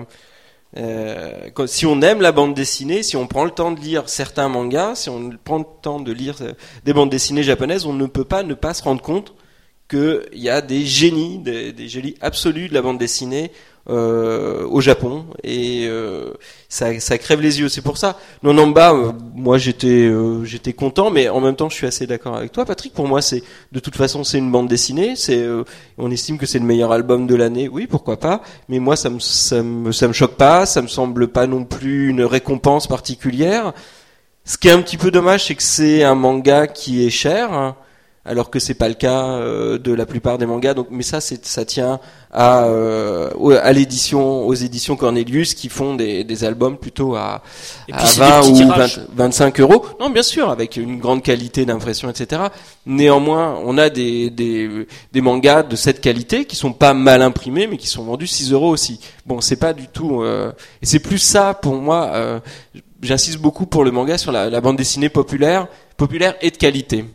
si on aime la bande dessinée, si on prend le temps de lire certains mangas, si on prend le temps de lire des bandes dessinées japonaises, on ne peut pas ne pas se rendre compte qu'il y a des génies absolus de la bande dessinée au Japon, et ça crève les yeux. C'est pour ça. Nonamba, moi j'étais content, mais en même temps je suis assez d'accord avec toi, Patrick. Pour moi, de toute façon c'est une bande dessinée. On estime que c'est le meilleur album de l'année. Oui, pourquoi pas. Mais moi ça me choque pas. Ça me semble pas non plus une récompense particulière. Ce qui est un petit peu dommage, c'est que c'est un manga qui est cher, hein, alors que c'est pas le cas de la plupart des mangas. Donc, mais ça tient à l'édition, aux éditions Cornelius, qui font des albums plutôt à 20 ou 25 euros. Non, bien sûr, avec une grande qualité d'impression, etc. Néanmoins, on a des mangas de cette qualité qui sont pas mal imprimés, mais qui sont vendus 6 euros aussi. Bon, c'est pas du tout. Et c'est plus ça pour moi. J'insiste beaucoup pour le manga sur la bande dessinée populaire et de qualité.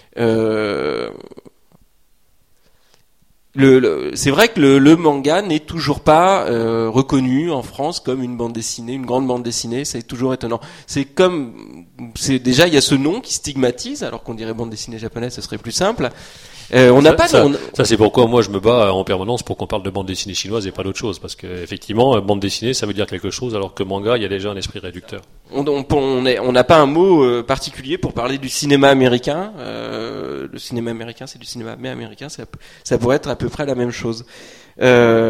C'est vrai que le manga n'est toujours pas reconnu en France comme une bande dessinée, une grande bande dessinée. C'est toujours étonnant. Déjà il y a ce nom qui stigmatise, alors qu'on dirait bande dessinée japonaise, ce serait plus simple. Ça c'est pourquoi moi je me bats en permanence pour qu'on parle de bande dessinée chinoise et pas d'autre chose, parce que effectivement bande dessinée ça veut dire quelque chose, alors que manga il y a déjà un esprit réducteur. On n'a pas un mot particulier pour parler du cinéma américain. Le cinéma américain, c'est du cinéma mais américain, ça pourrait être à peu près la même chose. Il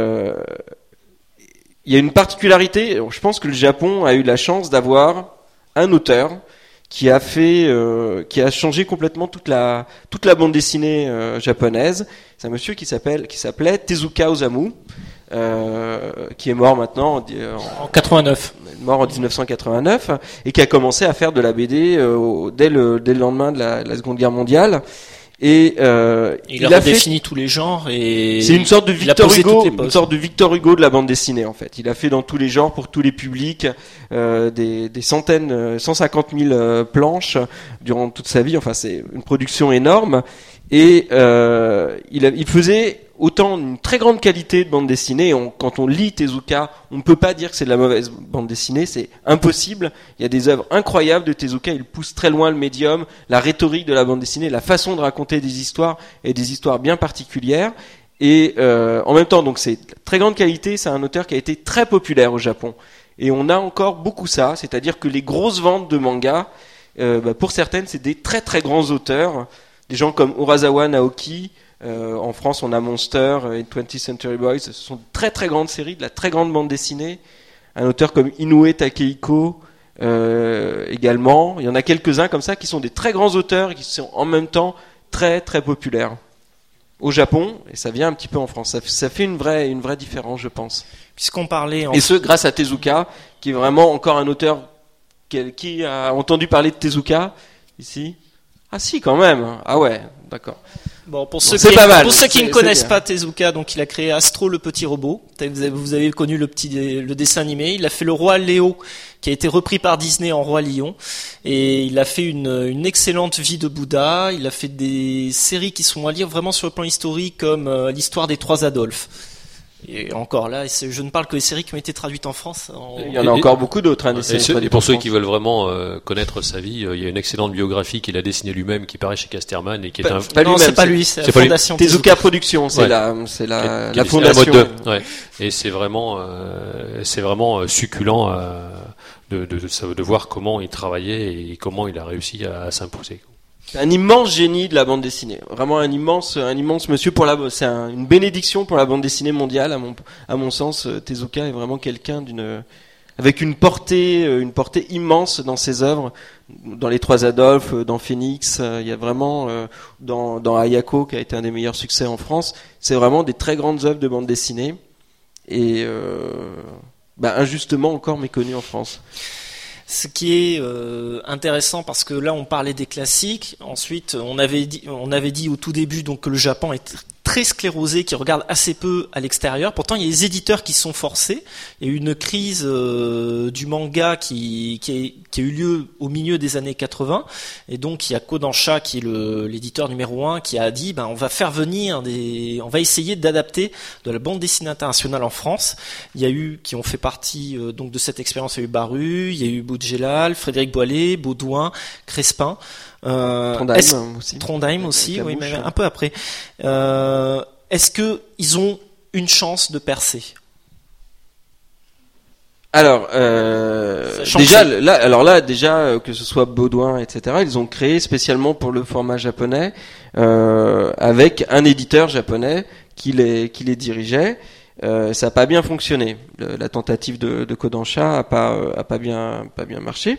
y a une particularité. Je pense que le Japon a eu la chance d'avoir un auteur qui a changé complètement toute la bande dessinée japonaise. C'est un monsieur qui s'appelait Tezuka Osamu, qui est mort maintenant en 89. Mort en 1989, et qui a commencé à faire de la BD dès le lendemain de la Seconde Guerre mondiale. Et il a redéfini tous les genres, et c'est une sorte de Victor Hugo de la bande dessinée en fait. Il a fait dans tous les genres, pour tous les publics, des centaines, 150 000 planches durant toute sa vie. Enfin, c'est une production énorme. Et il faisait autant une très grande qualité de bande dessinée. Quand on lit Tezuka, on ne peut pas dire que c'est de la mauvaise bande dessinée, c'est impossible. Il y a des œuvres incroyables de Tezuka, il pousse très loin le médium, la rhétorique de la bande dessinée, la façon de raconter des histoires, et des histoires bien particulières. Et en même temps, donc c'est très grande qualité, c'est un auteur qui a été très populaire au Japon. Et on a encore beaucoup ça, c'est-à-dire que les grosses ventes de mangas, pour certaines, c'est des très très grands auteurs, des gens comme Urasawa Naoki. En France, on a Monster et 20th Century Boys. Ce sont de très très grandes séries, de la très grande bande dessinée. Un auteur comme Inoue Takehiko également. Il y en a quelques-uns comme ça qui sont des très grands auteurs et qui sont en même temps très très populaires au Japon, et ça vient un petit peu en France. Ça fait une vraie différence, je pense. Puisqu'on parlait et ce grâce à Tezuka, qui est vraiment encore un auteur qui a entendu parler de Tezuka ici. Ah si, quand même. Ah ouais, d'accord. Bon, pour Bon, ceux qui ne c'est connaissent bien. pas Tezuka, donc il a créé Astro le petit robot. Vous avez connu le dessin animé. Il a fait le roi Léo, qui a été repris par Disney en roi lion. Et il a fait une excellente vie de Bouddha. Il a fait des séries qui sont à lire vraiment sur le plan historique, comme l'histoire des trois Adolphes. Et encore là, je ne parle que des séries qui ont été traduites en France. Il y en a encore beaucoup d'autres. Hein, des séries Et traduites pour en ceux France. qui veulent vraiment connaître sa vie, il y a une excellente biographie qu'il a dessinée lui-même, qui paraît chez Casterman et qui est Pas- un pas Non, lui-même, c'est pas lui, c'est la c'est pas lui. fondation Tezuka Productions, c'est Ouais. la qui est la dessinée à fondation. mode 2. Ouais. Et c'est vraiment succulent de voir comment il travaillait et comment il a réussi à s'imposer. Un immense génie de la bande dessinée. Vraiment un immense monsieur une bénédiction pour la bande dessinée mondiale, à mon sens. Tezuka est vraiment quelqu'un avec une portée immense dans ses œuvres, dans Les Trois Adolphes, dans Phoenix. Il y a vraiment, dans Ayako, qui a été un des meilleurs succès en France. C'est vraiment des très grandes œuvres de bande dessinée. Et, injustement encore méconnues en France. Ce qui est intéressant, parce que là on parlait des classiques. Ensuite on avait dit au tout début donc que le Japon est très sclérosé, qui regarde assez peu à l'extérieur. Pourtant il y a des éditeurs qui sont forcés. Il y a eu une crise du manga qui a eu lieu au milieu des années 80, et donc il y a Kodansha qui est l'éditeur numéro 1 qui a dit on va faire venir on va essayer d'adapter de la bande dessinée internationale en France. Il y a eu qui ont fait partie donc de cette expérience. Il y a eu Baru, il y a eu Boudjelal, Frédéric Boilet, Baudouin, Crespin. Trondheim aussi, oui, mais un peu après. Est-ce que ils ont une chance de percer? Alors, Sachant déjà, que ce soit Baudouin, etc., ils ont créé spécialement pour le format japonais, avec un éditeur japonais qui les dirigeait. Ça n'a pas bien fonctionné. La tentative de Kodansha a pas bien marché.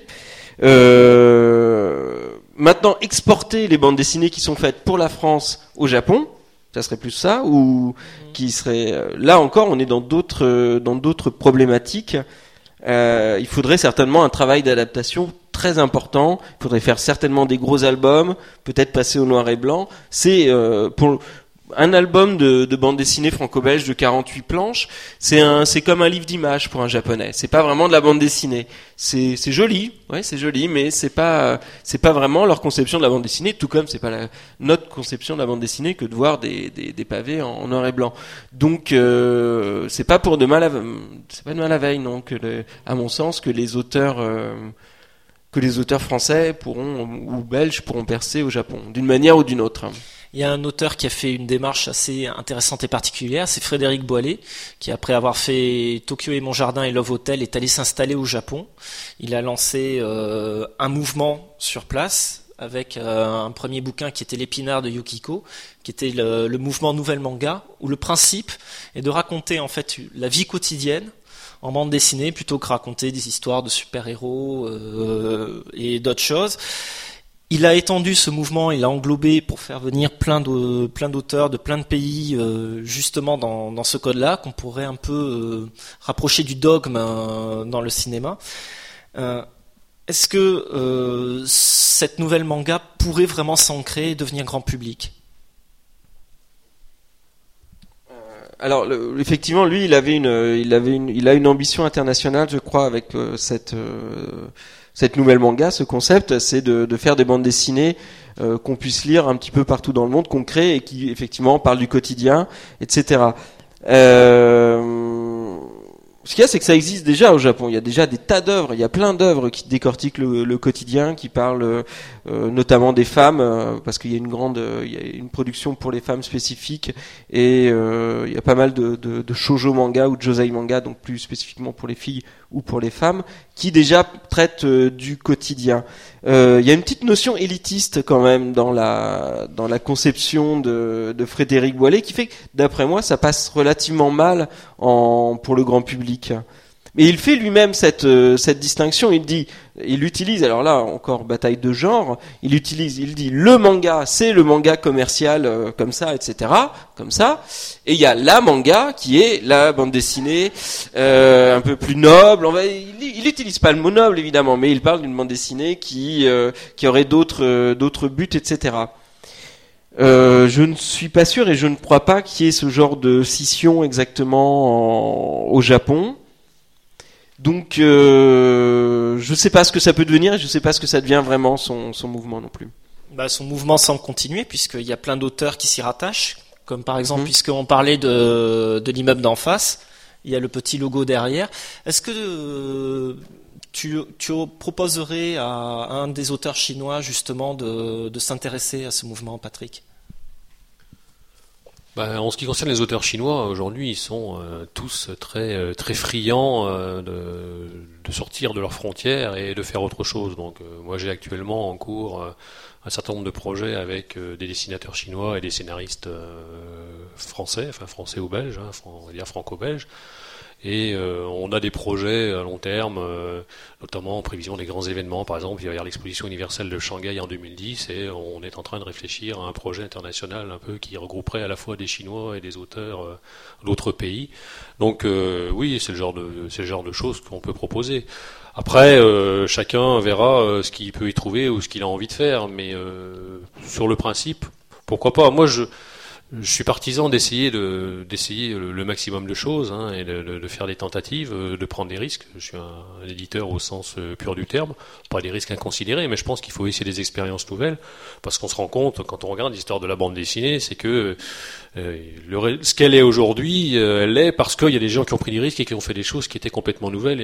Maintenant, exporter les bandes dessinées qui sont faites pour la France au Japon, ça serait plus ça, ou qui serait là encore, on est dans d'autres problématiques. Il faudrait certainement un travail d'adaptation très important. Il faudrait faire certainement des gros albums, peut-être passer au noir et blanc. C'est pour un album de bande dessinée franco-belge de 48 planches, c'est comme un livre d'images pour un japonais. C'est pas vraiment de la bande dessinée. C'est joli, ouais, c'est joli, mais c'est pas vraiment leur conception de la bande dessinée, tout comme c'est pas notre conception de la bande dessinée que de voir des pavés en noir et blanc. Donc c'est pas de mal à veille, non, à mon sens, que les auteurs français ou belges pourront percer au Japon, d'une manière ou d'une autre. il y a un auteur qui a fait une démarche assez intéressante et particulière, c'est Frédéric Boilet, qui après avoir fait Tokyo et Mon Jardin et Love Hotel est allé s'installer au Japon. Il a lancé un mouvement sur place avec un premier bouquin qui était L'Épinard de Yukiko, qui était le mouvement Nouvelle Manga, où le principe est de raconter en fait la vie quotidienne en bande dessinée plutôt que raconter des histoires de super-héros et d'autres choses. Il a étendu ce mouvement, il a englobé pour faire venir plein d'auteurs de plein de pays justement dans ce code-là, qu'on pourrait un peu rapprocher du dogme dans le cinéma. Est-ce que cette nouvelle manga pourrait vraiment s'ancrer et devenir grand public ? Alors effectivement, lui, il a une ambition internationale, je crois, avec cette nouvelle manga, ce concept, c'est de faire des bandes dessinées qu'on puisse lire un petit peu partout dans le monde, qu'on crée et qui effectivement parlent du quotidien, etc. Ce qu'il y a, c'est que ça existe déjà au Japon. Il y a déjà des tas d'œuvres. Il y a plein d'œuvres qui décortiquent le quotidien, qui parlent notamment des femmes, parce qu'il y a il y a une production pour les femmes spécifique, et il y a pas mal de shoujo manga ou de josei manga, donc plus spécifiquement pour les filles ou pour les femmes, qui déjà traitent du quotidien. Il y a une petite notion élitiste quand même dans la conception de Frédéric Boilet, qui fait que, d'après moi, ça passe relativement mal pour le grand public. Mais il fait lui-même cette distinction. Il utilise, alors là encore bataille de genre. Il dit le manga, c'est le manga commercial comme ça, etc. Comme ça. Et il y a la manga qui est la bande dessinée un peu plus noble. Il utilise pas le mot noble évidemment, mais il parle d'une bande dessinée qui aurait d'autres buts, etc. Je ne suis pas sûr et je ne crois pas qu'il y ait ce genre de scission exactement au Japon. Donc, je ne sais pas ce que ça peut devenir et je ne sais pas ce que ça devient vraiment son mouvement non plus. Son mouvement semble continuer puisqu'il y a plein d'auteurs qui s'y rattachent, comme par exemple, puisqu'on parlait de l'immeuble d'en face, il y a le petit logo derrière. Est-ce que tu proposerais à un des auteurs chinois justement de s'intéresser à ce mouvement, Patrick ? En ce qui concerne les auteurs chinois, aujourd'hui, ils sont tous très très friands de sortir de leurs frontières et de faire autre chose. Donc, moi, j'ai actuellement en cours un certain nombre de projets avec des dessinateurs chinois et des scénaristes français, enfin français ou belges, on va dire franco-belges. Et on a des projets à long terme, notamment en prévision des grands événements. Par exemple, il va y avoir l'exposition universelle de Shanghai en 2010 et on est en train de réfléchir à un projet international un peu qui regrouperait à la fois des Chinois et des auteurs d'autres pays. Donc oui, c'est le genre de choses qu'on peut proposer. Après, chacun verra ce qu'il peut y trouver ou ce qu'il a envie de faire. Mais sur le principe, pourquoi pas ? Moi, je suis partisan d'essayer le maximum de choses et de faire des tentatives, de prendre des risques. Je suis un éditeur au sens pur du terme, pas des risques inconsidérés, mais je pense qu'il faut essayer des expériences nouvelles, parce qu'on se rend compte, quand on regarde l'histoire de la bande dessinée, c'est que ce qu'elle est aujourd'hui, elle l'est parce qu'il y a des gens qui ont pris des risques et qui ont fait des choses qui étaient complètement nouvelles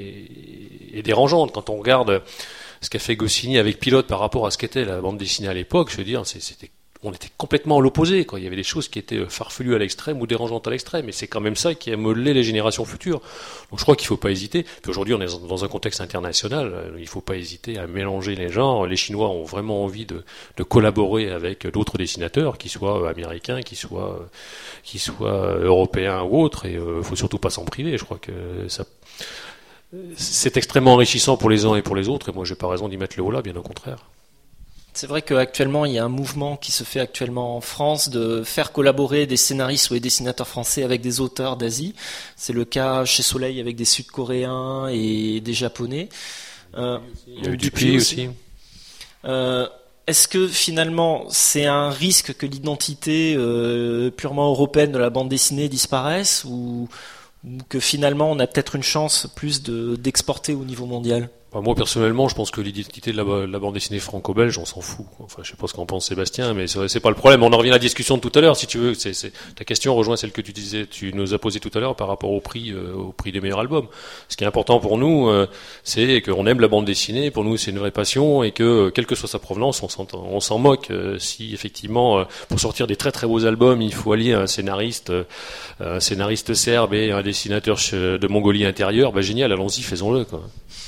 et dérangeantes. Quand on regarde ce qu'a fait Goscinny avec Pilote par rapport à ce qu'était la bande dessinée à l'époque, je veux dire, on était complètement à l'opposé, quoi. Il y avait des choses qui étaient farfelues à l'extrême ou dérangeantes à l'extrême, et c'est quand même ça qui a modelé les générations futures. Donc je crois qu'il faut pas hésiter. Puis aujourd'hui, on est dans un contexte international, il faut pas hésiter à mélanger les genres. Les Chinois ont vraiment envie de collaborer avec d'autres dessinateurs, qu'ils soient américains, qu'ils soient européens ou autres, et faut surtout pas s'en priver. Je crois que c'est extrêmement enrichissant pour les uns et pour les autres, et moi j'ai pas raison d'y mettre le haut là, bien au contraire. C'est vrai qu'actuellement, il y a un mouvement qui se fait actuellement en France de faire collaborer des scénaristes ou des dessinateurs français avec des auteurs d'Asie. C'est le cas chez Soleil avec des Sud-Coréens et des Japonais. Il y a eu Dupuis aussi. Est-ce que finalement, c'est un risque que l'identité purement européenne de la bande dessinée disparaisse ou que finalement, on a peut-être une chance plus d'exporter au niveau mondial ? Moi personnellement, je pense que l'identité de la bande dessinée franco-belge, on s'en fout. Enfin, je sais pas ce qu'en pense Sébastien, mais c'est pas le problème. On en revient à la discussion de tout à l'heure, si tu veux. Ta question rejoint celle que tu nous as posée tout à l'heure par rapport au prix des meilleurs albums. Ce qui est important pour nous, c'est qu'on aime la bande dessinée. Pour nous, c'est une vraie passion et que, quelle que soit sa provenance, on s'en moque. Si effectivement, pour sortir des très très beaux albums, il faut allier un scénariste serbe et un dessinateur de Mongolie intérieure, génial, allons-y, faisons-le, quoi.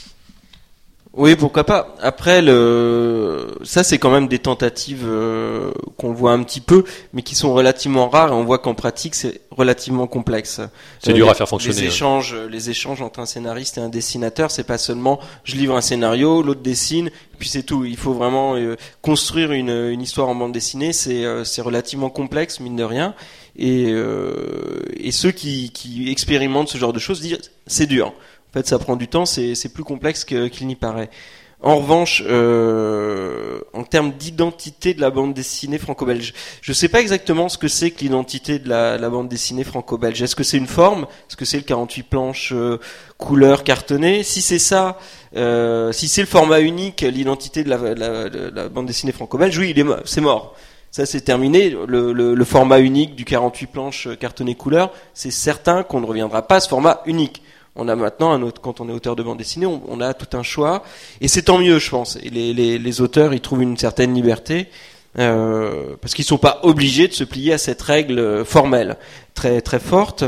Oui, pourquoi pas. Après, ça c'est quand même des tentatives qu'on voit un petit peu, mais qui sont relativement rares. Et on voit qu'en pratique, c'est relativement complexe. C'est dur à faire fonctionner. Les échanges entre un scénariste et un dessinateur, c'est pas seulement je livre un scénario, l'autre dessine, et puis c'est tout. Il faut vraiment construire une histoire en bande dessinée. C'est relativement complexe, mine de rien. Et ceux qui expérimentent ce genre de choses disent c'est dur. En fait, ça prend du temps, c'est plus complexe qu'il n'y paraît. En revanche, en termes d'identité de la bande dessinée franco-belge, je sais pas exactement ce que c'est que l'identité de la bande dessinée franco-belge. Est-ce que c'est une forme ? Est-ce que c'est le 48 planches couleur cartonné ? Si c'est ça, si c'est le format unique, l'identité de la bande dessinée franco-belge, oui, c'est mort. Ça, c'est terminé. Le format unique du 48 planches cartonné couleur, c'est certain qu'on ne reviendra pas à ce format unique. On a maintenant quand on est auteur de bande dessinée, on a tout un choix, et c'est tant mieux, je pense. Et les auteurs, ils trouvent une certaine liberté parce qu'ils sont pas obligés de se plier à cette règle formelle très très forte.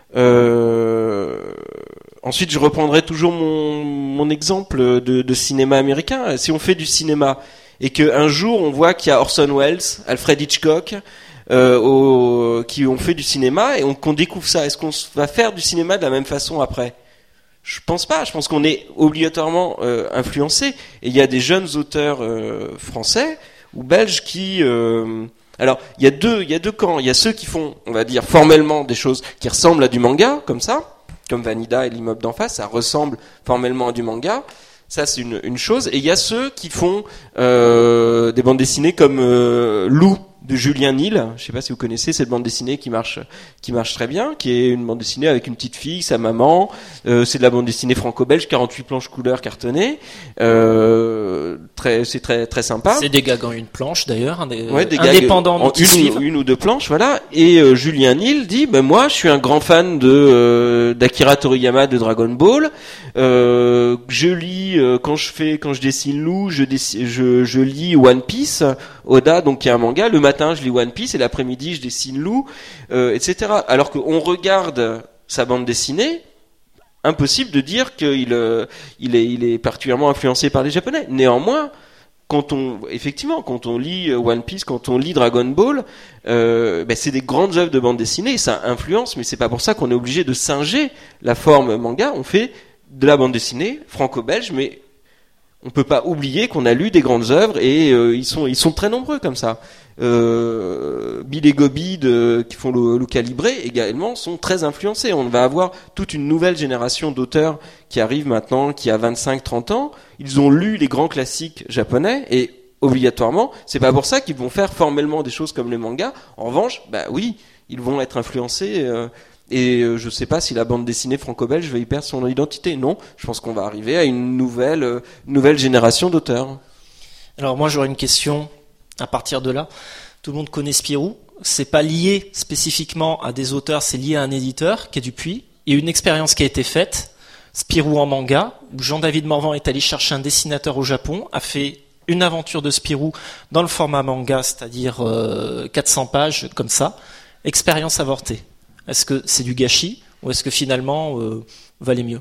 Ensuite, je reprendrai toujours mon exemple de cinéma américain. Si on fait du cinéma et qu'un jour on voit qu'il y a Orson Welles, Alfred Hitchcock qui ont fait du cinéma et qu'on découvre ça, est-ce qu'on va faire du cinéma de la même façon après ? Je pense pas. Je pense qu'on est obligatoirement influencé. Et il y a des jeunes auteurs français ou belges qui alors il y a deux camps. Il y a ceux qui font, on va dire formellement, des choses qui ressemblent à du manga, comme ça, comme Vanida et l'immeuble d'en face, ça ressemble formellement à du manga. Ça, c'est une chose. Et il y a ceux qui font des bandes dessinées comme Lou de Julien Nil. Je sais pas si vous connaissez cette bande dessinée qui marche très bien, qui est une bande dessinée avec une petite fille, sa maman. C'est de la bande dessinée franco-belge, 48 planches couleurs cartonnées. C'est très très sympa. C'est des gags en une planche d'ailleurs, des indépendants en une ou deux planches, voilà. Et Julien Nil dit, moi je suis un grand fan d'Akira Toriyama de Dragon Ball. Je lis quand je dessine Lou, je lis One Piece, Oda, donc qui est un manga. Le matin je lis One Piece et l'après-midi je dessine Lou, etc. Alors qu'on regarde sa bande dessinée, impossible de dire qu'il est particulièrement influencé par les Japonais. Néanmoins, quand on lit One Piece, quand on lit Dragon Ball, c'est des grandes œuvres de bande dessinée, ça influence, mais c'est pas pour ça qu'on est obligé de singer la forme manga. On fait de la bande dessinée franco-belge, mais on peut pas oublier qu'on a lu des grandes œuvres et ils sont très nombreux comme ça. Bill et Gobi qui font le calibré également sont très influencés. On va avoir toute une nouvelle génération d'auteurs qui arrive maintenant, qui a 25-30 ans. Ils ont lu les grands classiques japonais et obligatoirement, c'est pas pour ça qu'ils vont faire formellement des choses comme les mangas. En revanche, oui, ils vont être influencés. Et je sais pas si la bande dessinée franco-belge va y perdre son identité. Non, je pense qu'on va arriver à une nouvelle génération d'auteurs. Alors moi j'aurais une question à partir de là. Tout le monde connaît Spirou. C'est pas lié spécifiquement à des auteurs, c'est lié à un éditeur qui est Dupuis. Il y a une expérience qui a été faite, Spirou en manga, où Jean-David Morvan est allé chercher un dessinateur au Japon, a fait une aventure de Spirou dans le format manga, c'est-à-dire 400 pages comme ça. Expérience avortée. Est-ce que c'est du gâchis ou est-ce que finalement valait mieux?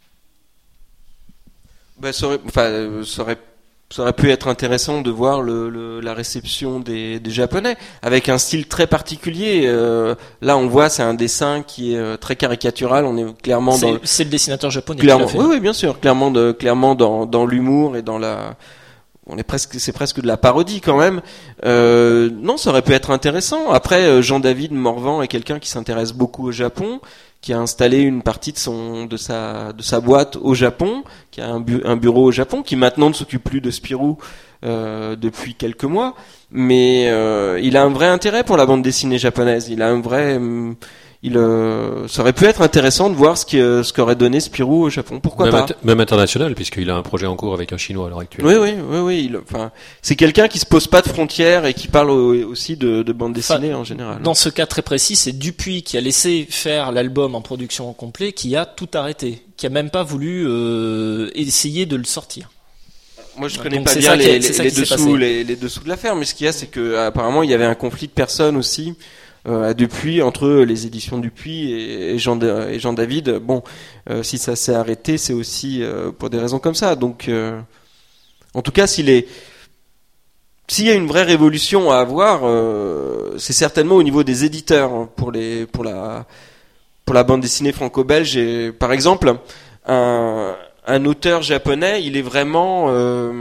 Ça aurait pu être intéressant de voir la réception des Japonais avec un style très particulier. Là, on voit, c'est un dessin qui est très caricatural. On est clairement c'est le dessinateur japonais. Clairement, qui l'a fait. Oui, bien sûr, clairement dans l'humour et dans la. C'est presque de la parodie quand même. Non, ça aurait pu être intéressant. Après, Jean-David Morvan est quelqu'un qui s'intéresse beaucoup au Japon, qui a installé une partie de sa boîte au Japon, qui a un bureau au Japon, qui maintenant ne s'occupe plus de Spirou depuis quelques mois, mais il a un vrai intérêt pour la bande dessinée japonaise. Il a un vrai ça aurait pu être intéressant de voir ce qu'aurait donné Spirou au Japon. Pourquoi pas même international, puisqu'il a un projet en cours avec un Chinois à l'heure actuelle. Oui. C'est quelqu'un qui se pose pas de frontières et qui parle aussi de bande dessinée en général. Dans ce cas très précis, c'est Dupuis qui a laissé faire l'album en production en complet, qui a tout arrêté, qui a même pas voulu essayer de le sortir. Moi, je connais pas bien les dessous de l'affaire, mais ce qu'il y a, c'est que apparemment il y avait un conflit de personnes aussi. Dupuis, entre les éditions Dupuis et Jean David. Bon, si ça s'est arrêté, c'est aussi pour des raisons comme ça. Donc, en tout cas, s'il y a une vraie révolution à avoir, c'est certainement au niveau des éditeurs pour la bande dessinée franco-belge. Et, par exemple, un auteur japonais, il est vraiment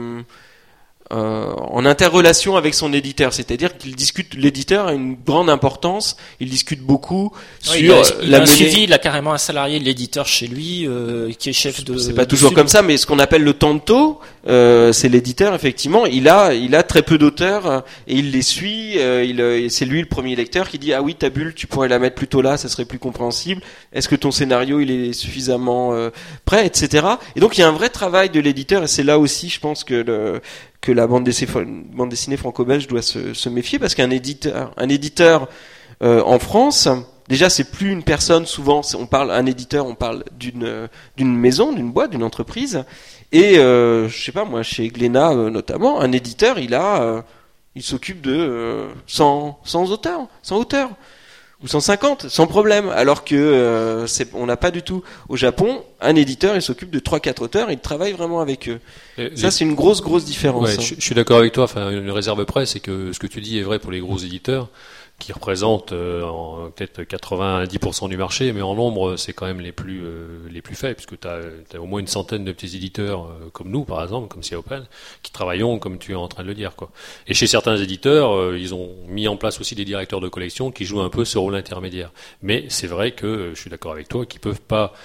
en interrelation avec son éditeur, c'est-à-dire l'éditeur a une grande importance, il discute beaucoup sur il a suivi, il a carrément un salarié de l'éditeur chez lui qui est chef de. C'est pas toujours comme ça, mais ce qu'on appelle le tanto, c'est l'éditeur effectivement. Il a très peu d'auteurs et il les suit. C'est lui le premier lecteur qui dit ah oui ta bulle tu pourrais la mettre plutôt là, ça serait plus compréhensible. Est-ce que ton scénario il est suffisamment prêt, etc. Et donc il y a un vrai travail de l'éditeur et c'est là aussi je pense que la bande dessinée franco-belge doit se méfier parce qu'un éditeur en France, déjà c'est plus une personne, souvent on parle d'une maison, d'une boîte, d'une entreprise et je sais pas moi chez Glénat notamment, un éditeur il s'occupe de 100 auteurs ou 150 sans problème, alors que on n'a pas du tout au Japon un éditeur, il s'occupe de 3-4 auteurs et il travaille vraiment avec eux. Ça c'est une grosse différence. Ouais, je suis d'accord avec toi, enfin une réserve près, c'est que ce que tu dis est vrai pour les gros éditeurs qui représentent peut-être 90% du marché, mais en nombre c'est quand même les plus faibles, puisque tu as au moins une centaine de petits éditeurs comme nous par exemple, comme Xiaopan, qui travaillons comme tu es en train de le dire quoi. Et chez certains éditeurs, ils ont mis en place aussi des directeurs de collection qui jouent un peu ce rôle intermédiaire. Mais c'est vrai que je suis d'accord avec toi, qu'ils peuvent pas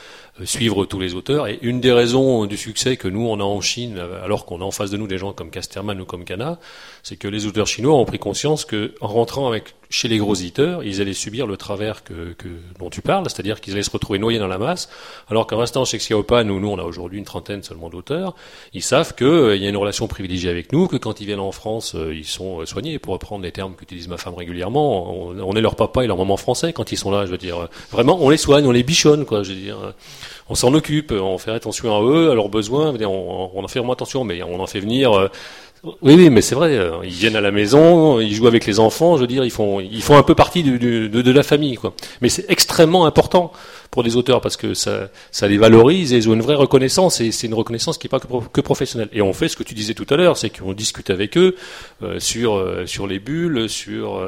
suivre tous les auteurs. Et une des raisons du succès que nous on a en Chine, alors qu'on a en face de nous des gens comme Casterman ou comme Kana, c'est que les auteurs chinois ont pris conscience que en rentrant chez les gros éditeurs, ils allaient subir le travers dont tu parles, c'est-à-dire qu'ils allaient se retrouver noyés dans la masse, alors qu'en restant chez Xiaopan, où nous on a aujourd'hui une trentaine seulement d'auteurs, ils savent qu'il y a une relation privilégiée avec nous, que quand ils viennent en France, ils sont soignés, pour reprendre les termes qu'utilise ma femme régulièrement, on est leur papa et leur maman français quand ils sont là, je veux dire. Vraiment, on les soigne, on les bichonne, quoi, je veux dire. On s'en occupe, on fait attention à eux, à leurs besoins, on en fait vraiment attention, mais on en fait venir... Oui, mais c'est vrai. Ils viennent à la maison, ils jouent avec les enfants. Je veux dire, ils font un peu partie de la famille, quoi. Mais c'est extrêmement important pour des auteurs parce que ça les valorise et ils ont une vraie reconnaissance et c'est une reconnaissance qui n'est pas que professionnelle. Et on fait ce que tu disais tout à l'heure, c'est qu'on discute avec eux sur les bulles, sur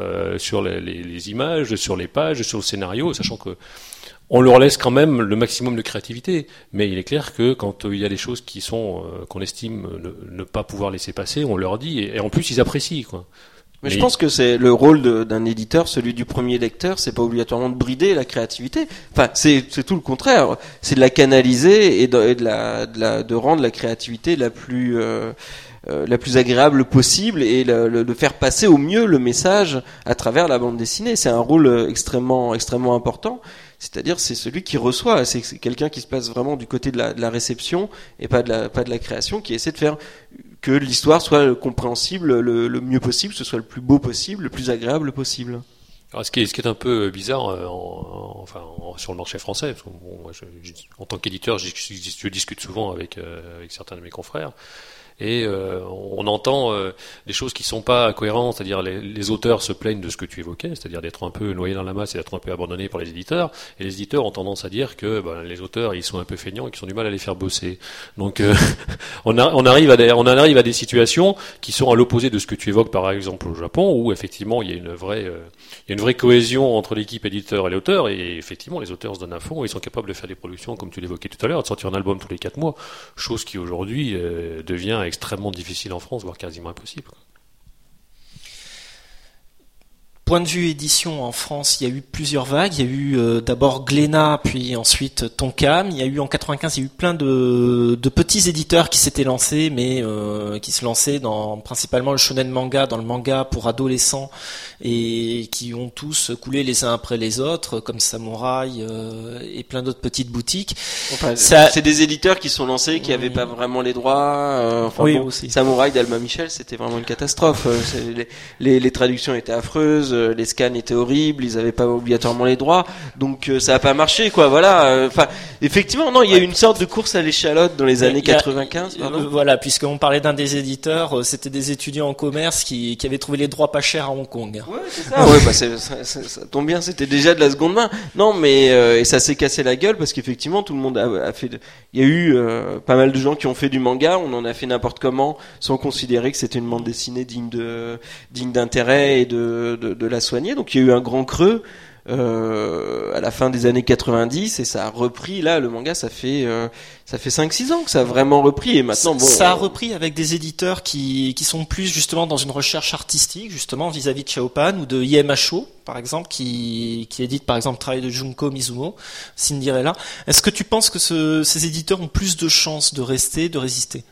les images, sur les pages, sur le scénario, sachant que on leur laisse quand même le maximum de créativité, mais il est clair que quand il y a des choses qui sont qu'on estime ne pas pouvoir laisser passer, on leur dit et en plus ils apprécient, quoi. Mais je pense que c'est le rôle d'un éditeur, celui du premier lecteur, c'est pas obligatoirement de brider la créativité. Enfin, c'est tout le contraire. C'est de la canaliser et de rendre la créativité la plus agréable possible et de faire passer au mieux le message à travers la bande dessinée. C'est un rôle extrêmement important. C'est-à-dire, c'est celui qui reçoit. C'est quelqu'un qui se place vraiment du côté de la réception et pas de la création, qui essaie de faire que l'histoire soit compréhensible le mieux possible, ce soit le plus beau possible, le plus agréable possible. Alors, ce qui est un peu bizarre, sur le marché français, parce que moi, en tant qu'éditeur, je discute souvent avec certains de mes confrères. Et on entend des choses qui sont pas cohérentes, c'est-à-dire les auteurs se plaignent de ce que tu évoquais, c'est-à-dire d'être un peu noyés dans la masse et d'être un peu abandonnés par les éditeurs, et les éditeurs ont tendance à dire que les auteurs ils sont un peu feignants et qu'ils ont du mal à les faire bosser. Donc on arrive à des situations qui sont à l'opposé de ce que tu évoques par exemple au Japon, où effectivement il y a une vraie cohésion entre l'équipe éditeur et l'auteur, et effectivement les auteurs se donnent à fond, et ils sont capables de faire des productions comme tu l'évoquais tout à l'heure, de sortir un album tous les 4 mois, chose qui aujourd'hui devient extrêmement difficile en France, voire quasiment impossible. Point de vue édition en France, il y a eu plusieurs vagues. Il y a eu d'abord Glénat, puis ensuite Tonkam. Il y a eu en 95, il y a eu plein de petits éditeurs qui s'étaient lancés, mais qui se lançaient dans principalement le shonen manga, dans le manga pour adolescents, et qui ont tous coulé les uns après les autres, comme Samouraï et plein d'autres petites boutiques. Enfin, c'est des éditeurs qui sont lancés, qui n'avaient pas vraiment les droits. Aussi. Samouraï d'Alma Michel, c'était vraiment une catastrophe. Les traductions étaient affreuses. Les scans étaient horribles, ils avaient pas obligatoirement les droits, donc ça a pas marché, quoi. Voilà. Enfin, effectivement, non, il y a eu une sorte de course à l'échalote dans les années 95. Voilà, puisqu'on parlait d'un des éditeurs, c'était des étudiants en commerce qui avaient trouvé les droits pas chers à Hong Kong. Ouais, c'est ça. Ouais, ça tombe bien, c'était déjà de la seconde main. Non, mais et ça s'est cassé la gueule parce qu'effectivement, tout le monde a fait. Il y a eu pas mal de gens qui ont fait du manga. On en a fait n'importe comment, sans considérer que c'était une bande dessinée digne d'intérêt et de la soigner. Donc il y a eu un grand creux à la fin des années 90 et ça a repris. Là, le manga, ça fait 5-6 ans que ça a vraiment repris, et maintenant ça a repris avec des éditeurs qui sont plus justement dans une recherche artistique, justement vis-à-vis de Xiaopan ou de IMHO par exemple, qui édite par exemple le travail de Junko Mizuno, Cinderella. Est-ce que tu penses que ces éditeurs ont plus de chances de résister?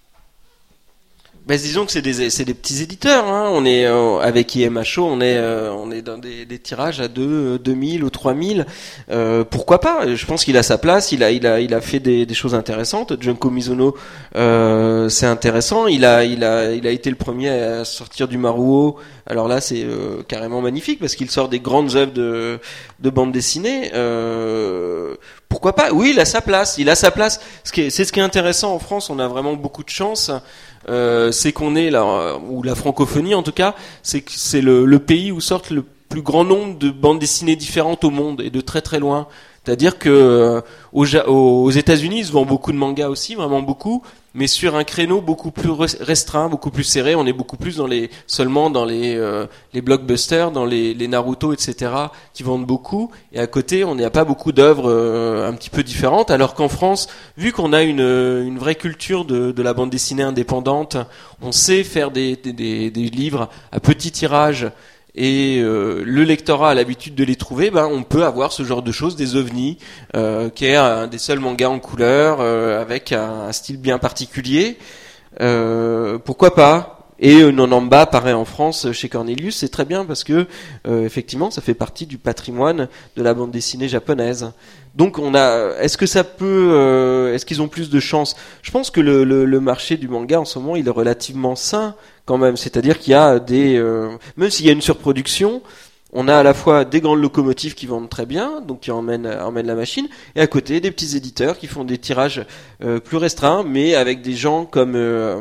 Disons que c'est des petits éditeurs, hein. On est avec IMHO, on est dans des tirages à 2000 ou 3000. Pourquoi pas? Je pense qu'il a sa place. Il a fait des choses intéressantes. Junko Mizuno, c'est intéressant. Il a été le premier à sortir du Maruo. Alors là, c'est carrément magnifique parce qu'il sort des grandes œuvres de bande dessinée. Pourquoi pas? Oui, il a sa place. C'est ce qui est intéressant en France. On a vraiment beaucoup de chance. C'est qu'on est là, ou la francophonie en tout cas, c'est le pays où sortent le plus grand nombre de bandes dessinées différentes au monde et de très très loin. C'est-à-dire que aux États-Unis, ils se vendent beaucoup de mangas aussi, vraiment beaucoup, mais sur un créneau beaucoup plus restreint, beaucoup plus serré. On est beaucoup plus seulement dans les blockbusters, dans les Naruto, etc., qui vendent beaucoup. Et à côté, on n'a pas beaucoup d'œuvres un petit peu différentes. Alors qu'en France, vu qu'on a une vraie culture de la bande dessinée indépendante, on sait faire des livres à petit tirage et le lectorat a l'habitude de les trouver, on peut avoir ce genre de choses, des ovnis, qui est un des seuls mangas en couleur, avec un style bien particulier. Pourquoi pas? Et Nonamba apparaît en France chez Cornelius, c'est très bien parce que effectivement ça fait partie du patrimoine de la bande dessinée japonaise. Donc est-ce qu'ils ont plus de chance? Je pense que le marché du manga en ce moment il est relativement sain quand même, c'est-à-dire qu'il y a même s'il y a une surproduction, on a à la fois des grandes locomotives qui vendent très bien, donc qui emmènent la machine, et à côté des petits éditeurs qui font des tirages plus restreints, mais avec des gens comme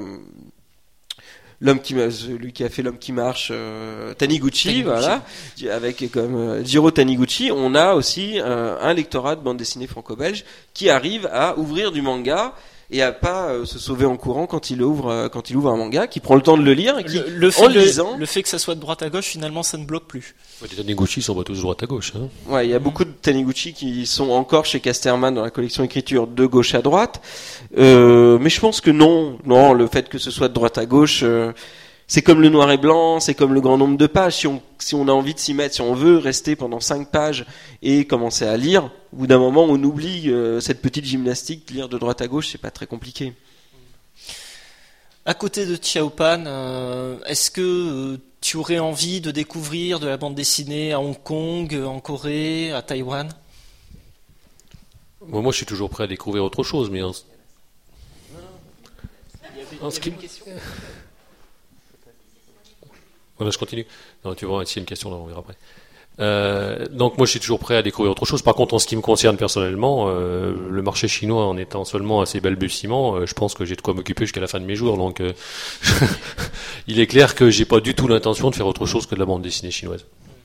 celui qui a fait L'homme qui marche, Taniguchi, voilà, avec comme Jiro Taniguchi, on a aussi un lectorat de bande dessinée franco-belge qui arrive à ouvrir du manga et à pas se sauver en courant quand il ouvre un manga, qui prend le temps de le lire et qui le fait que ça soit de droite à gauche, finalement ça ne bloque plus. Les Taniguchi sont pas tous de droite à gauche. Hein. Ouais, il y a beaucoup de Taniguchi qui sont encore chez Casterman dans la collection écriture de gauche à droite. Mais je pense que non, le fait que ce soit de droite à gauche, c'est comme le noir et blanc, c'est comme le grand nombre de pages. Si on a envie de s'y mettre, si on veut rester pendant 5 pages et commencer à lire, au bout d'un moment, on oublie cette petite gymnastique. Lire de droite à gauche, c'est pas très compliqué. À côté de Xiaopan, est-ce que tu aurais envie de découvrir de la bande dessinée à Hong Kong, en Corée, à Taïwan? Moi, je suis toujours prêt à découvrir autre chose, mais Voilà, je continue. Non, tu vois, s'il y a une question, là, on verra après. Donc moi je suis toujours prêt à découvrir autre chose. Par contre, en ce qui me concerne personnellement, le marché chinois en étant seulement à ses balbutiements, je pense que j'ai de quoi m'occuper jusqu'à la fin de mes jours. Donc il est clair que j'ai pas du tout l'intention de faire autre chose que de la bande dessinée chinoise.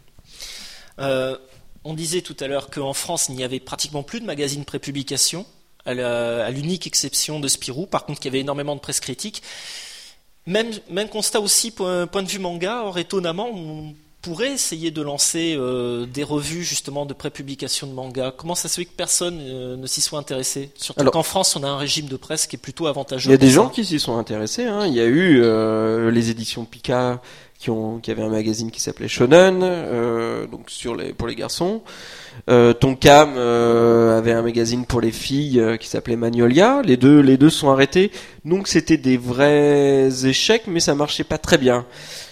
On disait tout à l'heure qu'en France il n'y avait pratiquement plus de magazines prépublication, à l'unique exception de Spirou. Par contre, il y avait énormément de presse critique. Même constat aussi, point de vue manga. Or, étonnamment, on pourrait essayer de lancer des revues justement de prépublication de manga. Comment ça se fait que personne ne s'y soit intéressé? Surtout qu'en France, on a un régime de presse qui est plutôt avantageux. Il y a des gens qui s'y sont intéressés. Hein. Il y a eu les éditions Pika qui avaient un magazine qui s'appelait Shonen, donc pour les garçons. Tonkam avait un magazine pour les filles qui s'appelait Magnolia. Les deux sont arrêtés. Donc c'était des vrais échecs, mais ça marchait pas très bien.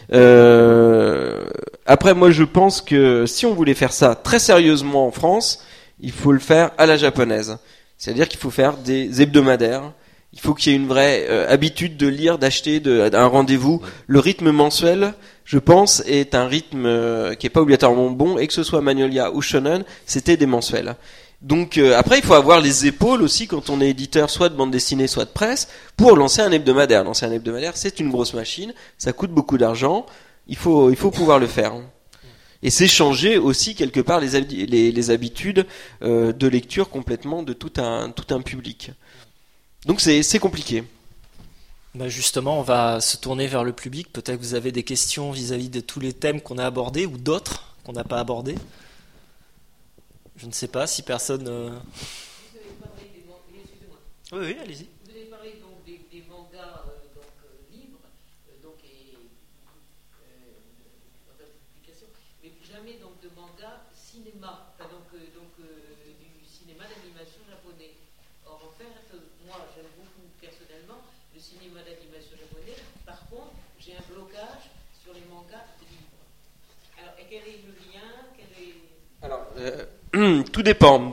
Après, moi, je pense que si on voulait faire ça très sérieusement en France, il faut le faire à la japonaise. C'est-à-dire qu'il faut faire des hebdomadaires. Il faut qu'il y ait une vraie habitude de lire, d'acheter, un rendez-vous. Le rythme mensuel, je pense, est un rythme qui est pas obligatoirement bon, et que ce soit Magnolia ou Shonen, c'était des mensuels. Donc après, il faut avoir les épaules aussi quand on est éditeur, soit de bande dessinée, soit de presse, pour lancer un hebdomadaire. Lancer un hebdomadaire, c'est une grosse machine, ça coûte beaucoup d'argent, il faut pouvoir le faire. Et c'est changer aussi quelque part les habitudes de lecture complètement de tout un public. Donc c'est compliqué. Justement, on va se tourner vers le public. Peut-être que vous avez des questions vis-à-vis de tous les thèmes qu'on a abordés ou d'autres qu'on n'a pas abordés. Je ne sais pas si personne... Vous avez parlé des mangas... Excusez-moi. Oui, allez-y. Vous avez parlé donc des mangas libres, et dans la publication, mais jamais donc de manga cinéma, du cinéma d'animation japonais. Or, en fait, moi, j'aime beaucoup personnellement le cinéma d'animation japonais. Par contre, j'ai un blocage sur les mangas libres. Alors, et quel est le lien? Alors, tout dépend.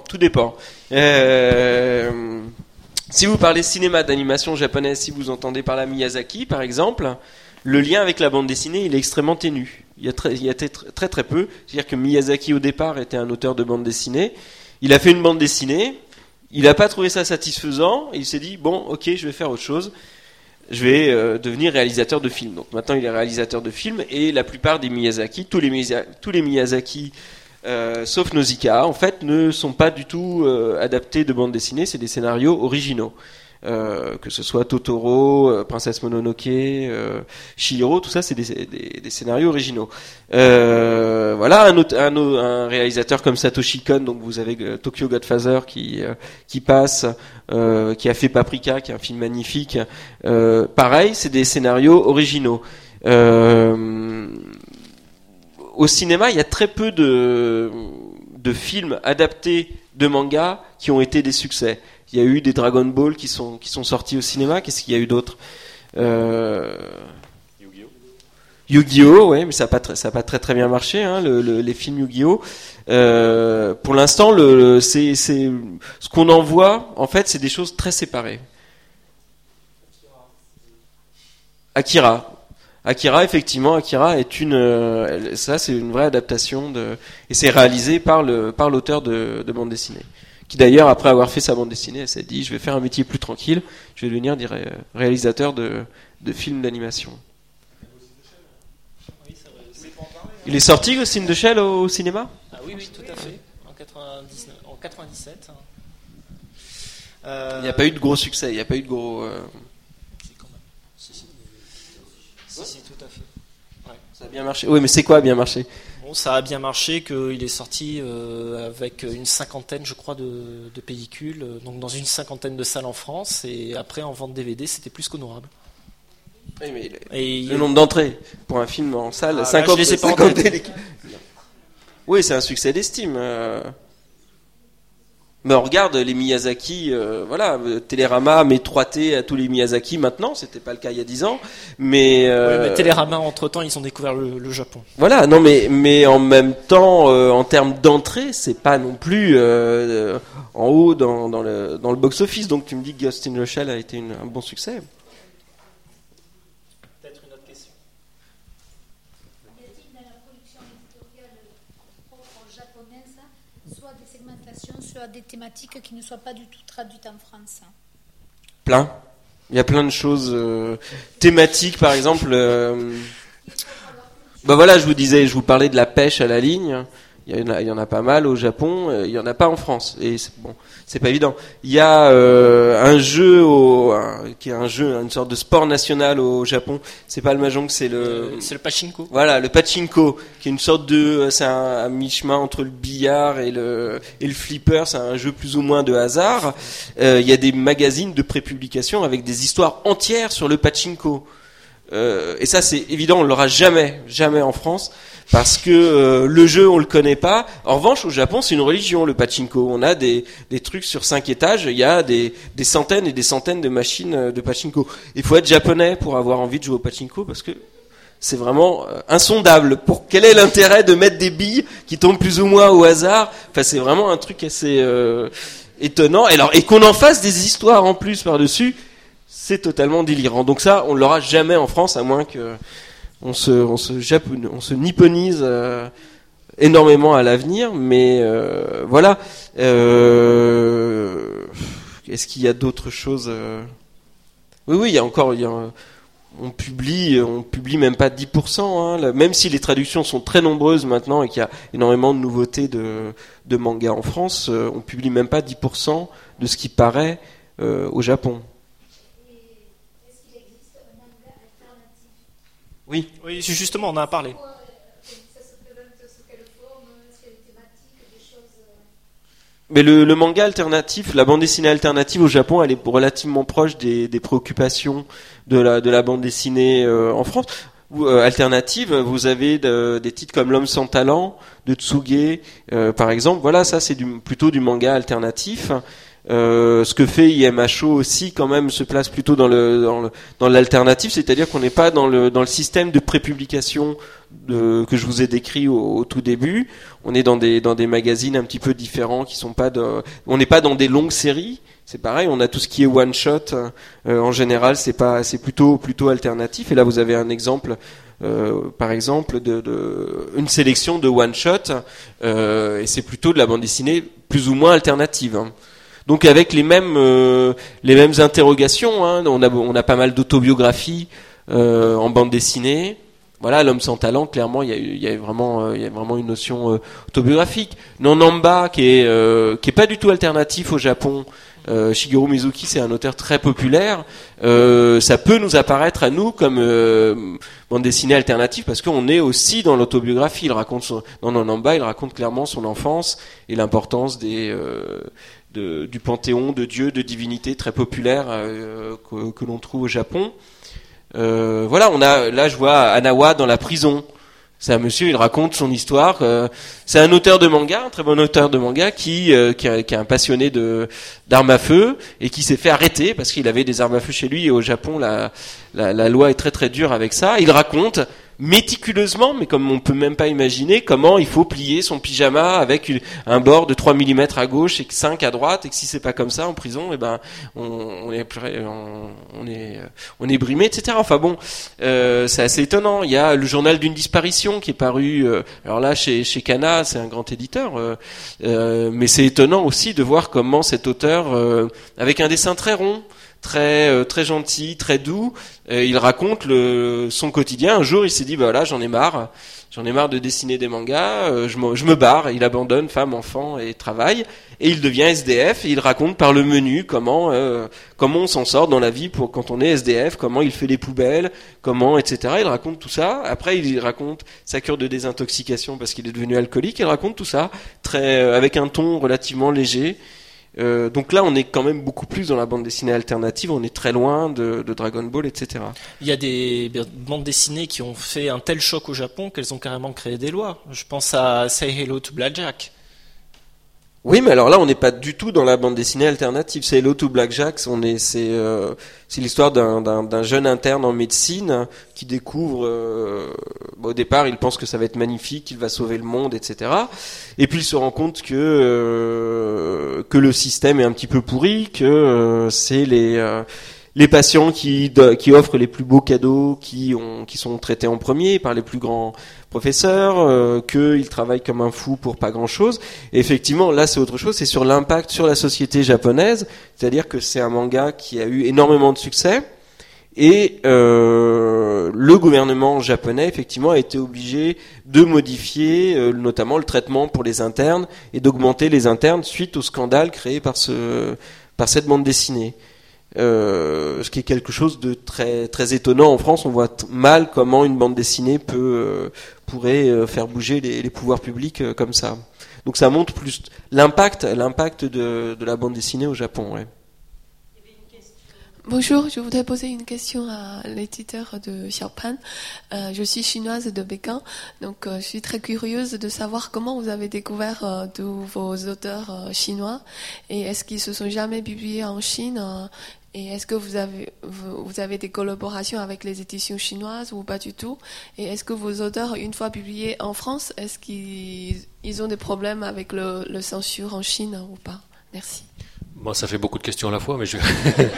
Si vous parlez cinéma d'animation japonaise, si vous entendez par là Miyazaki, par exemple, le lien avec la bande dessinée, il est extrêmement ténu. Il y a très très peu. C'est-à-dire que Miyazaki, au départ, était un auteur de bande dessinée. Il a fait une bande dessinée. Il n'a pas trouvé ça satisfaisant. Et il s'est dit, bon, ok, je vais faire autre chose. Je vais devenir réalisateur de films. Donc maintenant, il est réalisateur de films. Et la plupart des Miyazaki, tous les Miyazaki, sauf Nausicaa, en fait, ne sont pas du tout adaptés de bande dessinée. C'est des scénarios originaux. Que ce soit Totoro, Princesse Mononoke, Chihiro, tout ça, c'est des scénarios originaux. Voilà, un réalisateur comme Satoshi Kon, donc vous avez Tokyo Godfather qui passe, qui a fait Paprika, qui est un film magnifique. Pareil, c'est des scénarios originaux. au cinéma, il y a très peu de films adaptés de manga qui ont été des succès. Il y a eu des Dragon Ball qui sont sortis au cinéma. Qu'est-ce qu'il y a eu d'autre? Yu-Gi-Oh, ouais, mais ça a pas très bien marché, hein, les films Yu-Gi-Oh. Pour l'instant, c'est ce qu'on en voit, en fait, c'est des choses très séparées. Akira, effectivement, Akira est ça c'est une vraie adaptation et c'est réalisé par l'auteur de bande dessinée. Qui d'ailleurs, après avoir fait sa bande dessinée, elle s'est dit, je vais faire un métier plus tranquille, je vais devenir réalisateur de films d'animation. Il est sorti Ghost in the Shell au cinéma ? Ah oui, tout à fait, en 97. Il n'y a pas eu de gros succès, il n'y a pas eu de gros... Si, tout à fait. Ouais. Ça a bien marché. Oui, mais c'est quoi bien marché ? Bon, ça a bien marché qu'il est sorti avec une cinquantaine, je crois, de pellicules, donc dans une cinquantaine de salles en France, et après en vente DVD, c'était plus qu'honorable. Oui, mais le nombre d'entrées pour un film en salle, 50, je les ai pas en tête. Oui, c'est un succès d'estime. Mais on regarde les Miyazaki, Télérama met 3T à tous les Miyazaki maintenant, c'était pas le cas il y a 10 ans, mais Télérama, entre-temps, ils ont découvert le Japon. Voilà, non mais en même temps, en termes d'entrée, c'est pas non plus en haut dans le box-office, donc tu me dis que Ghost in the Shell a été un bon succès. Peut-être une autre question. Y a-t-il dans la production éditoriale propre japonaise soit des segmentations, soit des thématiques qui ne soient pas du tout traduites en France? Plein. Il y a plein de choses thématiques, par exemple. Je vous parlais de la pêche à la ligne. Il y en a pas mal au Japon. Il y en a pas en France. Et c'est pas évident. Il y a un jeu qui est une sorte de sport national au Japon. C'est pas le mahjong, c'est le pachinko. Voilà, le pachinko, qui est une sorte c'est un mi-chemin entre le billard et le flipper. C'est un jeu plus ou moins de hasard. Il y a des magazines de prépublication avec des histoires entières sur le pachinko. Et ça, c'est évident, on l'aura jamais en France. Parce que le jeu, on le connaît pas. En revanche, au Japon, c'est une religion, le pachinko. On a des trucs sur 5 étages. Il y a des centaines et des centaines de machines de pachinko. Il faut être japonais pour avoir envie de jouer au pachinko parce que c'est vraiment insondable. Quel est l'intérêt de mettre des billes qui tombent plus ou moins au hasard ? Enfin, c'est vraiment un truc assez étonnant. Et qu'on en fasse des histoires en plus par-dessus, c'est totalement délirant. Donc ça, on l'aura jamais en France, à moins que on se nipponise énormément à l'avenir, mais voilà. Est-ce qu'il y a d'autres choses ? Oui, il y a encore. On publie même pas 10%. Hein, même si les traductions sont très nombreuses maintenant et qu'il y a énormément de nouveautés de mangas en France, on publie même pas 10% de ce qui paraît au Japon. Oui, justement, on en a parlé. Ça se présente sous quelle forme? Est-ce qu'il y a des thématiques, des choses... Mais le manga alternatif, la bande dessinée alternative au Japon, elle est relativement proche des préoccupations de la bande dessinée en France. Alternative, vous avez des titres comme L'Homme sans talent de Tsuge, par exemple. Voilà, ça c'est plutôt du manga alternatif. Ce que fait IMHO aussi quand même se place plutôt dans l'alternative, c'est-à-dire qu'on n'est pas dans le système de prépublication que je vous ai décrit au tout début. On est dans des magazines un petit peu différents qui sont pas on n'est pas dans des longues séries. C'est pareil, on a tout ce qui est one shot. En général, c'est plutôt alternatif. Et là, vous avez un exemple. Par exemple, une sélection de one shot, et c'est plutôt de la bande dessinée plus ou moins alternative. Hein. Donc avec les mêmes interrogations, hein. On a pas mal d'autobiographies en bande dessinée. Voilà, L'Homme sans talent, clairement, il y a vraiment une notion autobiographique. Nonamba, qui est pas du tout alternatif au Japon. Shigeru Mizuki, c'est un auteur très populaire. Ça peut nous apparaître à nous comme bande dessinée alternative parce qu'on est aussi dans l'autobiographie. Dans Nonamba, il raconte clairement son enfance et l'importance du panthéon de dieux, de divinités très populaires que l'on trouve au Japon. Voilà, là je vois Hanawa dans la prison. C'est un monsieur, il raconte son histoire. C'est un auteur de manga, un très bon auteur de manga qui est un passionné d'armes à feu et qui s'est fait arrêter parce qu'il avait des armes à feu chez lui. Et au Japon, la loi est très très dure avec ça. Il raconte méticuleusement, mais comme on peut même pas imaginer, comment il faut plier son pyjama avec un bord de 3 mm à gauche et 5 à droite, et que si c'est pas comme ça en prison, on est brimé, etc. Enfin bon, c'est assez étonnant. Il y a le journal d'une disparition qui est paru, alors là chez Kana, c'est un grand éditeur, mais c'est étonnant aussi de voir comment cet auteur, avec un dessin très rond, très gentil, très doux, il raconte son quotidien. Un jour, il s'est dit, voilà, j'en ai marre de dessiner des mangas, je me barre. Il abandonne femme, enfant et travail, et il devient SDF. Et il raconte par le menu comment on s'en sort dans la vie quand on est SDF, comment il fait les poubelles, etc. Il raconte tout ça. Après, il raconte sa cure de désintoxication parce qu'il est devenu alcoolique. Il raconte tout ça avec un ton relativement léger. Donc là, on est quand même beaucoup plus dans la bande dessinée alternative. On est très loin de Dragon Ball, etc. Il y a des bandes dessinées qui ont fait un tel choc au Japon qu'elles ont carrément créé des lois. Je pense à Say Hello to Blackjack. Oui, mais alors là, on n'est pas du tout dans la bande dessinée alternative. C'est Hello to Blackjack. C'est l'histoire d'un jeune interne en médecine qui découvre. Au départ, il pense que ça va être magnifique, qu'il va sauver le monde, etc. Et puis il se rend compte que le système est un petit peu pourri, que c'est les patients qui offrent les plus beaux cadeaux, qui sont traités en premier par les plus grands professeurs, qu'il travaille comme un fou pour pas grand chose. Et effectivement, là c'est autre chose, c'est sur l'impact sur la société japonaise, c'est-à-dire que c'est un manga qui a eu énormément de succès, et le gouvernement japonais effectivement a été obligé de modifier notamment le traitement pour les internes et d'augmenter les internes suite au scandale créé par cette bande dessinée. Ce qui est quelque chose de très très étonnant en France. On voit mal comment une bande dessinée pourrait faire bouger les pouvoirs publics comme ça. Donc ça montre plus l'impact de la bande dessinée au Japon. Ouais. Bonjour, je voudrais poser une question à l'éditeur de Xiaopan. Je suis chinoise de Pékin, donc je suis très curieuse de savoir comment vous avez découvert tous vos auteurs chinois, et est-ce qu'ils se sont jamais publiés en Chine, et est-ce que vous avez des collaborations avec les éditions chinoises ou pas du tout, et est-ce que vos auteurs, une fois publiés en France, est-ce qu'ils ont des problèmes avec le censure en Chine ou pas? Merci. Bon, ça fait beaucoup de questions à la fois, mais je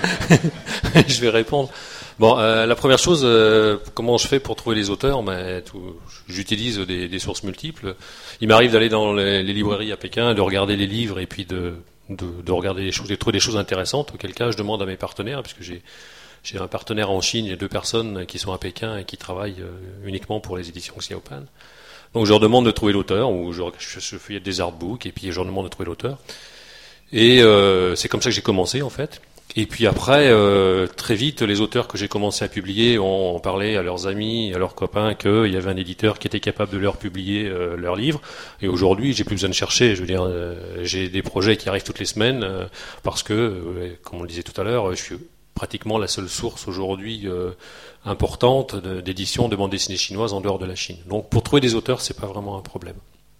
vais répondre. Bon, la première chose, comment je fais pour trouver les auteurs? J'utilise des sources multiples. Il m'arrive d'aller dans les librairies à Pékin, de regarder les livres et puis de regarder les choses, de trouver des choses intéressantes. Auquel cas, je demande à mes partenaires, puisque j'ai un partenaire en Chine, il y a 2 personnes qui sont à Pékin et qui travaillent uniquement pour les éditions Xiaopan. Donc, je leur demande de trouver l'auteur, ou je feuillette des artbooks et puis je leur demande de trouver l'auteur. Et c'est comme ça que j'ai commencé en fait. Et puis après, très vite, les auteurs que j'ai commencé à publier ont parlé à leurs amis, à leurs copains qu'il y avait un éditeur qui était capable de leur publier leurs livres. Et aujourd'hui, j'ai plus besoin de chercher. Je veux dire, j'ai des projets qui arrivent toutes les semaines parce que, comme on le disait tout à l'heure, je suis pratiquement la seule source aujourd'hui importante d'édition de bande dessinée chinoise en dehors de la Chine. Donc, pour trouver des auteurs, c'est pas vraiment un problème.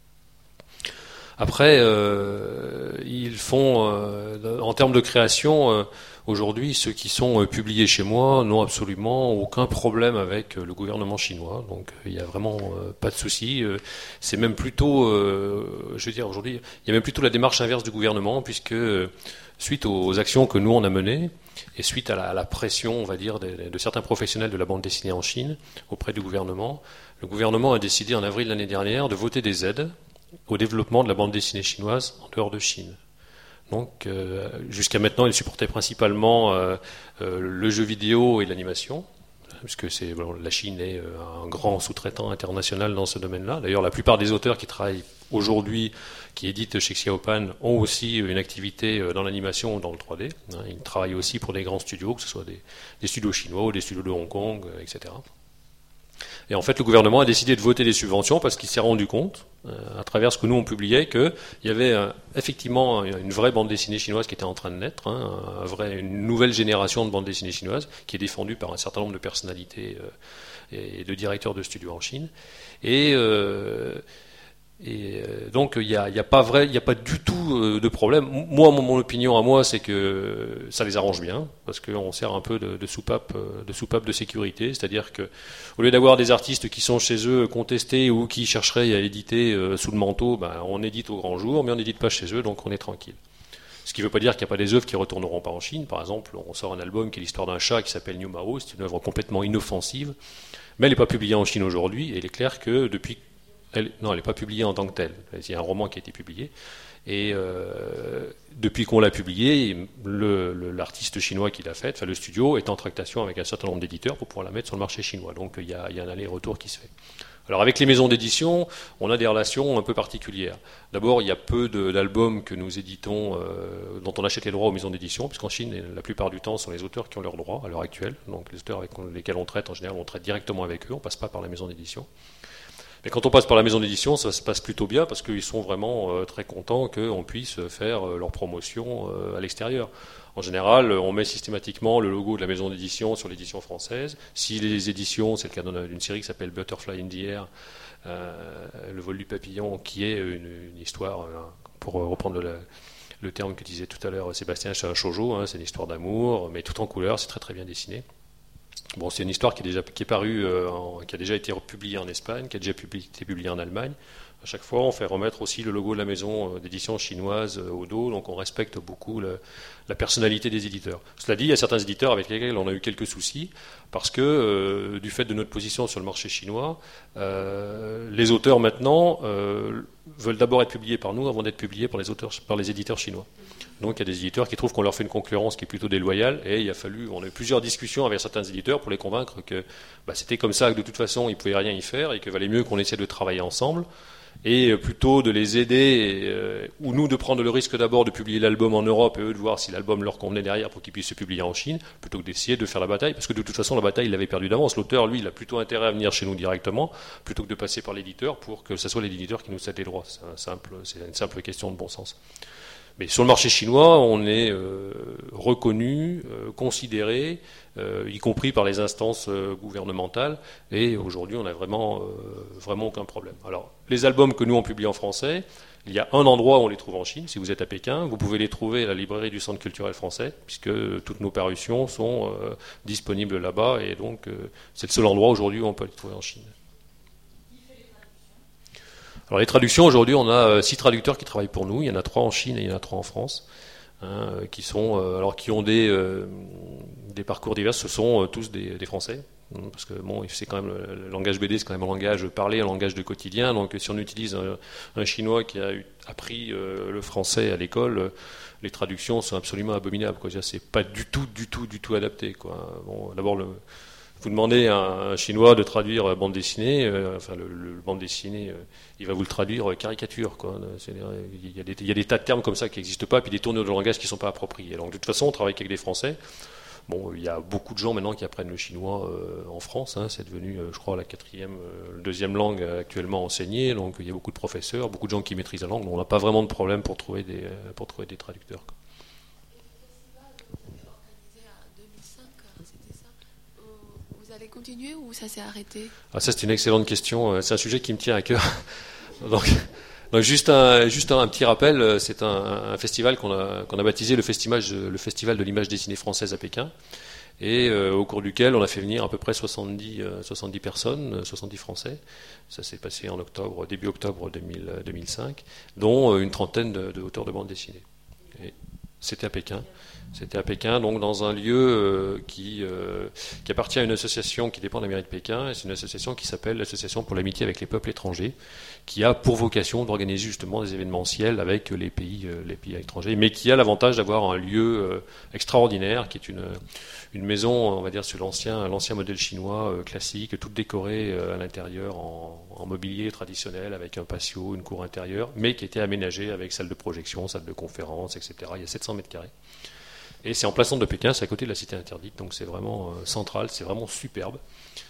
Après, ils font, en termes de création, aujourd'hui, ceux qui sont publiés chez moi n'ont absolument aucun problème avec le gouvernement chinois. Donc, il n'y a vraiment pas de souci. C'est même plutôt, je veux dire, aujourd'hui, il y a même plutôt la démarche inverse du gouvernement, puisque suite aux actions que nous on a menées, et suite à la pression, on va dire, de certains professionnels de la bande dessinée en Chine auprès du gouvernement, le gouvernement a décidé en avril de l'année dernière de voter des aides au développement de la bande dessinée chinoise en dehors de Chine. Donc, jusqu'à maintenant, il supportait principalement le jeu vidéo et l'animation, puisque la Chine est un grand sous-traitant international dans ce domaine-là. D'ailleurs, la plupart des auteurs qui travaillent aujourd'hui, qui éditent chez Xiaopan, ont aussi une activité dans l'animation ou dans le 3D. Ils travaillent aussi pour des grands studios, que ce soit des studios chinois ou des studios de Hong Kong, etc. Et en fait, le gouvernement a décidé de voter des subventions parce qu'il s'est rendu compte, à travers ce que nous on publiait, qu'il y avait effectivement une vraie bande dessinée chinoise qui était en train de naître, une nouvelle génération de bande dessinée chinoise qui est défendue par un certain nombre de personnalités et de directeurs de studios en Chine. Donc il y a pas du tout de problème. Moi, mon opinion à moi, c'est que ça les arrange bien parce qu'on sert un peu de soupape de sécurité, c'est-à-dire que au lieu d'avoir des artistes qui sont chez eux contestés ou qui chercheraient à éditer sous le manteau, on édite au grand jour, mais on n'édite pas chez eux, donc on est tranquille. Ce qui ne veut pas dire qu'il n'y a pas des œuvres qui retourneront pas en Chine. Par exemple, on sort un album qui est l'histoire d'un chat qui s'appelle New Mao. C'est une œuvre complètement inoffensive, mais elle n'est pas publiée en Chine aujourd'hui. Et il est clair que elle n'est pas publiée en tant que telle. Il y a un roman qui a été publié. Et depuis qu'on l'a publié, l'artiste chinois qui l'a fait, enfin le studio, est en tractation avec un certain nombre d'éditeurs pour pouvoir la mettre sur le marché chinois. Donc il y a un aller-retour qui se fait. Alors avec les maisons d'édition, on a des relations un peu particulières. D'abord, il y a peu d'albums que nous éditons, dont on achète les droits aux maisons d'édition, puisqu'en Chine, la plupart du temps, ce sont les auteurs qui ont leurs droits à l'heure actuelle. Donc les auteurs avec lesquels on traite, en général, on traite directement avec eux, on ne passe pas par la maison d'édition. Mais quand on passe par la maison d'édition, ça se passe plutôt bien parce qu'ils sont vraiment très contents qu'on puisse faire leur promotion à l'extérieur. En général, on met systématiquement le logo de la maison d'édition sur l'édition française. Si les éditions, c'est le cas d'une série qui s'appelle Butterfly in the Air, le vol du papillon, qui est une histoire, pour reprendre le terme que disait tout à l'heure Sébastien, c'est un shoujo, c'est une histoire d'amour, mais tout en couleur, c'est très très bien dessiné. Bon, c'est une histoire qui est parue, qui a déjà été publiée en Espagne, qui a déjà été publiée en Allemagne. À chaque fois, on fait remettre aussi le logo de la maison d'édition chinoise au dos, donc on respecte beaucoup la personnalité des éditeurs. Cela dit, il y a certains éditeurs avec lesquels on a eu quelques soucis, parce que du fait de notre position sur le marché chinois, les auteurs maintenant veulent d'abord être publiés par nous avant d'être publiés par les éditeurs chinois. Donc il y a des éditeurs qui trouvent qu'on leur fait une concurrence qui est plutôt déloyale, et on a eu plusieurs discussions avec certains éditeurs pour les convaincre que c'était comme ça, que de toute façon ils ne pouvaient rien y faire, et qu'il valait mieux qu'on essaie de travailler ensemble, et plutôt de les aider, ou nous de prendre le risque d'abord de publier l'album en Europe, et eux de voir si l'album leur convenait derrière pour qu'ils puissent se publier en Chine, plutôt que d'essayer de faire la bataille, parce que de toute façon la bataille il l'avait perdue d'avance. L'auteur, lui, il a plutôt intérêt à venir chez nous directement, plutôt que de passer par l'éditeur pour que ce soit l'éditeur qui nous cède les droits. C'est une simple question de bon sens. Mais sur le marché chinois, on est reconnu, considéré, y compris par les instances gouvernementales, et aujourd'hui on n'a vraiment aucun problème. Alors, les albums que nous on publie en français, il y a un endroit où on les trouve en Chine. Si vous êtes à Pékin, vous pouvez les trouver à la librairie du Centre culturel français, puisque toutes nos parutions sont disponibles là-bas, et donc c'est le seul endroit aujourd'hui où on peut les trouver en Chine. Alors les traductions, aujourd'hui, on a 6 traducteurs qui travaillent pour nous. Il y en a 3 en Chine et il y en a 3 en France, qui ont des parcours divers. Ce sont tous des Français, parce que c'est quand même le langage BD, c'est quand même un langage parlé, un langage de quotidien. Donc si on utilise un Chinois qui a appris le français à l'école, les traductions sont absolument abominables, quoi. C'est pas du tout adapté, quoi. Bon, d'abord vous demandez à un Chinois de traduire bande dessinée, le bande dessinée, il va vous le traduire caricature, quoi. Il y a des tas de termes comme ça qui n'existent pas, puis des tournures de langage qui ne sont pas appropriées. Donc de toute façon, on travaille avec des Français. Bon, il y a beaucoup de gens maintenant qui apprennent le chinois en France. C'est devenu, je crois, la deuxième langue actuellement enseignée. Donc il y a beaucoup de professeurs, beaucoup de gens qui maîtrisent la langue. Donc on n'a pas vraiment de problème pour trouver des traducteurs, quoi. Vous allez continuer ou ça s'est arrêté ? Ah, ça c'est une excellente question. C'est un sujet qui me tient à cœur. Donc juste un petit rappel. C'est un festival qu'on a baptisé le festival de l'image dessinée française à Pékin, et au cours duquel on a fait venir à peu près 70 personnes, 70 Français. Ça s'est passé en début octobre 2005, dont une trentaine de auteurs de bande dessinée. Et c'était à Pékin. C'était à Pékin, donc dans un lieu qui appartient à une association qui dépend de la mairie de Pékin. C'est une association qui s'appelle l'Association pour l'amitié avec les peuples étrangers, qui a pour vocation d'organiser justement des événementiels avec les pays étrangers, mais qui a l'avantage d'avoir un lieu extraordinaire, qui est une maison, on va dire, sur l'ancien modèle chinois classique, toute décorée à l'intérieur en mobilier traditionnel, avec un patio, une cour intérieure, mais qui était aménagée avec salle de projection, salle de conférence, etc. Il y a 700 mètres carrés. Et c'est en plein centre de Pékin, c'est à côté de la cité interdite, donc c'est vraiment central, c'est vraiment superbe.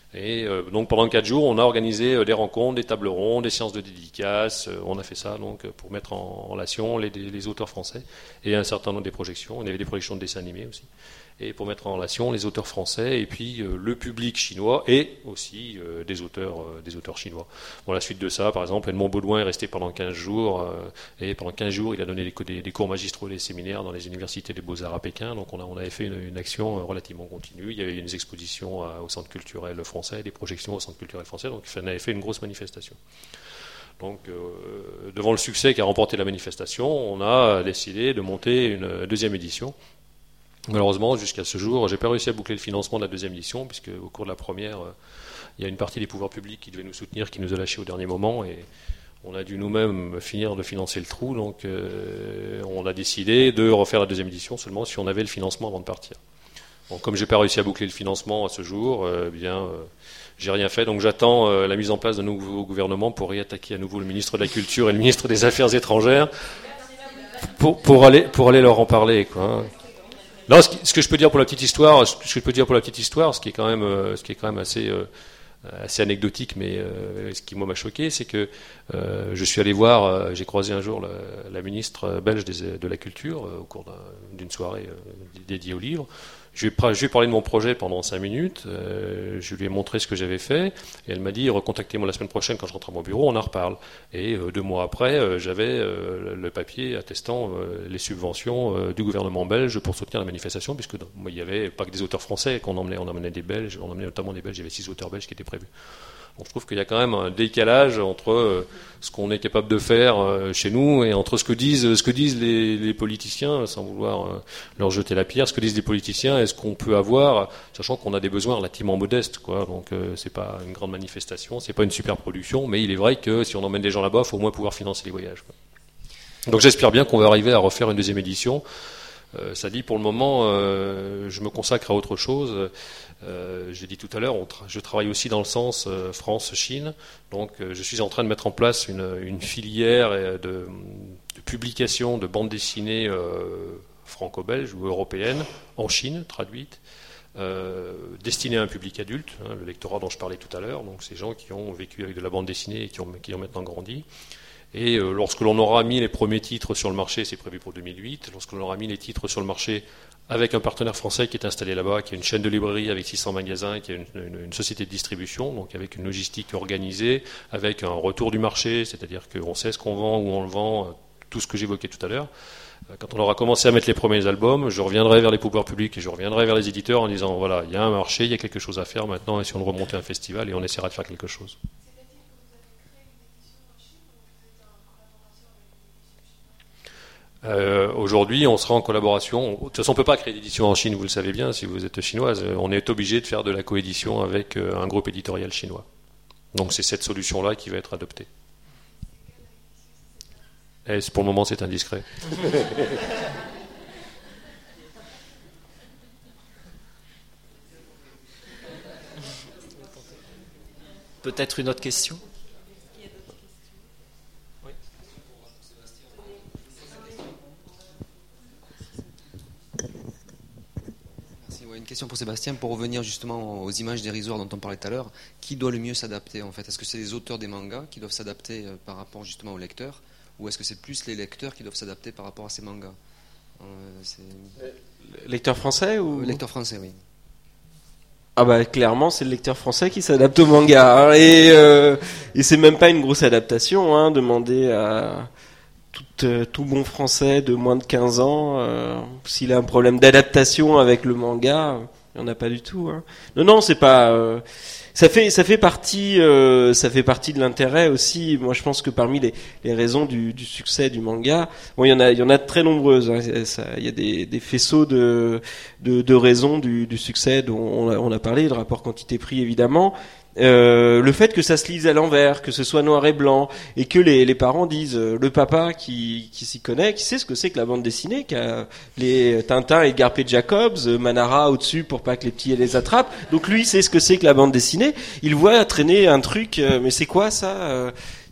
Et donc pendant 4 jours, on a organisé des rencontres, des tables rondes, des séances de dédicaces. On a fait ça donc pour mettre en relation les auteurs français et un certain nombre des projections. On avait des projections de dessins animés aussi. Et pour mettre en relation les auteurs français et puis le public chinois et aussi des auteurs chinois. Bon, la suite de ça, par exemple, Edmond Baudouin est resté pendant 15 jours et pendant 15 jours, il a donné des cours magistraux, des séminaires dans les universités des Beaux-Arts à Pékin. Donc on avait fait une action relativement continue. Il y avait des expositions au Centre culturel français, des projections au Centre culturel français. Donc on avait fait une grosse manifestation. Donc, devant le succès qu'a remporté la manifestation, on a décidé de monter une deuxième édition. Malheureusement, jusqu'à ce jour, j'ai pas réussi à boucler le financement de la deuxième édition, puisque au cours de la première, il y a une partie des pouvoirs publics qui devait nous soutenir, qui nous a lâchés au dernier moment, et on a dû nous-mêmes finir de financer le trou. Donc, on a décidé de refaire la deuxième édition seulement si on avait le financement avant de partir. Bon, comme j'ai pas réussi à boucler le financement à ce jour, j'ai rien fait. Donc, j'attends la mise en place d'un nouveau gouvernement pour réattaquer à nouveau le ministre de la Culture et le ministre des Affaires étrangères pour aller leur en parler, quoi. Non, ce que je peux dire pour la petite histoire, ce qui est quand même assez anecdotique, mais ce qui moi m'a choqué, c'est que je suis allé voir, j'ai croisé un jour la ministre belge de la Culture au cours d'une soirée dédiée au livre. Je lui ai parlé de mon projet pendant 5 minutes, je lui ai montré ce que j'avais fait, et elle m'a dit recontactez-moi la semaine prochaine quand je rentre à mon bureau, on en reparle. Et 2 mois après, j'avais le papier attestant les subventions du gouvernement belge pour soutenir la manifestation, puisque il n'y avait pas que des auteurs français qu'on emmenait, on emmenait des Belges, on emmenait notamment des Belges, il y avait 6 auteurs belges qui étaient prévus. Donc je trouve qu'il y a quand même un décalage entre ce qu'on est capable de faire chez nous et entre ce que disent les politiciens, sans vouloir leur jeter la pierre, ce que disent les politiciens et ce qu'on peut avoir, sachant qu'on a des besoins relativement modestes, quoi. Donc c'est pas une grande manifestation, c'est pas une super production, mais il est vrai que si on emmène des gens là-bas, il faut au moins pouvoir financer les voyages, quoi. Donc j'espère bien qu'on va arriver à refaire une deuxième édition. Ça dit, pour le moment, je me consacre à autre chose. J'ai dit tout à l'heure, je travaille aussi dans le sens France-Chine. Donc, je suis en train de mettre en place une filière de publication de bandes dessinées franco-belges ou européennes en Chine, traduites, destinées à un public adulte, le lectorat dont je parlais tout à l'heure. Donc, ces gens qui ont vécu avec de la bande dessinée et qui ont maintenant grandi. Et lorsque l'on aura mis les premiers titres sur le marché, c'est prévu pour 2008, lorsque l'on aura mis les titres sur le marché avec un partenaire français qui est installé là-bas, qui a une chaîne de librairie avec 600 magasins, qui a une société de distribution, donc avec une logistique organisée, avec un retour du marché, c'est-à-dire qu'on sait ce qu'on vend, où on le vend, tout ce que j'évoquais tout à l'heure. Quand on aura commencé à mettre les premiers albums, je reviendrai vers les pouvoirs publics et je reviendrai vers les éditeurs en disant, voilà, il y a un marché, il y a quelque chose à faire maintenant, essayons de remonter un festival et on essaiera de faire quelque chose. Aujourd'hui, on sera en collaboration. De toute façon, on ne peut pas créer d'édition en Chine, vous le savez bien, si vous êtes chinoise. On est obligé de faire de la coédition avec un groupe éditorial chinois. Donc c'est cette solution-là qui va être adoptée. Et pour le moment, c'est indiscret. Peut-être une autre question ? Une question pour Sébastien, pour revenir justement aux images dérisoires dont on parlait tout à l'heure, qui doit le mieux s'adapter en fait ? Est-ce que c'est les auteurs des mangas qui doivent s'adapter par rapport justement aux lecteurs, ou est-ce que c'est plus les lecteurs qui doivent s'adapter par rapport à ces mangas ? Lecteur français ou lecteur français, oui. Ah bah clairement c'est le lecteur français qui s'adapte au manga, hein, et c'est même pas une grosse adaptation, hein, demander à tout bon français de moins de 15 ans, s'il a un problème d'adaptation avec le manga, il n'y en a pas du tout, hein. Non, c'est pas... ça fait partie de l'intérêt aussi. Moi, je pense que parmi les raisons du succès du manga, bon, il y en a de très nombreuses, hein. Il y a des faisceaux de raisons du succès dont on a parlé, le rapport quantité-prix évidemment. Le fait que ça se lise à l'envers, que ce soit noir et blanc, et que les parents disent, le papa qui s'y connaît, qui sait ce que c'est que la bande dessinée, qui a les Tintin et Edgar P. Jacobs, Manara au-dessus pour pas que les petits les attrapent, donc lui sait ce que c'est que la bande dessinée, il voit traîner un truc, mais c'est quoi ça ?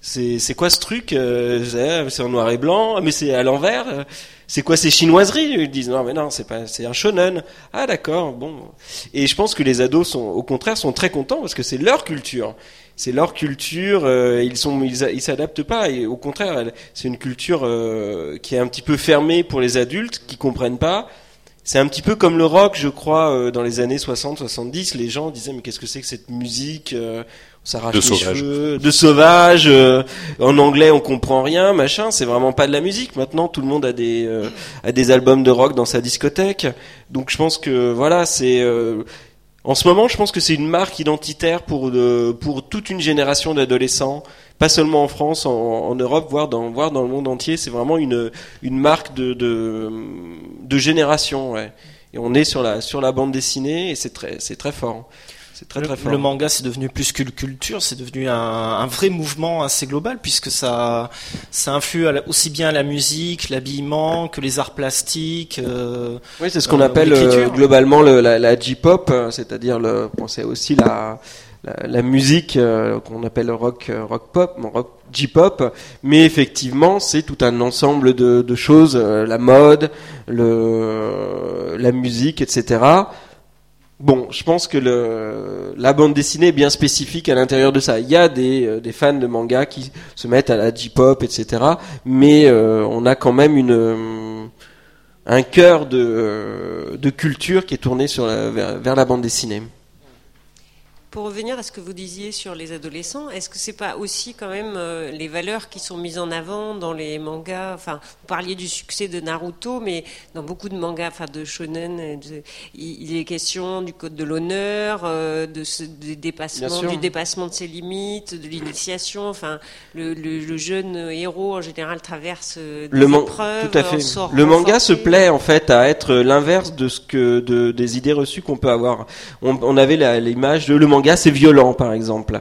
c'est quoi ce truc c'est en noir et blanc, mais c'est à l'envers. C'est quoi ces chinoiseries? Ils disent non mais non, c'est un shonen. Ah d'accord, bon. Et je pense que les ados au contraire sont très contents parce que c'est leur culture. C'est leur culture, ils s'adaptent pas, et au contraire, c'est une culture qui est un petit peu fermée pour les adultes qui comprennent pas. C'est un petit peu comme le rock, je crois, dans les années 60-70, les gens disaient mais qu'est-ce que c'est que cette musique, on s'arrache les cheveux, de sauvage, en anglais on comprend rien, machin, c'est vraiment pas de la musique. Maintenant tout le monde a des albums de rock dans sa discothèque. Donc je pense que voilà, c'est en ce moment, je pense que c'est une marque identitaire pour toute une génération d'adolescents, pas seulement en France, en Europe, voire dans le monde entier. C'est vraiment une marque de génération, ouais. Et on est sur la bande dessinée et c'est très fort. C'est très fort. Le manga, c'est devenu plus qu'une culture, c'est devenu un vrai mouvement assez global, puisque ça influe aussi bien la musique, l'habillement, que les arts plastiques. Oui, c'est ce qu'on appelle globalement la J-pop, c'est-à-dire c'est aussi la musique qu'on appelle rock pop, rock J-pop, mais effectivement c'est tout un ensemble de choses, la mode, la musique, etc. Bon, je pense que la bande dessinée est bien spécifique à l'intérieur de ça. Il y a des fans de manga qui se mettent à la J-pop, etc. Mais on a quand même un cœur de culture qui est tourné vers la bande dessinée. Pour revenir à ce que vous disiez sur les adolescents, est-ce que c'est pas aussi quand même les valeurs qui sont mises en avant dans les mangas? Enfin, vous parliez du succès de Naruto, mais dans beaucoup de mangas, enfin de shonen, il est question du code de l'honneur, du dépassement de ses limites, de l'initiation. Enfin, le jeune héros en général traverse des épreuves. Tout à fait. Le manga se plaît en fait à être l'inverse des idées reçues qu'on peut avoir. On avait l'image de le manga c'est violent par exemple.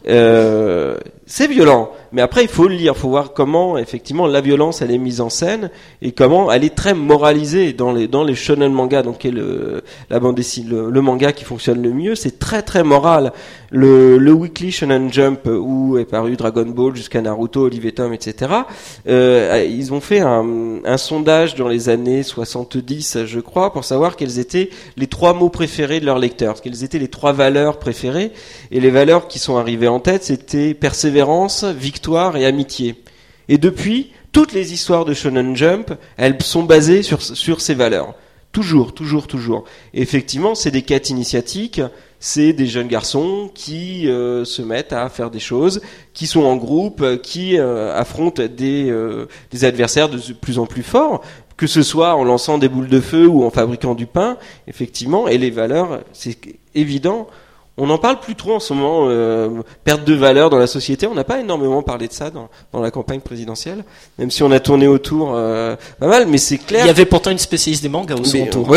C'est violent, mais après il faut le lire, il faut voir comment effectivement la violence elle est mise en scène et comment elle est très moralisée dans les shonen manga, donc qui est la bande dessinée, le manga qui fonctionne le mieux, c'est très très moral. Le Weekly Shonen Jump où est paru Dragon Ball jusqu'à Naruto, Olive et Tom, etc. Ils ont fait un sondage dans les années 70, je crois, pour savoir quels étaient les 3 mots préférés de leurs lecteurs, quelles étaient les 3 valeurs préférées, et les valeurs qui sont arrivées en tête, c'était persévérance, victoire et amitié. Et depuis, toutes les histoires de Shonen Jump, elles sont basées sur ces valeurs. Toujours. Et effectivement, c'est des quêtes initiatiques, c'est des jeunes garçons qui se mettent à faire des choses, qui sont en groupe, qui affrontent des adversaires de plus en plus forts, que ce soit en lançant des boules de feu ou en fabriquant du pain, effectivement. Et les valeurs, c'est évident. On n'en parle plus trop en ce moment, perte de valeur dans la société. On n'a pas énormément parlé de ça dans la campagne présidentielle, même si on a tourné autour pas mal, mais c'est clair. Il y avait pourtant une spécialiste des mangas au second tour. Oui,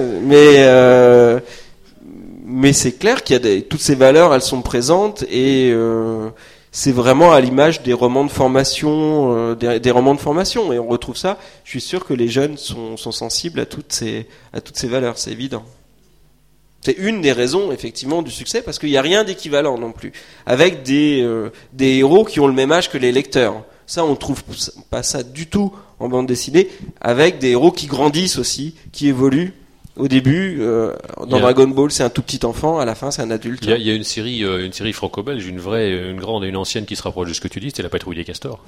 mais c'est clair qu'il y a toutes ces valeurs, elles sont présentes et c'est vraiment à l'image des romans de formation, des romans de formation, et on retrouve ça. Je suis sûr que les jeunes sont sensibles à toutes ces valeurs, c'est évident. C'est une des raisons, effectivement, du succès, parce qu'il n'y a rien d'équivalent non plus. Avec des héros qui ont le même âge que les lecteurs. Ça, on trouve pas ça du tout en bande dessinée, avec des héros qui grandissent aussi, qui évoluent. Au début, dans Dragon Ball, c'est un tout petit enfant, à la fin, c'est un adulte. Il y a une série franco-belge, une grande et une ancienne qui se rapproche de ce que tu dis, c'était La Patrouille des Castors.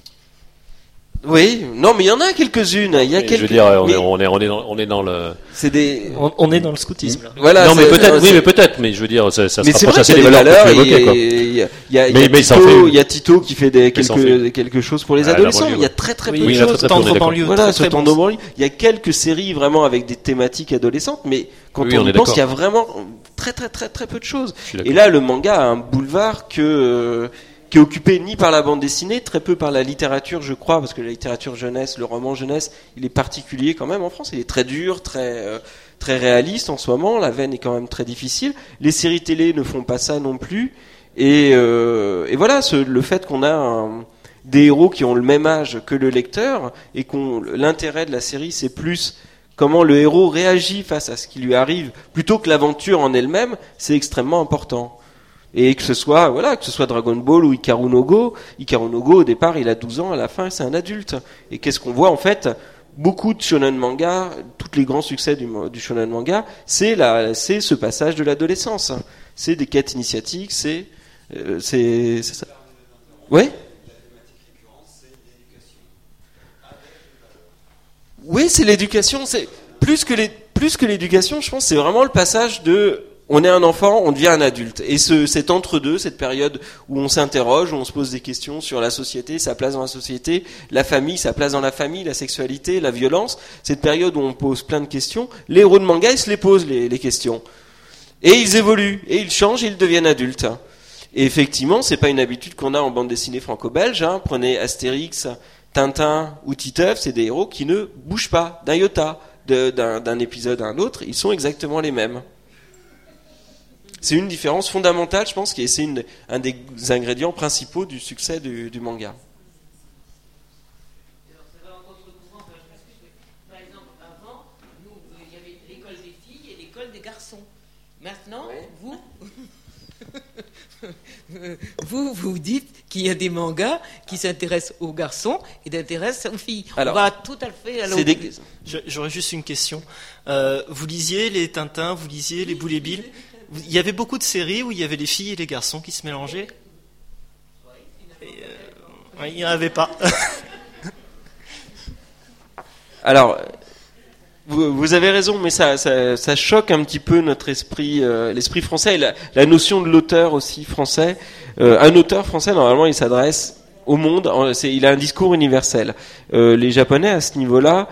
Oui, non, mais il y en a quelques-unes. Il y a quelques. Je veux dire, on est dans le. C'est des. On est dans le scoutisme. Là. Voilà. Non, mais peut-être, mais je veux dire, ça se rapproche assez des valeurs que tu évoquais, quoi. Il y a Tito qui fait quelque chose pour les adolescents. Il y a très peu de choses. Tendre banlieue. Voilà, Tendre banlieue. Il y a quelques séries vraiment avec des thématiques adolescentes, mais quand on y pense, il y a vraiment très peu de choses. Et là, le manga a un boulevard qui est occupé ni par la bande dessinée, très peu par la littérature, je crois, parce que la littérature jeunesse, le roman jeunesse, il est particulier quand même en France. Il est très dur, très réaliste en ce moment. La veine est quand même très difficile. Les séries télé ne font pas ça non plus. Et voilà, le fait qu'on a des héros qui ont le même âge que le lecteur et l'intérêt de la série, c'est plus comment le héros réagit face à ce qui lui arrive, plutôt que l'aventure en elle-même, c'est extrêmement important. Et que ce soit Dragon Ball ou Hikaru no Go. Hikaru no Go, au départ, il a 12 ans, à la fin, c'est un adulte. Et qu'est-ce qu'on voit, en fait? Beaucoup de shonen manga, tous les grands succès du shonen manga, c'est ce passage de l'adolescence. C'est des quêtes initiatiques, c'est ça. Ouais? Oui, c'est l'éducation, c'est plus que l'éducation, je pense, c'est vraiment le passage de on est un enfant, on devient un adulte. Et cet entre-deux, cette période où on s'interroge, où on se pose des questions sur la société, sa place dans la société, la famille, sa place dans la famille, la sexualité, la violence, cette période où on pose plein de questions, les héros de manga, ils se les posent, les questions. Et ils évoluent, et ils changent, et ils deviennent adultes. Et effectivement, c'est pas une habitude qu'on a en bande dessinée franco-belge, hein. Prenez Astérix, Tintin ou Titeuf, c'est des héros qui ne bougent pas d'un iota, d'un épisode à un autre, ils sont exactement les mêmes. C'est une différence fondamentale, je pense, et c'est un des ingrédients principaux du succès du manga. Alors, ça va en contre-courant, je m'excuse, mais par exemple, avant, nous, il y avait l'école des filles et l'école des garçons. Maintenant, vous dites qu'il y a des mangas qui s'intéressent aux garçons et s'intéressent aux filles. Alors, on va tout à fait à l'autre. J'aurais juste une question. Vous lisiez les Tintins, vous lisiez les Boule et Bill. Il y avait beaucoup de séries où il y avait les filles et les garçons qui se mélangeaient. Il n'y en avait pas. Alors, vous avez raison, mais ça choque un petit peu notre esprit, l'esprit français et la notion de l'auteur aussi français. Un auteur français, normalement, il s'adresse au monde, il a un discours universel. Les Japonais, à ce niveau-là,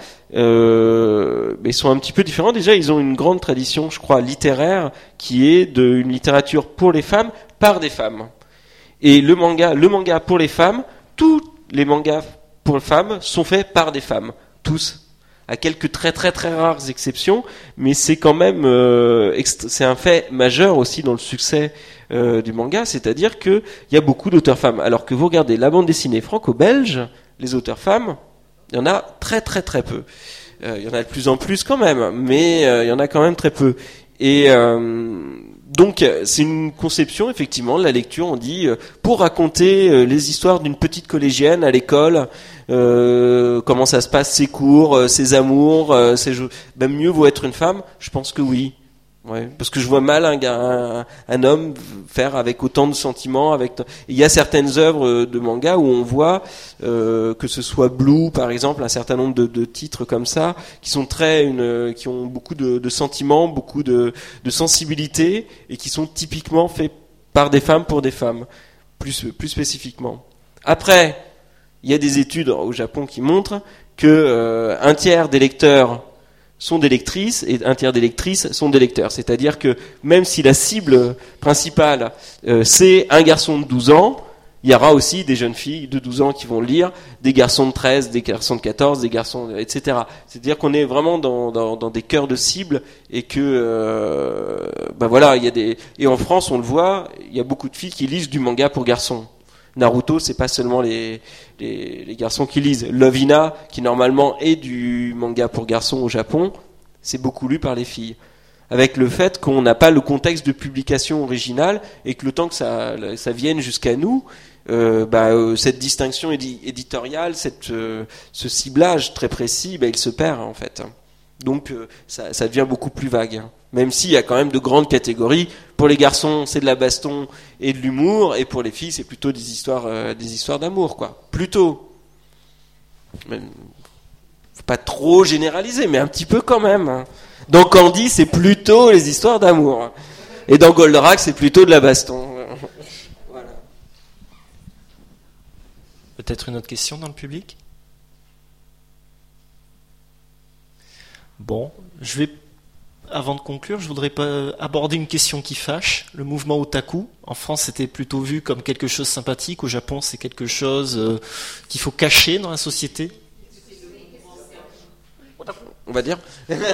ils sont un petit peu différents. Déjà, ils ont une grande tradition, je crois, littéraire, qui est une littérature pour les femmes, par des femmes. Et le manga pour les femmes, tous les mangas pour les femmes sont faits par des femmes. Tous. À quelques très très très rares exceptions, mais c'est quand même c'est un fait majeur aussi dans le succès du manga, c'est-à-dire que il y a beaucoup d'auteurs femmes. Alors que vous regardez la bande dessinée franco-belge, les auteurs femmes, il y en a très très très peu. Il y en a de plus en plus quand même, mais il y en a quand même très peu. Et donc c'est une conception effectivement de la lecture. On dit pour raconter les histoires d'une petite collégienne à l'école. Comment ça se passe, ses cours, ses amours, ses jeux. Ben mieux vaut être une femme, je pense que oui. Ouais, parce que je vois mal un homme faire avec autant de sentiments. Il y a certaines œuvres de manga où on voit que ce soit Blue par exemple, un certain nombre de titres comme ça qui sont qui ont beaucoup de sentiments, beaucoup de sensibilité et qui sont typiquement faits par des femmes pour des femmes, plus spécifiquement. Après, il y a des études au Japon qui montrent que un tiers des lecteurs sont des lectrices et un tiers des lectrices sont des lecteurs. C'est-à-dire que même si la cible principale c'est un garçon de 12 ans, il y aura aussi des jeunes filles de 12 ans qui vont lire, des garçons de 13, des garçons de 14, des garçons, etc. C'est-à-dire qu'on est vraiment dans des cœurs de cible et que voilà, et en France on le voit, il y a beaucoup de filles qui lisent du manga pour garçons. Naruto, c'est pas seulement les garçons qui lisent. Lovina, qui normalement est du manga pour garçons au Japon, c'est beaucoup lu par les filles. Avec le fait qu'on n'a pas le contexte de publication originale et que le temps que ça vienne jusqu'à nous, cette distinction éditoriale, ce ciblage très précis, il se perd en fait. Donc ça devient beaucoup plus vague. Même s'il y a quand même de grandes catégories. Pour les garçons, c'est de la baston et de l'humour, et pour les filles, c'est plutôt des histoires d'amour, quoi. Plutôt. Faut pas trop généraliser, mais un petit peu quand même. Dans Candy, c'est plutôt les histoires d'amour. Et dans Goldorak, c'est plutôt de la baston. Voilà. Peut-être une autre question dans le public ? Bon, avant de conclure, je voudrais pas aborder une question qui fâche. Le mouvement otaku, en France, c'était plutôt vu comme quelque chose de sympathique. Au Japon, c'est quelque chose qu'il faut cacher dans la société. On va dire.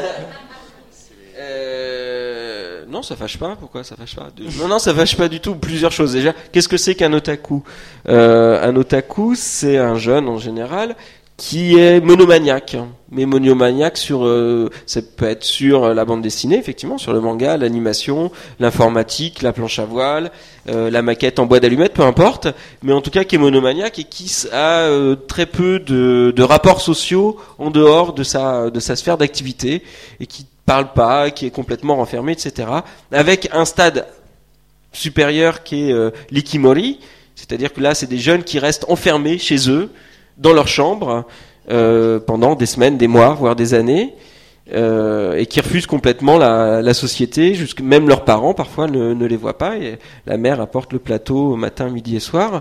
Non, ça fâche pas. Pourquoi ça fâche pas ? Non, ça fâche pas du tout. Plusieurs choses. Déjà, qu'est-ce que c'est qu'un otaku ? Un otaku, c'est un jeune en général qui est monomaniaque. monomaniaque sur, ça peut être sur la bande dessinée, effectivement, sur le manga, l'animation, l'informatique, la planche à voile, la maquette en bois d'allumette, peu importe, mais en tout cas qui est monomaniaque et qui a très peu de rapports sociaux en dehors de sa sphère d'activité et qui parle pas, qui est complètement renfermé, etc. Avec un stade supérieur qui est l'ikimori, c'est-à-dire que là, c'est des jeunes qui restent enfermés chez eux, dans leur chambre, pendant des semaines, des mois, voire des années, et qui refusent complètement la société, même leurs parents parfois ne les voient pas, et la mère apporte le plateau au matin, midi et soir.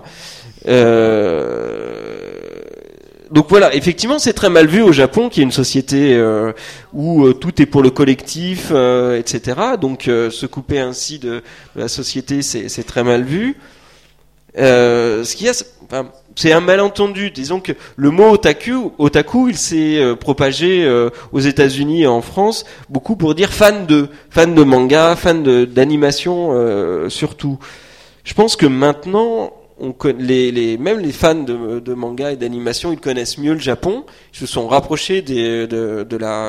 Donc voilà, effectivement, c'est très mal vu au Japon, qui est une société où tout est pour le collectif, etc. Donc se couper ainsi de la société, c'est très mal vu. Ce qu'il y a, c'est un malentendu. Disons que le mot otaku, il s'est propagé aux États-Unis et en France beaucoup pour dire fan de manga, fan d'animation surtout. Je pense que maintenant, même les fans de manga et d'animation, ils connaissent mieux le Japon. Ils se sont rapprochés de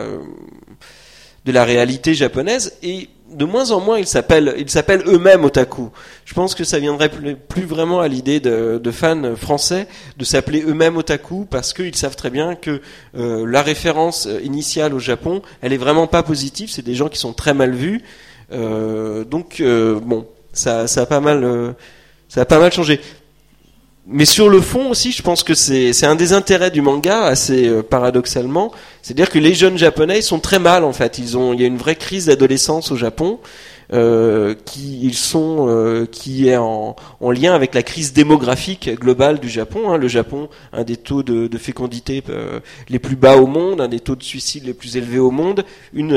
la réalité japonaise et de moins en moins ils s'appellent eux-mêmes otaku. Je pense que ça viendrait plus vraiment à l'idée de fans français de s'appeler eux-mêmes otaku parce qu'ils savent très bien que la référence initiale au Japon, elle est vraiment pas positive. C'est des gens qui sont très mal vus. Donc bon, ça a pas mal changé. Mais sur le fond aussi, je pense que c'est un des intérêts du manga, assez paradoxalement, c'est-à-dire que les jeunes japonais sont très mal en fait. Il y a une vraie crise d'adolescence au Japon qui est en lien avec la crise démographique globale du Japon. Hein. Le Japon a un des taux de fécondité les plus bas au monde, un des taux de suicide les plus élevés au monde,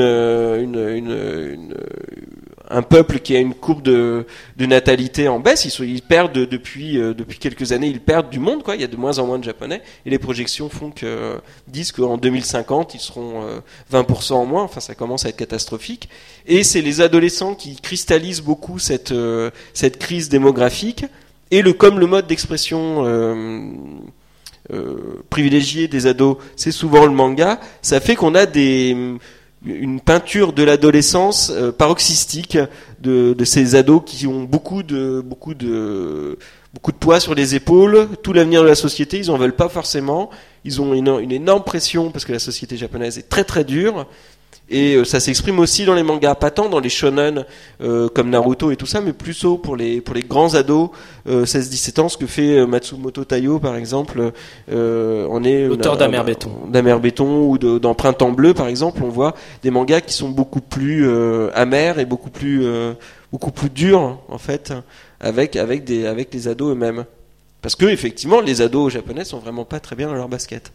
un peuple qui a une courbe de natalité en baisse. Ils perdent depuis quelques années, ils perdent du monde, quoi. Il y a de moins en moins de Japonais et les projections disent qu'en 2050 ils seront 20% en moins. Enfin, ça commence à être catastrophique. Et c'est les adolescents qui cristallisent beaucoup cette crise démographique et comme le mode d'expression privilégié des ados, c'est souvent le manga. Ça fait qu'on a une peinture de l'adolescence paroxystique de ces ados qui ont beaucoup de poids sur les épaules, tout l'avenir de la société, ils en veulent pas forcément, ils ont une énorme pression parce que la société japonaise est très très dure. Et ça s'exprime aussi dans les mangas, pas tant dans les shonen comme Naruto et tout ça, mais plutôt pour les grands ados 16-17 ans, ce que fait Matsumoto Taiyo par exemple. L'auteur d'Amer Béton. D'Amer Béton ou dans Printemps Bleu par exemple, on voit des mangas qui sont beaucoup plus amers et beaucoup plus durs en fait, avec les ados eux-mêmes. Parce que effectivement, les ados japonais sont vraiment pas très bien dans leur basket.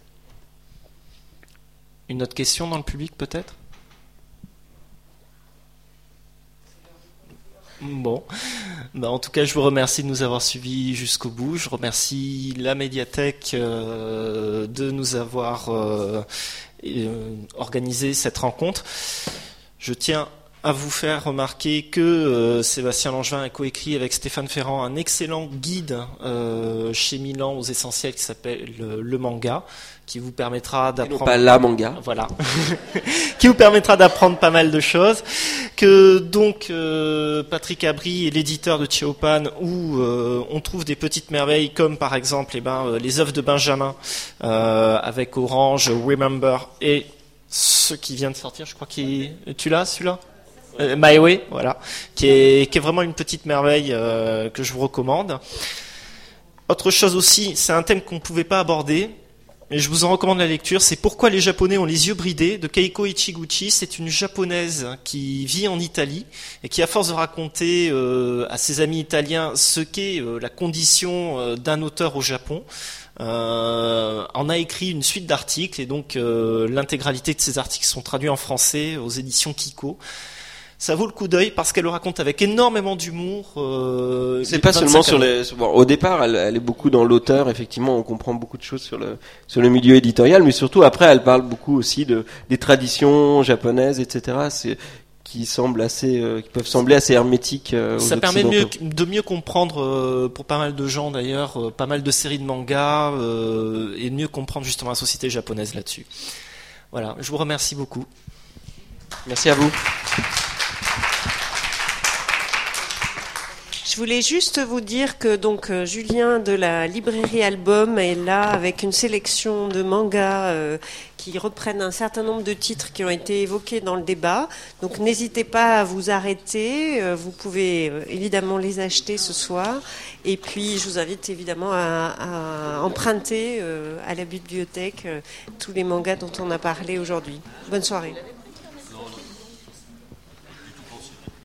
Une autre question dans le public peut-être ? Bon, en tout cas, je vous remercie de nous avoir suivis jusqu'au bout. Je remercie la médiathèque de nous avoir organisé cette rencontre. Je tiens à vous faire remarquer que Sébastien Langevin a coécrit avec Stéphane Ferrand un excellent guide chez Milan aux essentiels qui s'appelle le manga, qui vous permettra d'apprendre. Non pas la manga. Voilà. Qui vous permettra d'apprendre pas mal de choses. Que donc Patrick Abri est l'éditeur de Chiopan où on trouve des petites merveilles comme par exemple les œuvres de Benjamin avec Orange, Remember et ce qui vient de sortir, je crois tu l'as celui-là? My Way, voilà, qui est vraiment une petite merveille que je vous recommande. Autre chose aussi, c'est un thème qu'on ne pouvait pas aborder, mais je vous en recommande la lecture, c'est Pourquoi les Japonais ont les yeux bridés de Keiko Ichiguchi. C'est une japonaise qui vit en Italie et qui, à force de raconter à ses amis italiens ce qu'est la condition d'un auteur au Japon, en a écrit une suite d'articles et donc l'intégralité de ces articles sont traduits en français aux éditions Kiko. Ça vaut le coup d'œil parce qu'elle le raconte avec énormément d'humour. C'est pas seulement sur au départ, elle est beaucoup dans l'auteur. Effectivement, on comprend beaucoup de choses sur le milieu éditorial, mais surtout après, elle parle beaucoup aussi des traditions japonaises, etc. Qui peuvent sembler assez hermétiques. Ça permet de mieux comprendre pour pas mal de gens d'ailleurs, pas mal de séries de mangas et de mieux comprendre justement la société japonaise là-dessus. Voilà, je vous remercie beaucoup. Merci à vous. Je voulais juste vous dire que donc Julien de la librairie Album est là avec une sélection de mangas qui reprennent un certain nombre de titres qui ont été évoqués dans le débat. Donc n'hésitez pas à vous arrêter. Vous pouvez évidemment les acheter ce soir. Et puis je vous invite évidemment à emprunter à la bibliothèque tous les mangas dont on a parlé aujourd'hui. Bonne soirée.